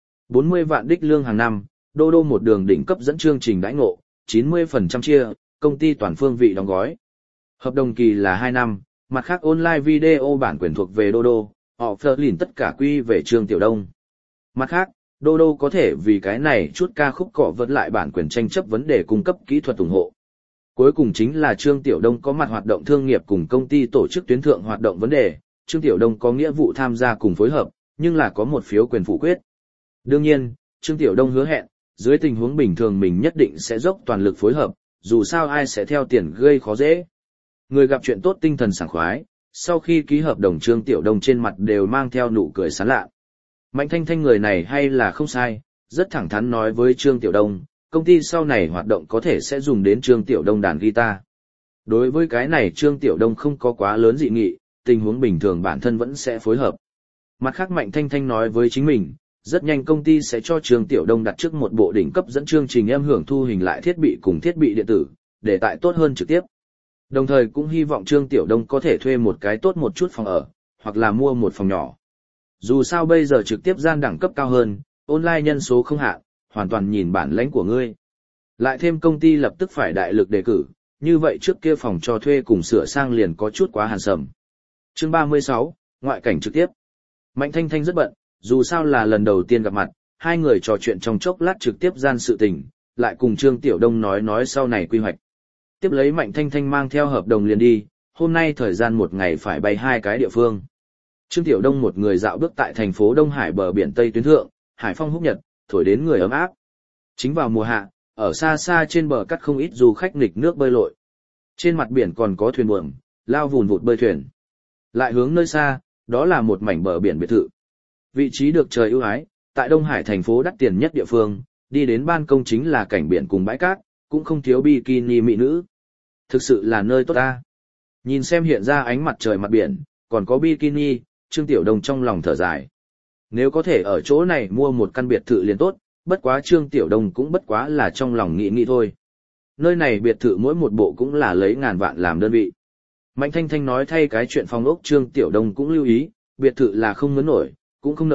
40 vạn đích lương hàng năm, Đô Đô một đường đỉnh cấp dẫn chương trình đãi ngộ, 90% chia, công ty toàn phương vị đóng gói. Hợp đồng kỳ là 2 năm, mặt khác online video bản quyền thuộc về Đô Đô, họ phờ lìn tất cả quy về Trương Tiểu Đông. Mặt khác, Đô Đô có thể vì cái này chút ca khúc cọ vật lại bản quyền tranh chấp vấn đề cung cấp kỹ thuật ủng hộ. Cuối cùng chính là Trương Tiểu Đông có mặt hoạt động thương nghiệp cùng công ty tổ chức tuyến thượng hoạt động vấn đề, Trương Tiểu Đông có nghĩa vụ tham gia cùng phối hợp, nhưng là có một phiếu quyền phủ quyết. Đương nhiên, Trương Tiểu Đông hứa hẹn, dưới tình huống bình thường mình nhất định sẽ dốc toàn lực phối hợp, dù sao ai sẽ theo tiền gây khó dễ. Người gặp chuyện tốt tinh thần sảng khoái, sau khi ký hợp đồng Trương Tiểu Đông trên mặt đều mang theo nụ cười sán lạ. Mạnh Thanh Thanh người này hay là không sai, rất thẳng thắn nói với Trương Tiểu Đông, công ty sau này hoạt động có thể sẽ dùng đến Trương Tiểu Đông đàn guitar. Đối với cái này Trương Tiểu Đông không có quá lớn dị nghị, tình huống bình thường bản thân vẫn sẽ phối hợp. Mặt khác Mạnh Thanh Thanh nói với chính mình, rất nhanh công ty sẽ cho Trương Tiểu Đông đặt trước một bộ đỉnh cấp dẫn chương trình âm hưởng thu hình lại thiết bị cùng thiết bị điện tử, để tại tốt hơn trực tiếp. Đồng thời cũng hy vọng Trương Tiểu Đông có thể thuê một cái tốt một chút phòng ở, hoặc là mua một phòng nhỏ. Dù sao bây giờ trực tiếp gian đẳng cấp cao hơn, online nhân số không hạn, hoàn toàn nhìn bản lãnh của ngươi. Lại thêm công ty lập tức phải đại lực đề cử, như vậy trước kia phòng cho thuê cùng sửa sang liền có chút quá hàn sầm. Chương 36, ngoại cảnh trực tiếp. Mạnh Thanh Thanh rất bận, dù sao là lần đầu tiên gặp mặt, hai người trò chuyện trong chốc lát trực tiếp gian sự tình, lại cùng Trương Tiểu Đông nói sau này quy hoạch. Tiếp lấy Mạnh Thanh Thanh mang theo hợp đồng liền đi, hôm nay thời gian một ngày phải bay 2 cái địa phương. Trương Tiểu Đông một người dạo bước tại thành phố Đông Hải bờ biển Tây tuyến thượng, hải phong húc nhật, thổi đến người ấm áp. Chính vào mùa hạ, ở xa xa trên bờ cắt không ít du khách nghịch nước bơi lội. Trên mặt biển còn có thuyền buồm, lao vùn vụt bơi thuyền. Lại hướng nơi xa, đó là một mảnh bờ biển biệt thự. Vị trí được trời ưu ái, tại Đông Hải thành phố đắt tiền nhất địa phương, đi đến ban công chính là cảnh biển cùng bãi cát, cũng không thiếu bikini mỹ nữ. Thực sự là nơi tốt ta. Nhìn xem hiện ra ánh mặt trời mặt biển, còn có bikini, Trương Tiểu Đông trong lòng thở dài. Nếu có thể ở chỗ này mua một căn biệt thự liền tốt, bất quá Trương Tiểu Đông cũng bất quá là trong lòng nghĩ thôi. Nơi này biệt thự mỗi một bộ cũng là lấy ngàn vạn làm đơn vị. Mạnh Thanh Thanh nói thay cái chuyện phòng ốc Trương Tiểu Đông cũng lưu ý, biệt thự là không mướn nổi, cũng không nỡ,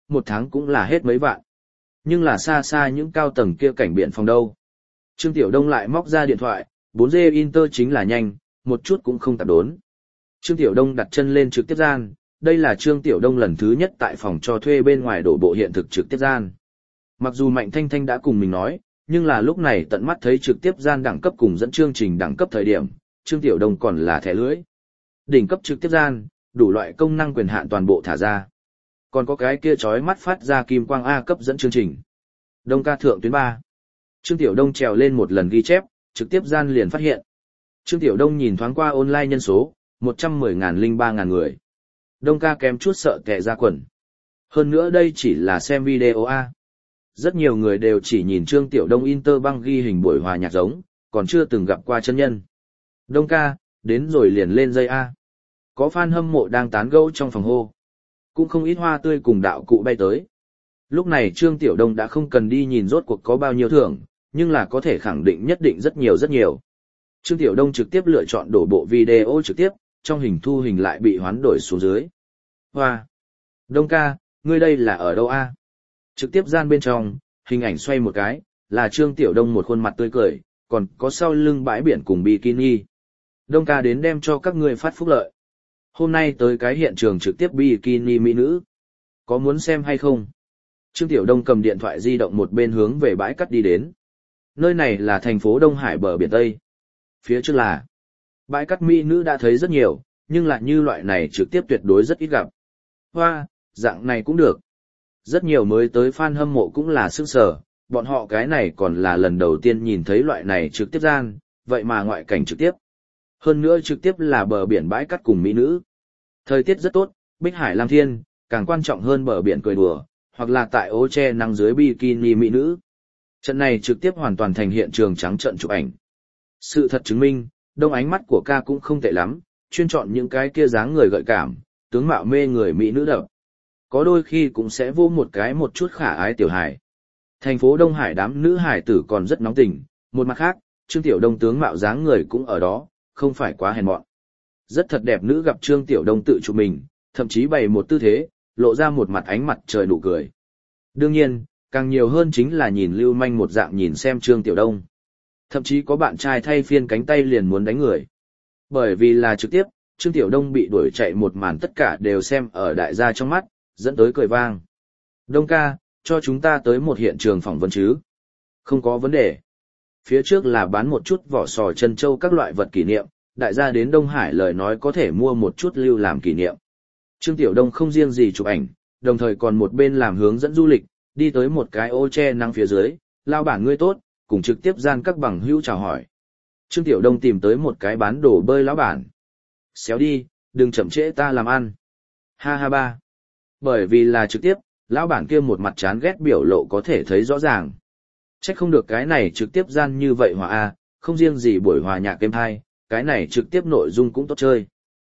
một tháng cũng là hết mấy vạn. Nhưng là xa xa những cao tầng kia cảnh biển phòng đâu. Trương Tiểu Đông lại móc ra điện thoại, 4G Inter chính là nhanh, một chút cũng không tạp đốn. Trương Tiểu Đông đặt chân lên trực tiếp gian, đây là Trương Tiểu Đông lần thứ nhất tại phòng cho thuê bên ngoài đổ bộ hiện thực trực tiếp gian. Mặc dù Mạnh Thanh Thanh đã cùng mình nói, nhưng là lúc này tận mắt thấy trực tiếp gian đẳng cấp cùng dẫn chương trình đẳng cấp thời điểm, Trương Tiểu Đông còn là thẻ lưỡi. Đỉnh cấp trực tiếp gian, đủ loại công năng quyền hạn toàn bộ thả ra. Còn có cái kia chói mắt phát ra kim quang A cấp dẫn chương trình. Đông ca thượng tuyến 3. Trương Tiểu Đông trèo lên một lần ghi chép, trực tiếp gian liền phát hiện. Trương Tiểu Đông nhìn thoáng qua online nhân số, 110.003.000 người. Đông ca kém chút sợ tè ra quần. Hơn nữa đây chỉ là xem video A. Rất nhiều người đều chỉ nhìn Trương Tiểu Đông Inter băng ghi hình buổi hòa nhạc giống, còn chưa từng gặp qua chân nhân. Đông ca, đến rồi liền lên dây A. Có fan hâm mộ đang tán gẫu trong phòng hô. Cũng không ít hoa tươi cùng đạo cụ bay tới. Lúc này Trương Tiểu Đông đã không cần đi nhìn rốt cuộc có bao nhiêu thưởng, nhưng là có thể khẳng định nhất định rất nhiều rất nhiều. Trương Tiểu Đông trực tiếp lựa chọn đổ bộ video trực tiếp, trong hình thu hình lại bị hoán đổi xuống dưới. Hoa! Đông ca, ngươi đây là ở đâu a? Trực tiếp gian bên trong, hình ảnh xoay một cái, là Trương Tiểu Đông một khuôn mặt tươi cười, còn có sau lưng bãi biển cùng bikini. Đông ca đến đem cho các ngươi phát phúc lợi. Hôm nay tới cái hiện trường trực tiếp bikini mỹ nữ. Có muốn xem hay không? Trương Tiểu Đông cầm điện thoại di động một bên hướng về bãi cát đi đến. Nơi này là thành phố Đông Hải bờ biển Tây. Phía trước là bãi cát mỹ nữ đã thấy rất nhiều, nhưng lại như loại này trực tiếp tuyệt đối rất ít gặp. Hoa, dạng này cũng được. Rất nhiều mới tới fan hâm mộ cũng là sức sở, bọn họ cái này còn là lần đầu tiên nhìn thấy loại này trực tiếp gian, vậy mà ngoại cảnh trực tiếp. Hơn nữa trực tiếp là bờ biển bãi cát cùng mỹ nữ. Thời tiết rất tốt, Bích Hải Lam Thiên, càng quan trọng hơn bờ biển cười đùa, hoặc là tại ô che nắng dưới bikini mỹ nữ. Trận này trực tiếp hoàn toàn thành hiện trường trắng trận chụp ảnh. Sự thật chứng minh, Đông ánh mắt của ca cũng không tệ lắm, chuyên chọn những cái kia dáng người gợi cảm, tướng mạo mê người mỹ nữ đập. Có đôi khi cũng sẽ vô một cái một chút khả ái tiểu hải. Thành phố Đông Hải đám nữ hải tử còn rất nóng tình, một mặt khác, Trương Tiểu Đông tướng mạo dáng người cũng ở đó, không phải quá hèn mọn. Rất thật đẹp nữ gặp Trương Tiểu Đông tự chụp mình, thậm chí bày một tư thế, lộ ra một mặt ánh mặt trời nụ cười. Đương nhiên, càng nhiều hơn chính là nhìn lưu manh một dạng nhìn xem Trương Tiểu Đông. Thậm chí có bạn trai thay phiên cánh tay liền muốn đánh người. Bởi vì là trực tiếp, Trương Tiểu Đông bị đuổi chạy một màn tất cả đều xem ở đại gia trong mắt, dẫn tới cười vang. Đông ca, cho chúng ta tới một hiện trường phỏng vấn chứ? Không có vấn đề. Phía trước là bán một chút vỏ sò chân châu các loại vật kỷ niệm, đại gia đến Đông Hải lời nói có thể mua một chút lưu làm kỷ niệm. Trương Tiểu Đông không riêng gì chụp ảnh, đồng thời còn một bên làm hướng dẫn du lịch, đi tới một cái ô che nắng phía dưới, lao bản ngươi tốt, cùng trực tiếp gian các bằng hữu chào hỏi. Trương Tiểu Đông tìm tới một cái bán đồ bơi lão bản. Xéo đi, đừng chậm trễ ta làm ăn. Ha ha ba. Bởi vì là trực tiếp, lão bản kia một mặt chán ghét biểu lộ có thể thấy rõ ràng. Trách không được cái này trực tiếp gian như vậy hòa a, không riêng gì buổi hòa nhạc êm hai, cái này trực tiếp nội dung cũng tốt chơi.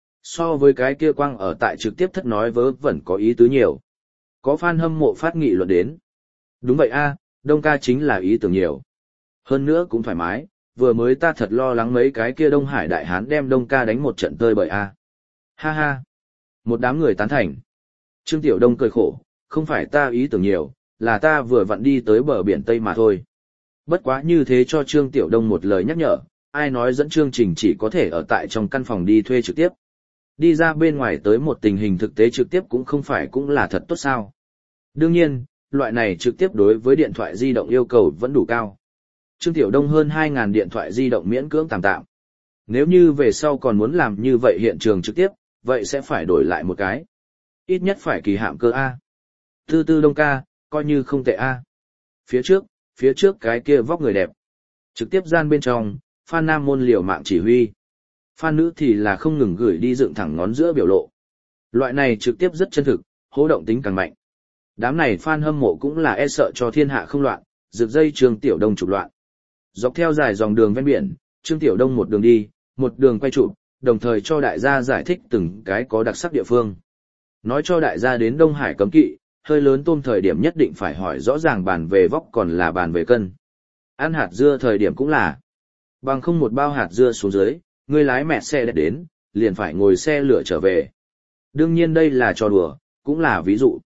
So với cái kia quang ở tại trực tiếp thất nói vớ vẩn có ý tứ nhiều. Có fan hâm mộ phát nghị luận đến. Đúng vậy a, Đông ca chính là ý tưởng nhiều. Hơn nữa cũng thoải mái, vừa mới ta thật lo lắng mấy cái kia Đông Hải đại hán đem Đông ca đánh một trận tơi bời a. Ha ha. Một đám người tán thành. Trương Tiểu Đông cười khổ, không phải ta ý tưởng nhiều, là ta vừa vặn đi tới bờ biển Tây mà thôi. Bất quá như thế cho Trương Tiểu Đông một lời nhắc nhở, ai nói dẫn chương trình chỉ có thể ở tại trong căn phòng đi thuê trực tiếp. Đi ra bên ngoài tới một tình hình thực tế trực tiếp cũng không phải cũng là thật tốt sao. Đương nhiên, loại này trực tiếp đối với điện thoại di động yêu cầu vẫn đủ cao. Trương Tiểu Đông hơn 2.000 điện thoại di động miễn cưỡng tạm tạm. Nếu như về sau còn muốn làm như vậy hiện trường trực tiếp, vậy sẽ phải đổi lại một cái. Ít nhất phải kỳ hạm cơ A. Tư tư Đông ca, coi như không tệ A. Phía trước cái kia vóc người đẹp. Trực tiếp gian bên trong, fan nam môn liều mạng chỉ huy. Fan nữ thì là không ngừng gửi đi dựng thẳng ngón giữa biểu lộ. Loại này trực tiếp rất chân thực, hô động tính càng mạnh. Đám này fan hâm mộ cũng là e sợ cho thiên hạ không loạn, rực dây Trương Tiểu Đông chụp loạn. Dọc theo dài dòng đường ven biển, Trương Tiểu Đông một đường đi, một đường quay chụp, đồng thời cho đại gia giải thích từng cái có đặc sắc địa phương. Nói cho đại gia đến Đông Hải cấm kỵ, hơi lớn tôm thời điểm nhất định phải hỏi rõ ràng bàn về vóc còn là bàn về cân. Ăn hạt dưa thời điểm cũng là. Bằng không một bao hạt dưa xuống dưới, người lái mẹ xe đã đến, liền phải ngồi xe lửa trở về. Đương nhiên đây là trò đùa, cũng là ví dụ.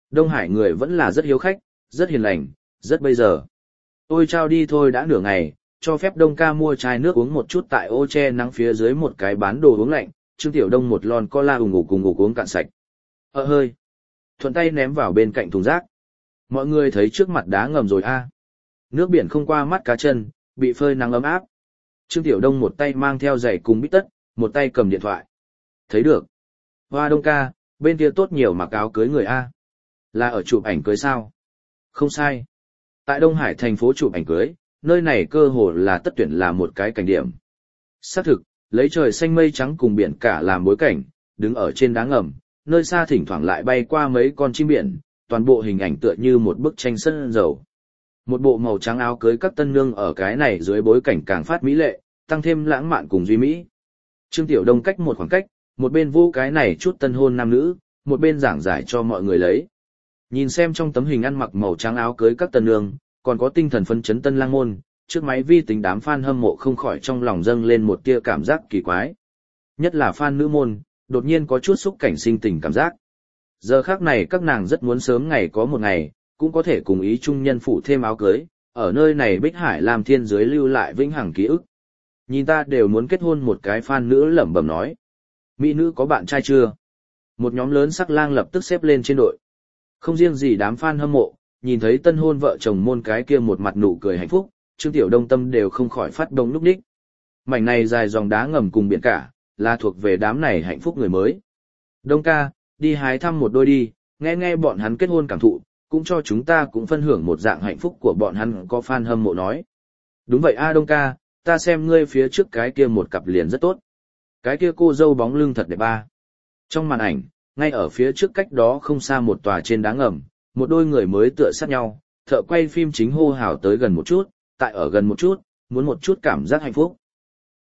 Đông Hải người vẫn là rất hiếu khách, rất hiền lành, rất bây giờ. Ôi trao đi thôi đã nửa ngày, cho phép Đông ca mua chai nước uống một chút tại ô che nắng phía dưới một cái bán đồ uống lạnh, Trương Tiểu Đông một lon cola ủng ngủ cùng ngủ uống cạn sạch. Hơi. Thuận tay ném vào bên cạnh thùng rác. Mọi người thấy trước mặt đá ngầm rồi a. Nước biển không qua mắt cá chân, bị phơi nắng ấm áp. Trương Tiểu Đông một tay mang theo giày cùng bít tất, một tay cầm điện thoại. Thấy được. Hoa Đông ca, bên kia tốt nhiều mặc áo cưới người a. Là ở chụp ảnh cưới sao? Không sai. Tại Đông Hải thành phố chụp ảnh cưới, nơi này cơ hồ là tất tuyển là một cái cảnh điểm. Xác thực, lấy trời xanh mây trắng cùng biển cả làm bối cảnh, đứng ở trên đá ngầm, nơi xa thỉnh thoảng lại bay qua mấy con chim biển, toàn bộ hình ảnh tựa như một bức tranh sân dầu. Một bộ màu trắng áo cưới các tân nương ở cái này dưới bối cảnh càng phát mỹ lệ, tăng thêm lãng mạn cùng duy mỹ. Trương Tiểu Đông cách một khoảng cách, một bên vô cái này chút tân hôn nam nữ, một bên giảng giải cho mọi người lấy. Nhìn xem trong tấm hình ăn mặc màu trắng áo cưới các tân nương, còn có tinh thần phấn chấn tân lang môn, trước máy vi tính đám fan hâm mộ không khỏi trong lòng dâng lên một tia cảm giác kỳ quái. Nhất là fan nữ môn, đột nhiên có chút xúc cảnh sinh tình cảm giác. Giờ khác này các nàng rất muốn sớm ngày có một ngày, cũng có thể cùng ý chung nhân phụ thêm áo cưới, ở nơi này Bích Hải làm thiên giới lưu lại vĩnh hằng ký ức. Nhìn ta đều muốn kết hôn, một cái fan nữ lẩm bẩm nói. Mỹ nữ có bạn trai chưa? Một nhóm lớn sắc lang lập tức xếp lên trên đội. Không riêng gì đám fan hâm mộ, nhìn thấy tân hôn vợ chồng môn cái kia một mặt nụ cười hạnh phúc, Trương Tiểu Đông tâm đều không khỏi phát đông lúc đích. Mảnh này dài dòng đá ngầm cùng biển cả, là thuộc về đám này hạnh phúc người mới. Đông ca, đi hái thăm một đôi đi, nghe nghe bọn hắn kết hôn cảm thụ, cũng cho chúng ta cũng phân hưởng một dạng hạnh phúc của bọn hắn, có fan hâm mộ nói. Đúng vậy a Đông ca, ta xem ngươi phía trước cái kia một cặp liền rất tốt. Cái kia cô dâu bóng lưng thật đẹp ba. Trong màn ảnh, ngay ở phía trước cách đó không xa một tòa trên đá ngầm, một đôi người mới tựa sát nhau, thợ quay phim chính hô hào tới gần một chút, tại ở gần một chút, muốn một chút cảm giác hạnh phúc.